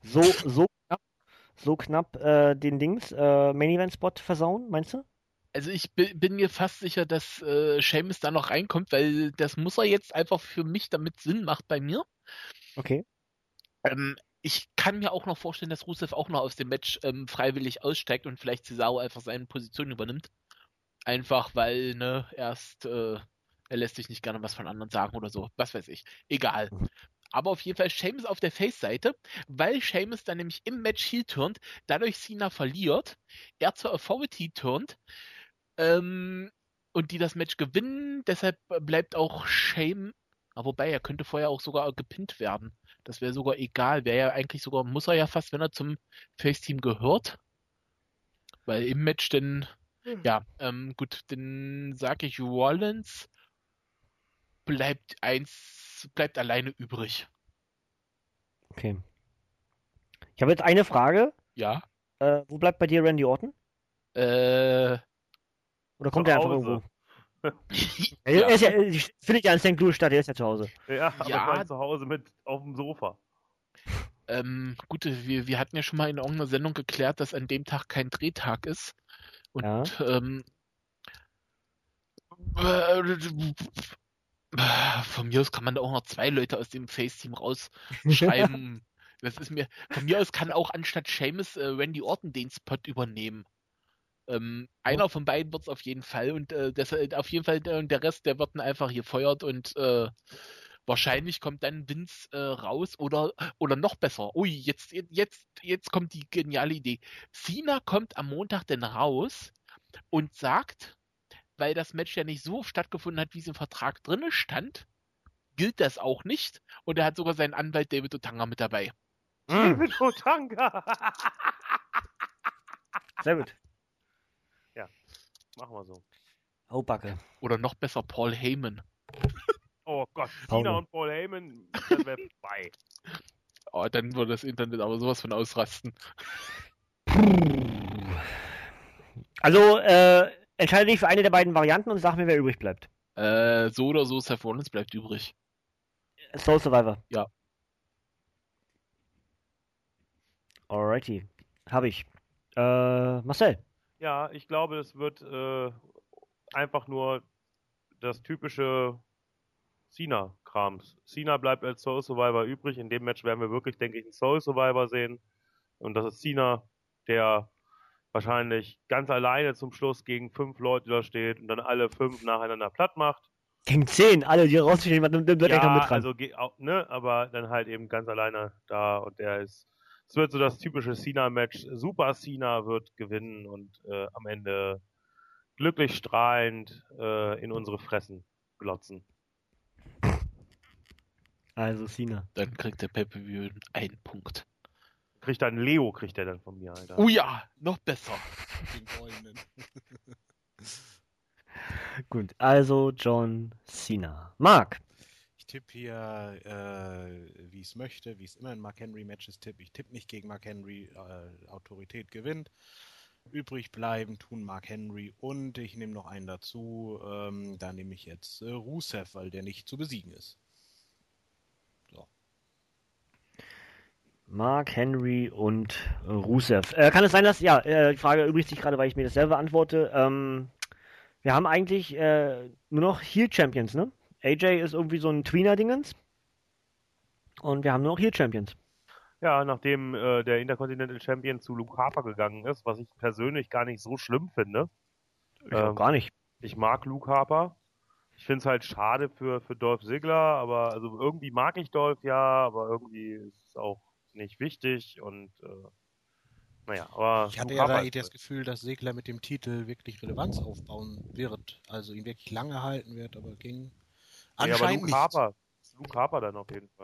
so knapp den Main Event Spot versauen, meinst du? Also ich bin mir fast sicher, dass Sheamus da noch reinkommt, weil das muss er jetzt einfach für mich, damit Sinn macht bei mir. Okay. Ich kann mir auch noch vorstellen, dass Rusev auch noch aus dem Match freiwillig aussteigt und vielleicht Cesaro einfach seine Position übernimmt. Einfach weil, er lässt sich nicht gerne was von anderen sagen oder so. Was weiß ich. Egal. Aber auf jeden Fall Sheamus auf der Face-Seite, weil Sheamus dann nämlich im Match heel turnt, dadurch Cena verliert, er zur Authority turnt, und die das Match gewinnen. Deshalb bleibt auch Sheamus. Wobei, er könnte vorher auch sogar gepinnt werden. Das wäre sogar egal. Wäre ja eigentlich sogar, muss er ja fast, wenn er zum Face-Team gehört. Weil im Match dann, gut, dann sage ich, Rollins bleibt alleine übrig. Okay. Ich habe jetzt eine Frage. Ja. Wo bleibt bei dir Randy Orton? Oder kommt er einfach irgendwo? Er ist ja, finde ich ja in St. Louis statt, er ist ja zu Hause. Ja, aber zu Hause mit auf dem Sofa. Gut, wir hatten ja schon mal in irgendeiner Sendung geklärt, dass an dem Tag kein Drehtag ist. Und von mir aus kann man da auch noch 2 Leute aus dem Face-Team rausschreiben. Von mir aus kann auch anstatt Sheamus Randy Orton den Spot übernehmen. Einer von beiden wird es auf jeden Fall, und auf jeden Fall der Rest, der wird dann einfach hier feuert, und wahrscheinlich kommt dann Vince raus oder noch besser. Ui, jetzt kommt die geniale Idee. Cena kommt am Montag dann raus und sagt, weil das Match ja nicht so stattgefunden hat, wie es im Vertrag drin stand, gilt das auch nicht, und er hat sogar seinen Anwalt David Otunga mit dabei. David Otunga! Sehr gut. Ja, machen wir so. Oh, Backe. Oder noch besser, Paul Heyman. Oh Gott, Cena und Paul Heyman, das wäre vorbei. Oh, dann würde das Internet aber sowas von ausrasten. Also, entscheide dich für eine der beiden Varianten und sag mir, wer übrig bleibt. So oder so, Seth Rollins bleibt übrig. Soul Survivor. Ja. Alrighty. Habe ich. Marcel. Ja, ich glaube, es wird einfach nur das typische Cena-Krams. Cena bleibt als Soul Survivor übrig. In dem Match werden wir wirklich, denke ich, einen Soul Survivor sehen. Und das ist Cena, der wahrscheinlich ganz alleine zum Schluss gegen 5 Leute da steht und dann alle 5 nacheinander platt macht. Gegen 10, alle, die rausstehen, wird mit dran. Also, aber dann halt eben ganz alleine da, und es wird so das typische Cena-Match. Super Cena wird gewinnen und am Ende glücklich strahlend in unsere Fressen glotzen. Also Cena. Dann kriegt der Pay-Per-View 1 Punkt. Kriegt er dann von mir, Alter. Oh ja, noch besser. Den goldenen. Gut, also John Cena. Marc. Ich tippe hier, wie ich es möchte, wie es immer in Mark Henry Matches tippe. Ich tippe nicht gegen Mark Henry, Autorität gewinnt. Übrig bleiben tun Mark Henry, und ich nehme noch einen dazu, da nehme ich jetzt Rusev, weil der nicht zu besiegen ist. So. Mark Henry und Rusev. Kann es sein, dass, die Frage erübrigt sich gerade, weil ich mir das selber antworte. Wir haben eigentlich nur noch Heel-Champions, ne? AJ ist irgendwie so ein Tweener-Dingens. Und wir haben nur noch Heel-Champions. Ja, nachdem der Intercontinental Champion zu Luke Harper gegangen ist, was ich persönlich gar nicht so schlimm finde. Ich auch gar nicht. Ich mag Luke Harper. Ich finde es halt schade für Dolph Ziggler, aber also irgendwie mag ich Dolph, ja, aber irgendwie ist es auch nicht wichtig, und aber ich hatte ja da das Gefühl, dass Ziggler mit dem Titel wirklich Relevanz aufbauen wird, also ihn wirklich lange halten wird, aber ging anscheinend aber Luke Harper dann auf jeden Fall.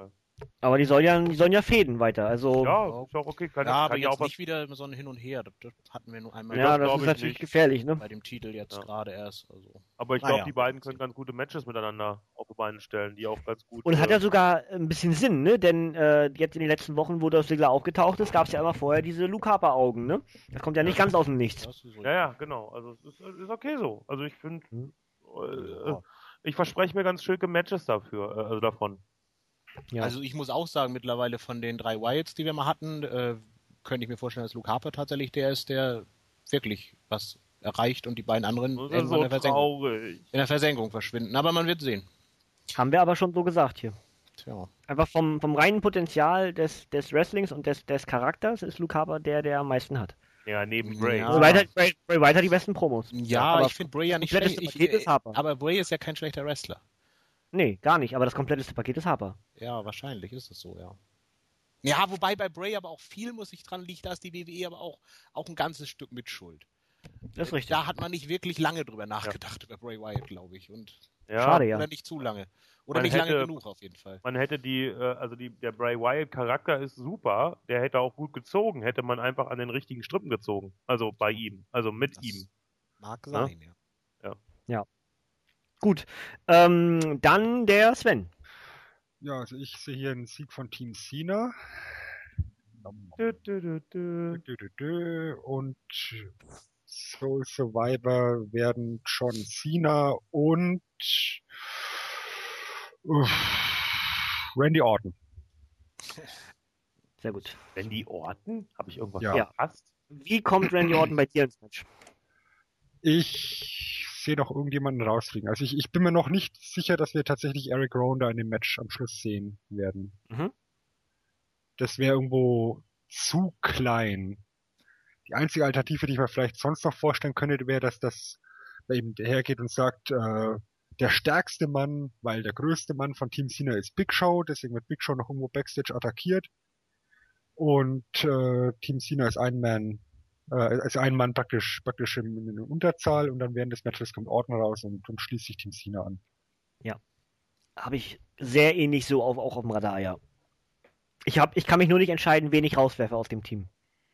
Aber die sollen ja fäden weiter. Also Ja, ist auch okay. Aber jetzt nicht wieder so ein Hin und Her. Das hatten wir nur einmal. Ja, das ist natürlich gefährlich, ne? Bei dem Titel jetzt gerade erst. Also. Aber ich glaube, die beiden können ganz gute Matches miteinander auf die Beine stellen, die auch ganz gut. Und hat ja sogar ein bisschen Sinn, ne? Denn jetzt in den letzten Wochen, wo Dolph Ziggler aufgetaucht ist, gab es ja immer vorher diese Luke Harper Augen, ne? Das kommt ja nicht ganz aus dem Nichts. Ja, genau. Also es ist okay so. Also ich finde, ich verspreche mir ganz schöne Matches dafür, davon. Ja. Also ich muss auch sagen, mittlerweile von den 3 Wyatts, die wir mal hatten, könnte ich mir vorstellen, dass Luke Harper tatsächlich der ist, der wirklich was erreicht und die beiden anderen irgendwann in der Versenkung verschwinden. Aber man wird sehen. Haben wir aber schon so gesagt hier. Tja. Einfach vom reinen Potenzial des Wrestlings und des Charakters ist Luke Harper der am meisten hat. Ja, neben Bray. Ja. Bray Wyatt hat die besten Promos. Ja, aber ich finde Bray ja nicht schlecht. Aber Bray ist ja kein schlechter Wrestler. Nee, gar nicht, aber das kompletteste Paket ist Harper. Ja, wahrscheinlich ist es so, ja. Ja, wobei bei Bray aber auch viel, muss ich dran, liegt, da ist die WWE aber auch ein ganzes Stück mit Schuld. Das ist richtig. Da hat man nicht wirklich lange drüber nachgedacht, über Bray Wyatt, glaube ich. Und schade, ja. Oder nicht zu lange. Oder nicht lange genug, auf jeden Fall. Man hätte der Bray Wyatt-Charakter ist super, der hätte auch gut gezogen, hätte man einfach an den richtigen Strippen gezogen. Also bei ihm, also mit ihm. Mag sein, ja. Gut, dann der Sven. Ja, also ich sehe hier einen Sieg von Team Cena. Und Soul Survivor werden John Cena und Randy Orton. Sehr gut. Randy Orton? Habe ich irgendwas verpasst? Wie kommt Randy Orton bei dir ins Match? Ich sehe noch irgendjemanden rausfliegen. Also ich bin mir noch nicht sicher, dass wir tatsächlich Eric Rowan da in dem Match am Schluss sehen werden. Das wäre irgendwo zu klein. Die einzige Alternative, die ich mir vielleicht sonst noch vorstellen könnte, wäre, dass das bei ihm hergeht und sagt, der stärkste Mann, weil der größte Mann von Team Cena ist Big Show, deswegen wird Big Show noch irgendwo Backstage attackiert. Und Team Cena ist ein Mann praktisch in Unterzahl und dann während des Matches kommt Orton raus und schließt sich Team Cena an. Ja. Habe ich sehr ähnlich so auch auf dem Radar, ja. Ich kann mich nur nicht entscheiden, wen ich rauswerfe aus dem Team.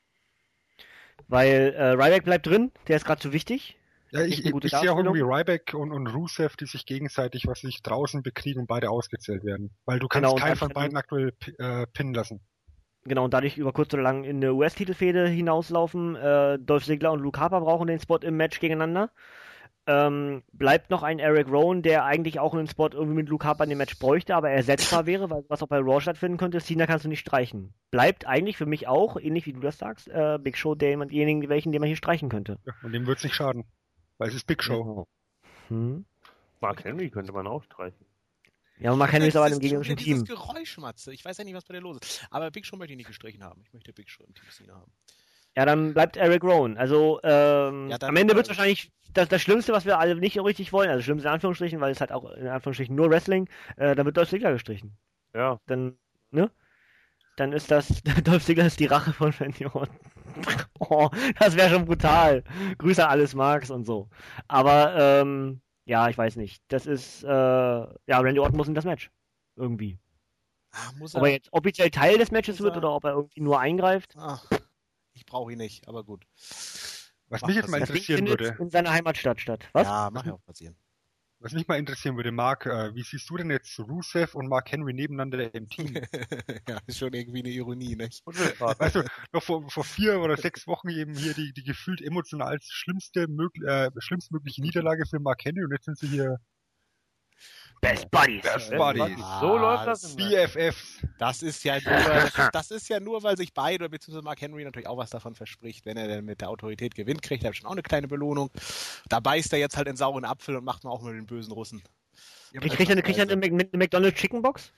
Weil Ryback bleibt drin, der ist gerade zu wichtig. Ja, ich sehe auch irgendwie Ryback und Rusev, die sich gegenseitig draußen bekriegen und beide ausgezählt werden. Weil du kannst keinen von beiden aktuell pinnen lassen. Genau, und dadurch über kurz oder lang in eine US-Titelfehde hinauslaufen. Dolph Ziggler und Luke Harper brauchen den Spot im Match gegeneinander. Bleibt noch ein Eric Rowan, der eigentlich auch einen Spot irgendwie mit Luke Harper in dem Match bräuchte, aber ersetzbar wäre, weil was auch bei Raw stattfinden könnte. Cena kannst du nicht streichen. Bleibt eigentlich für mich auch, ähnlich wie du das sagst, Big Show derjenige, den man hier streichen könnte. Ja, und dem wird es nicht schaden, weil es ist Big Show. Mark Henry könnte man auch streichen. Ja, aber Mark Henry ist aber in einem gegnerischen Team. Das Geräusch, Matze. Ich weiß ja nicht, was bei dir los ist. Aber Big Show möchte ich nicht gestrichen haben. Ich möchte Big Show im Team Cena haben. Ja, dann bleibt Eric Rowan. Also, am Ende wird es wahrscheinlich das Schlimmste, was wir alle nicht so richtig wollen, also Schlimmste in Anführungsstrichen, weil es halt auch in Anführungsstrichen nur Wrestling, dann wird Dolph Ziggler gestrichen. Ja. Dann, ne? Dann ist das, Dolph Ziggler ist die Rache von Randy Orton. Oh, das wäre schon brutal. Grüße an alles Marks und so. Aber, ja, ich weiß nicht. Das ist, Randy Orton muss in das Match. Irgendwie. Ob er jetzt offiziell Teil des Matches wird oder ob er irgendwie nur eingreift. Ich brauche ihn nicht, aber gut. Was mich jetzt mal interessieren würde. In seiner Heimatstadt statt. Was? Ja, mag ja auch passieren. Was mich mal interessieren würde, Marc, wie siehst du denn jetzt Rusev und Mark Henry nebeneinander im Team? Ja, ist schon irgendwie eine Ironie, ne? Weißt du, noch vor 4 oder 6 Wochen eben hier die gefühlt emotional schlimmstmögliche Niederlage für Mark Henry und jetzt sind sie hier Best Buddies. So läuft das. BFFs. Das ist ja nur, weil sich beide, beziehungsweise Mark Henry natürlich auch was davon verspricht, wenn er denn mit der Autorität gewinnt, kriegt er schon auch eine kleine Belohnung. Da beißt er jetzt halt in sauren Apfel und macht man auch mit den bösen Russen. Kriegt er eine McDonald's Chicken Box?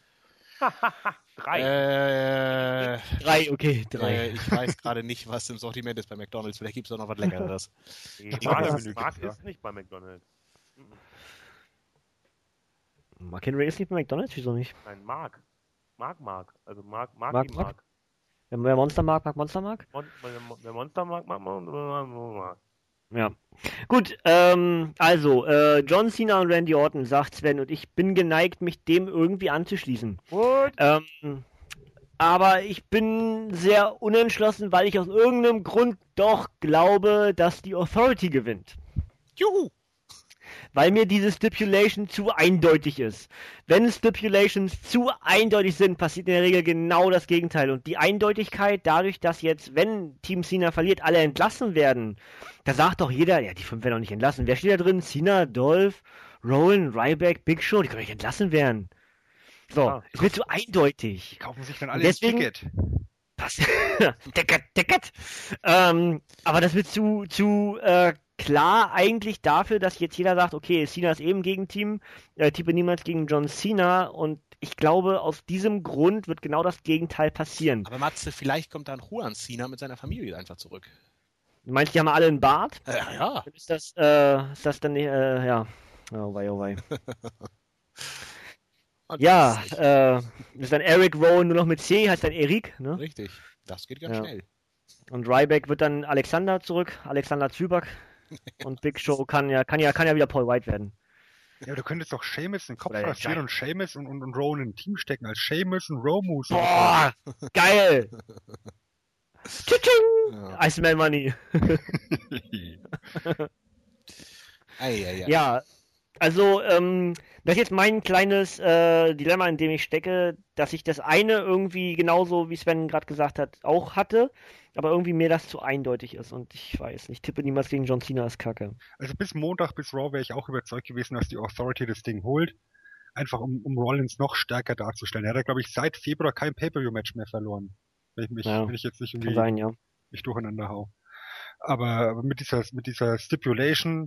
3. 3, okay, 3. Ich weiß gerade nicht, was im Sortiment ist bei McDonald's. Vielleicht gibt es auch noch was Leckeres. Mark ist nicht bei McDonald's. Mark Henry ist nicht bei McDonald's, wieso nicht? Nein, Mark. Also Mark. Wer Monster mag, mag Monster mag? Wer Monster mag, mag Monster mag. Ja. Gut, also, John Cena und Randy Orton, sagt Sven, und ich bin geneigt, mich dem irgendwie anzuschließen. What? Aber ich bin sehr unentschlossen, weil ich aus irgendeinem Grund doch glaube, dass die Authority gewinnt. Juhu! Weil mir diese Stipulation zu eindeutig ist. Wenn Stipulations zu eindeutig sind, passiert in der Regel genau das Gegenteil. Und die Eindeutigkeit, dadurch, dass jetzt, wenn Team Cena verliert, alle entlassen werden, da sagt doch jeder, ja, die 5 werden doch nicht entlassen. Wer steht da drin? Cena, Dolph, Rowan, Ryback, Big Show, die können nicht entlassen werden. So, es wird zu eindeutig. Die kaufen sich dann alle ein Ticket. Ticket. Aber das wird zu klar eigentlich dafür, dass jetzt jeder sagt, okay, Cena ist eben Gegenteam, tippe niemals gegen John Cena, und ich glaube, aus diesem Grund wird genau das Gegenteil passieren. Aber Matze, vielleicht kommt dann Juan Cena mit seiner Familie einfach zurück. Du meinst, die haben alle einen Bart? Ja. Ist das dann, ja. Oh wei. Ja, ist dann Eric Rowan nur noch mit C, heißt dann Erik, ne? Richtig, das geht ganz schnell. Und Ryback wird dann Alexander Zybak. Und Big Show kann ja wieder Paul White werden. Ja, du könntest doch Sheamus den Kopf rasieren und Sheamus und Rowan in ein Team stecken als Sheamus und Romus. Boah, geil! Tsching! Ja. Iceman Money. Ja, also, das ist jetzt mein kleines Dilemma, in dem ich stecke, dass ich das eine irgendwie genauso, wie Sven gerade gesagt hat, auch hatte, aber irgendwie mir das zu eindeutig ist, und ich weiß nicht, tippe niemals gegen John Cena, ist kacke. Also bis Montag, bis Raw wäre ich auch überzeugt gewesen, dass die Authority das Ding holt, einfach um Rollins noch stärker darzustellen. Er hat, glaube ich, seit Februar kein Pay-Per-View-Match mehr verloren, wenn ich jetzt nicht irgendwie mich durcheinander hau. Aber mit dieser Stipulation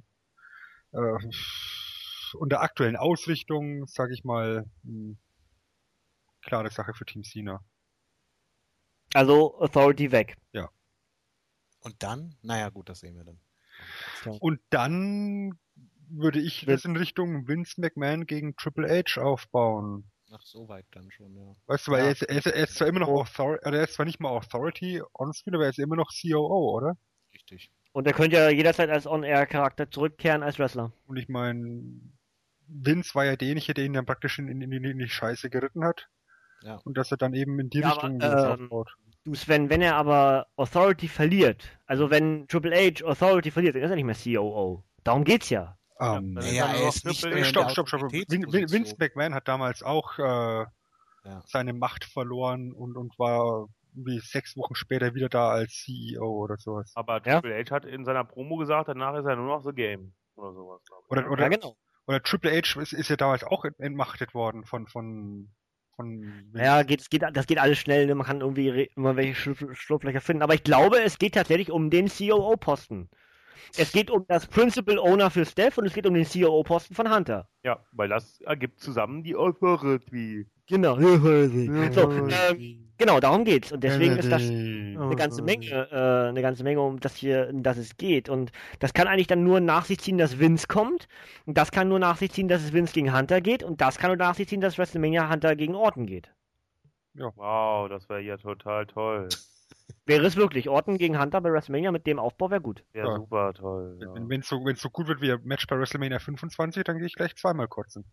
und der aktuellen Ausrichtung, sage ich mal, klare Sache für Team Cena. Also Authority weg. Ja. Und dann? Naja, gut, das sehen wir dann. Und dann würde ich das in Richtung Vince McMahon gegen Triple H aufbauen. Ach, so weit dann schon, ja. Weißt du, weil er ist zwar immer noch Authority, er ist zwar nicht mal Authority on-screen, aber er ist immer noch COO, oder? Richtig. Und er könnte ja jederzeit als On-Air-Charakter zurückkehren als Wrestler. Und ich meine, Vince war ja derjenige, der ihn dann praktisch in die Scheiße geritten hat. Ja. Und dass er dann eben in die Richtung aufbaut. Du Sven, wenn er aber Authority verliert, also wenn Triple H Authority verliert, dann ist er nicht mehr COO. Darum geht's ja. Er ist nicht mehr Stopp. Vince McMahon hat damals auch seine Macht verloren und war wie 6 Wochen später wieder da als CEO oder sowas. Aber Triple H hat in seiner Promo gesagt, danach ist er nur noch The Game oder sowas, glaube ich. Oder genau. Oder Triple H ist ja damals auch entmachtet worden von ja, das geht alles schnell, ne? Man kann irgendwie immer welche Schlupflöcher finden. Aber ich glaube, es geht tatsächlich um den COO-Posten. Es geht um das Principal Owner für Steph und es geht um den COO-Posten von Hunter. Ja, weil das ergibt zusammen die Authority. Genau. So, genau, darum geht's. Und deswegen ist das eine ganze Menge, um das es geht. Und das kann eigentlich dann nur nach sich ziehen, dass Vince kommt. Und das kann nur nach sich ziehen, dass es Vince gegen Hunter geht. Und das kann nur nach sich ziehen, dass WrestleMania Hunter gegen Orton geht. Ja. Wow, das wäre ja total toll. Wäre es wirklich. Orton gegen Hunter bei WrestleMania mit dem Aufbau wäre gut. Ja, super toll. Ja. Wenn es so gut wird wie ein Match bei WrestleMania 25, dann gehe ich gleich zweimal kotzen.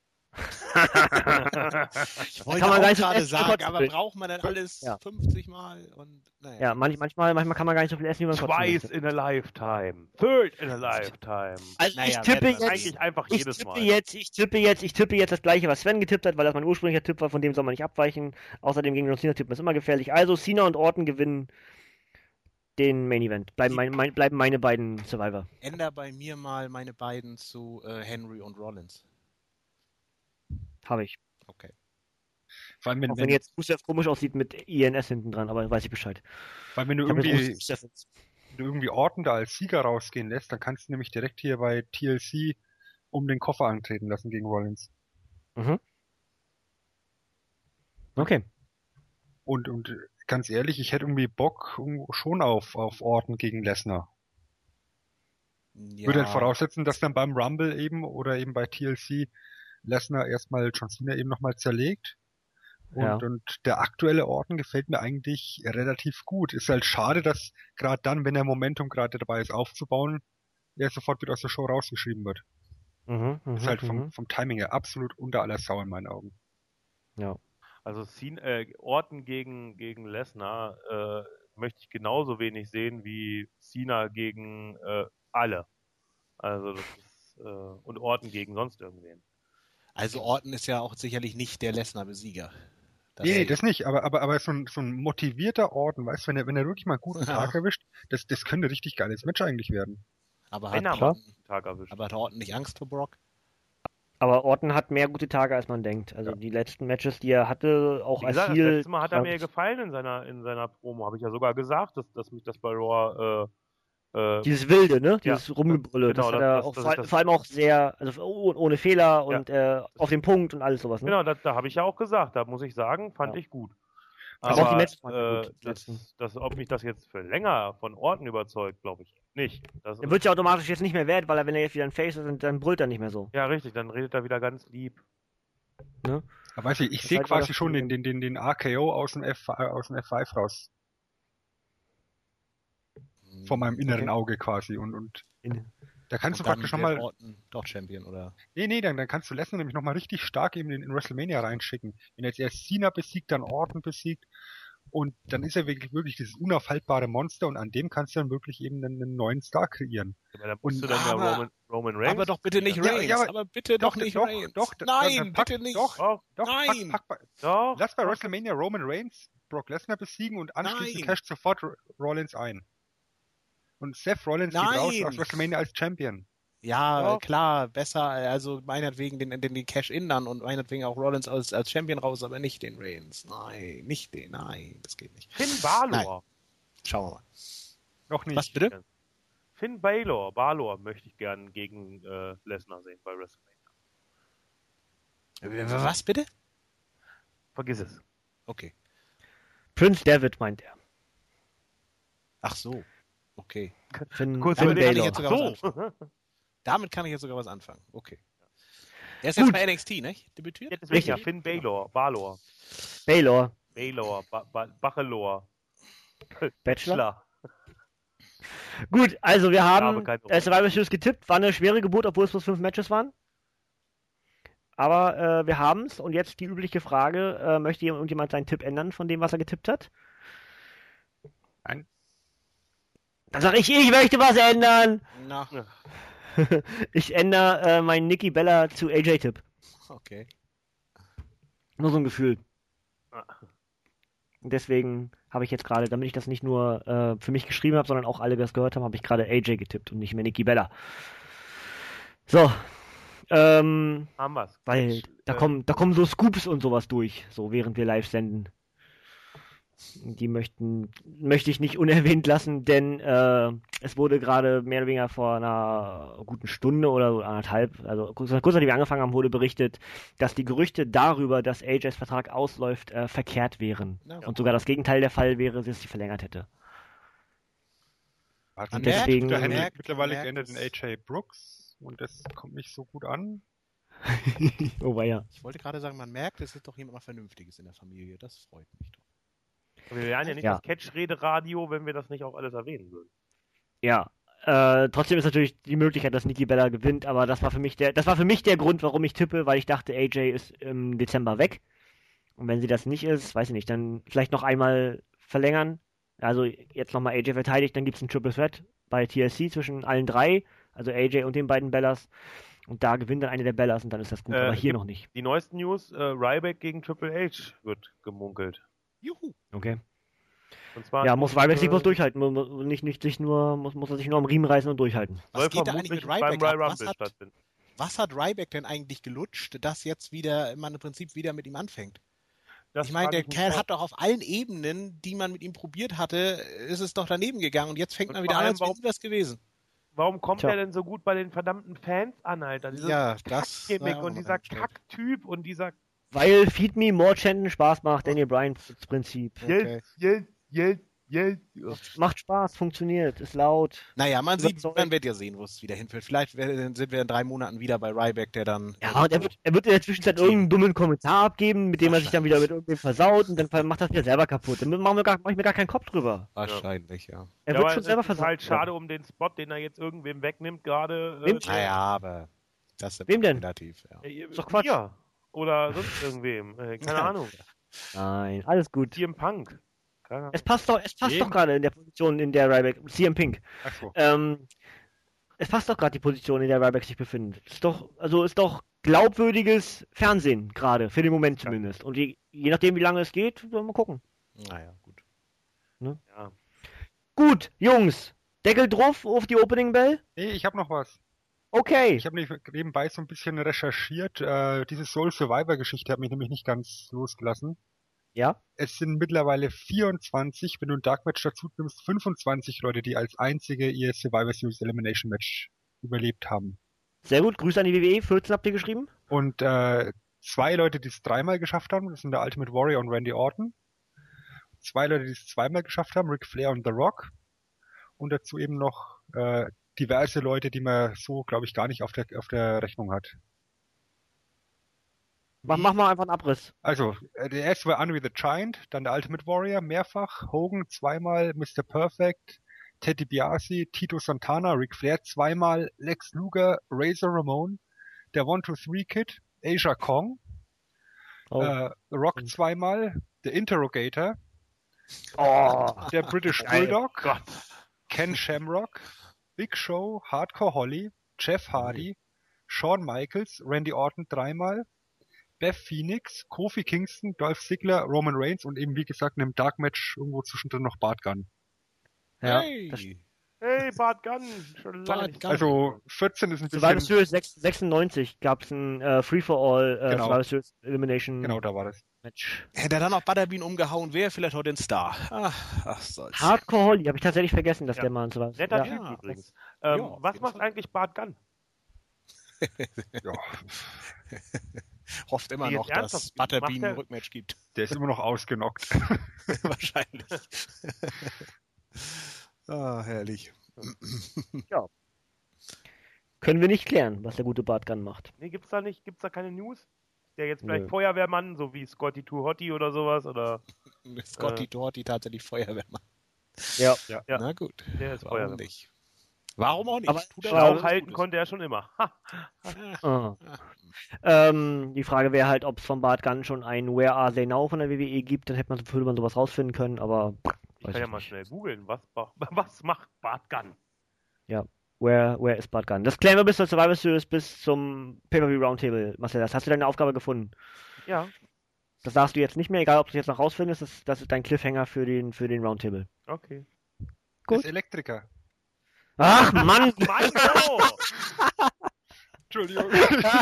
Ich wollte kann man auch gerade sagen, aber braucht man dann alles 50 Mal? Und, naja. Ja, manchmal kann man gar nicht so viel essen, wie man kotzen Twice in a lifetime. Third in a lifetime. Also ich tippe jetzt eigentlich einfach jedes Mal. Ich tippe jetzt das gleiche, was Sven getippt hat, weil das mein ursprünglicher Tipp war, von dem soll man nicht abweichen. Außerdem gegen John Cena tippen ist immer gefährlich. Also Cena und Orton gewinnen den Main Event. Bleiben meine beiden Survivor. Änder bei mir mal meine beiden zu Henry und Rollins. Habe ich. Okay. Vor allem, wenn jetzt Rusev komisch aussieht mit INS hinten dran, aber weiß ich Bescheid. Weil wenn du irgendwie Orton da als Sieger rausgehen lässt, dann kannst du nämlich direkt hier bei TLC um den Koffer antreten lassen gegen Rollins. Mhm. Okay. Und ganz ehrlich, ich hätte irgendwie Bock schon auf Orton gegen Lesnar. Ja. Würde dann voraussetzen, dass dann beim Rumble eben oder eben bei TLC Lesnar erstmal John Cena eben nochmal zerlegt. Und der aktuelle Orton gefällt mir eigentlich relativ gut. Ist halt schade, dass gerade dann, wenn er Momentum gerade dabei ist aufzubauen, er sofort wieder aus der Show rausgeschrieben wird. Das ist halt vom Timing her absolut unter aller Sau in meinen Augen. Ja. Also Orton gegen Lesnar möchte ich genauso wenig sehen wie Cena gegen alle. Also das ist und Orton gegen sonst irgendwen. Also Orton ist ja auch sicherlich nicht der Lesnar-Besieger. Nee, das nicht, aber so ein motivierter Orton, weißt du, wenn er wirklich mal einen guten Tag erwischt, das könnte ein richtig geiles Match eigentlich werden. Aber hat Orton nicht Angst vor Brock? Aber Orton hat mehr gute Tage, als man denkt. Also die letzten Matches, die er hatte, auch Wie gesagt, als Heel... Das letzte Mal hat er mir gefallen in seiner Promo. Habe ich ja sogar gesagt, dass mich das bei Raw... dieses Wilde, ne? Dieses Rumgebrülle. Genau, das hat er vor allem auch sehr... Also ohne Fehler und auf den Punkt und alles sowas, ne? Genau, da habe ich ja auch gesagt. Da muss ich sagen, fand ich gut. Aber auch die Matches gut. ob mich das jetzt für länger von Orton überzeugt, glaube ich nicht. Er wird ja automatisch jetzt nicht mehr wert, weil wenn er jetzt wieder ein Face ist, dann brüllt er nicht mehr so. Ja, richtig, dann redet er wieder ganz lieb. Ne? Aber weißt du, ich sehe quasi schon den RKO aus dem F5 raus. Vor meinem inneren Auge quasi und da kannst du praktisch nochmal... Doch Champion, oder? Nee, dann kannst du Lesnar nämlich nochmal richtig stark eben in WrestleMania reinschicken. Wenn er jetzt erst Cena besiegt, dann Orton besiegt und dann ist er wirklich dieses unaufhaltbare Monster und an dem kannst du dann wirklich eben einen neuen Star kreieren. Ja, dann musst du dann ja Roman Reigns... Aber doch bitte nicht Reigns, aber bitte doch nicht Reigns. Nein, bitte nicht. Nein. Lass bei WrestleMania Roman Reigns Brock Lesnar besiegen und anschließend casht sofort Rollins ein. Und Seth Rollins geht raus aus WrestleMania als Champion. Ja, klar, besser, also meinetwegen den Cash-In dann und meinetwegen auch Rollins als Champion raus, aber nicht den Reigns. Nein, das geht nicht. Finn Balor. Schauen wir mal. Noch nicht. Was bitte? Finn Balor möchte ich gern gegen Lesnar sehen bei WrestleMania. Was bitte? Vergiss es. Okay. Prince David meint er. Ach so. Okay. Damit kann ich jetzt sogar was anfangen. Okay. Er ist jetzt bei NXT, ne? Debütiert? Jetzt ist ja Finn Balor. Bachelor. Bachelor. Gut, also wir haben Survivor Series getippt. War eine schwere Geburt, obwohl es bloß 5 Matches waren. Aber wir haben es. Und jetzt die übliche Frage. Möchte irgendjemand seinen Tipp ändern von dem, was er getippt hat? Nein. Dann sage ich möchte was ändern. Na. Ich ändere meinen Nikki Bella zu AJ-Tipp. Okay. Nur so ein Gefühl. Und deswegen habe ich jetzt gerade, damit ich das nicht nur für mich geschrieben habe, sondern auch alle, die das gehört haben, habe ich gerade AJ getippt und nicht mehr Nikki Bella. So. Haben wir's. Weil da kommen so Scoops und sowas durch, so während wir live senden. Die möchte ich nicht unerwähnt lassen, denn es wurde gerade mehr oder weniger vor einer guten Stunde oder so 1,5, also kurz nachdem wir angefangen haben, wurde berichtet, dass die Gerüchte darüber, dass AJs Vertrag ausläuft, verkehrt wären. Ja. Und sogar das Gegenteil der Fall wäre, dass sie verlängert hätte. Und deswegen mittlerweile geändert in AJ Brooks und das kommt nicht so gut an. Oh ja. Ich wollte gerade sagen, man merkt, es ist doch jemand Vernünftiges in der Familie. Das freut mich doch. Wir wären ja nicht das Catch-Rede-Radio, wenn wir das nicht auch alles erwähnen würden. Ja, trotzdem ist natürlich die Möglichkeit, dass Nikki Bella gewinnt, aber das war für mich der Grund, warum ich tippe, weil ich dachte, AJ ist im Dezember weg. Und wenn sie das nicht ist, weiß ich nicht, dann vielleicht noch einmal verlängern. Also jetzt nochmal AJ verteidigt, dann gibt es ein Triple Threat bei TLC zwischen allen drei, also AJ und den beiden Bellas. Und da gewinnt dann eine der Bellas und dann ist das gut, aber hier noch nicht. Die neuesten News, Ryback gegen Triple H wird gemunkelt. Juhu. Okay. Und zwar muss Ryback sich bloß durchhalten, muss er sich nur am Riemen reißen und durchhalten. Was geht da eigentlich mit Ryback ab? Was hat Ryback denn eigentlich gelutscht, dass jetzt man im Prinzip wieder mit ihm anfängt? Ich meine, der Kerl hat doch auf allen Ebenen, die man mit ihm probiert hatte, ist es doch daneben gegangen und jetzt fängt man wieder an, als wäre nie was gewesen. Warum kommt er denn so gut bei den verdammten Fans an, Alter? Das Gimmick und dieser Kacktyp und dieser... Weil Feed Me More Chanten Spaß macht, Daniel Bryan Prinzip. Okay. Yeah. Macht Spaß, funktioniert, ist laut. Naja, man wird ja sehen, wo es wieder hinführt. Vielleicht sind wir in 3 Monaten wieder bei Ryback, der dann... Ja, und er wird in der Zwischenzeit irgendeinen dummen Kommentar abgeben, mit dem er sich dann wieder mit irgendwem versaut und dann macht das wieder selber kaputt. Dann mach ich mir gar keinen Kopf drüber. Wahrscheinlich, ja. Er wird schon selber versaut. versaut. Ist halt schade um den Spot, den er jetzt irgendwem wegnimmt gerade. Naja, aber das ist wem denn? relativ, ja. Ist doch Quatsch. Ja. Oder sonst irgendwem. Keine Ahnung. Nein, alles gut. CM Punk. Es passt doch gerade in der Position, in der Ryback, CM Pink. Ach so. Es passt doch gerade die Position, in der Ryback sich befindet. Ist doch glaubwürdiges Fernsehen gerade, für den Moment zumindest. Und je nachdem, wie lange es geht, wollen wir mal gucken. Naja, gut. Ne? Ja. Gut, Jungs, Deckel drauf auf die Opening Bell? Nee, ich habe noch was. Okay. Ich habe nebenbei so ein bisschen recherchiert. Diese Soul Survivor-Geschichte hat mich nämlich nicht ganz losgelassen. Ja? Es sind mittlerweile 24, wenn du ein Dark Match dazu nimmst, 25 Leute, die als einzige ihr Survivor Series Elimination Match überlebt haben. Sehr gut, Grüße an die WWE, 14 habt ihr geschrieben. Und 2 Leute, die es 3-mal geschafft haben, das sind der Ultimate Warrior und Randy Orton. 2 Leute, die es 2-mal geschafft haben, Ric Flair und The Rock. Und dazu eben noch diverse Leute, die man so, glaube ich, gar nicht auf der Rechnung hat. Mach mal einfach einen Abriss. Also, der erste war Andre the Giant, dann der Ultimate Warrior mehrfach, Hogan 2-mal, Mr. Perfect, Teddy DiBiase, Tito Santana, Ric Flair 2-mal, Lex Luger, Razor Ramon, der 1-2-3 Kid, Asia Kong, The Rock 2-mal, The Interrogator, der British Bulldog, Ken Shamrock, Big Show, Hardcore Holly, Jeff Hardy, Shawn Michaels, Randy Orton 3-mal, Beth Phoenix, Kofi Kingston, Dolph Ziggler, Roman Reigns und eben wie gesagt in einem Dark Match irgendwo zwischendrin noch Bart Gunn. Ja. Hey, Bart Gunn. Schon lange nicht. Also 14 ist ein bisschen... Survivor Series 96 gab es ein Free-for-All Genau. Survivor Series Elimination Genau, da war das. Match. Hätte er dann noch Butterbean umgehauen, wäre vielleicht heute ein Star. Ach soll's. Hardcore Holly, habe ich tatsächlich vergessen, dass Ja. der mal so was. Netter Ja. Typ übrigens. Ja, auf Was jeden macht Fall. eigentlich Bart Gunn? Ja, Hofft immer Nee, noch, jetzt dass ernsthaft? Butterbean Macht ein er- Rückmatch gibt. der ist immer noch ausgenockt. Wahrscheinlich. Herrlich. Können wir nicht klären, was der gute Bart Gunn macht. Nee, gibt's da keine News? Ist der jetzt vielleicht Nö. Feuerwehrmann, so wie Scotty Too Hotty oder sowas? Oder Scotty Dorty tatsächlich Feuerwehrmann. Ja. ja, Na gut. der ist Warum Feuerwehrmann. nicht? Warum auch nicht? Aber Tut er Schau, was Auch halten Gutes. konnte er schon immer. Ha. Ah. Die Frage wäre halt, ob es von Bart Gunn schon ein Where Are They Now von der WWE gibt, dann würde man sowas rausfinden können, aber Ich kann ja mal schnell googeln. Was macht Bart Gunn? Where is Bart Gunn? Das klären wir bis zur Survivor Series, bis zum Pay-Per-View Roundtable. Marcel, das hast du deine Aufgabe gefunden. Ja, Das sagst du jetzt nicht mehr, egal ob du es jetzt noch rausfindest, das ist dein Cliffhanger für den Roundtable. okay. Gut. Der ist Elektriker. Ach Mann! Mann, oh! Entschuldigung.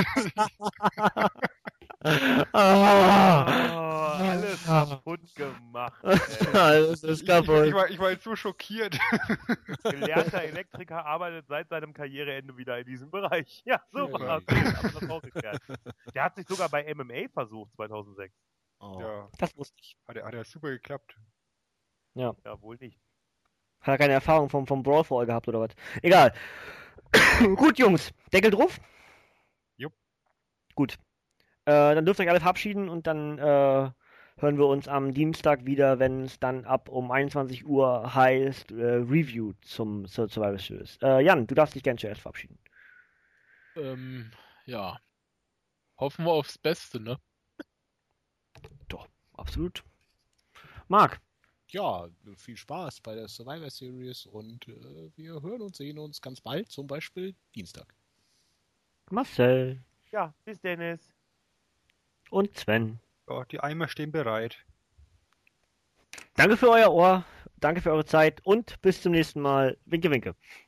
Alles kaputt gemacht. Alles ist kaputt. Ich war jetzt so schockiert. Gelernter Elektriker arbeitet seit seinem Karriereende wieder in diesem Bereich. Ja, so Ja. war es. Aber das auch geklärt. Der hat sich sogar bei MMA versucht, 2006. Oh. Ja, Das wusste ich. hat ja super geklappt. Ja, wohl nicht. Hat er keine Erfahrung vom Brawl vorher gehabt oder was? Egal. Gut, Jungs. Deckel drauf? Jupp. Gut. Dann dürft ihr euch alle verabschieden und dann hören wir uns am Dienstag wieder, wenn es dann ab um 21 Uhr heißt Review zur Survivor Series. Jan, du darfst dich gerne zuerst verabschieden. Ja. Hoffen wir aufs Beste, ne? Doch, absolut. Marc. Ja, viel Spaß bei der Survivor Series und wir hören und sehen uns ganz bald, zum Beispiel Dienstag. Marcel. Ja, bis Dennis. Und Sven. Ja, die Eimer stehen bereit. Danke für euer Ohr, danke für eure Zeit und bis zum nächsten Mal. Winke, winke.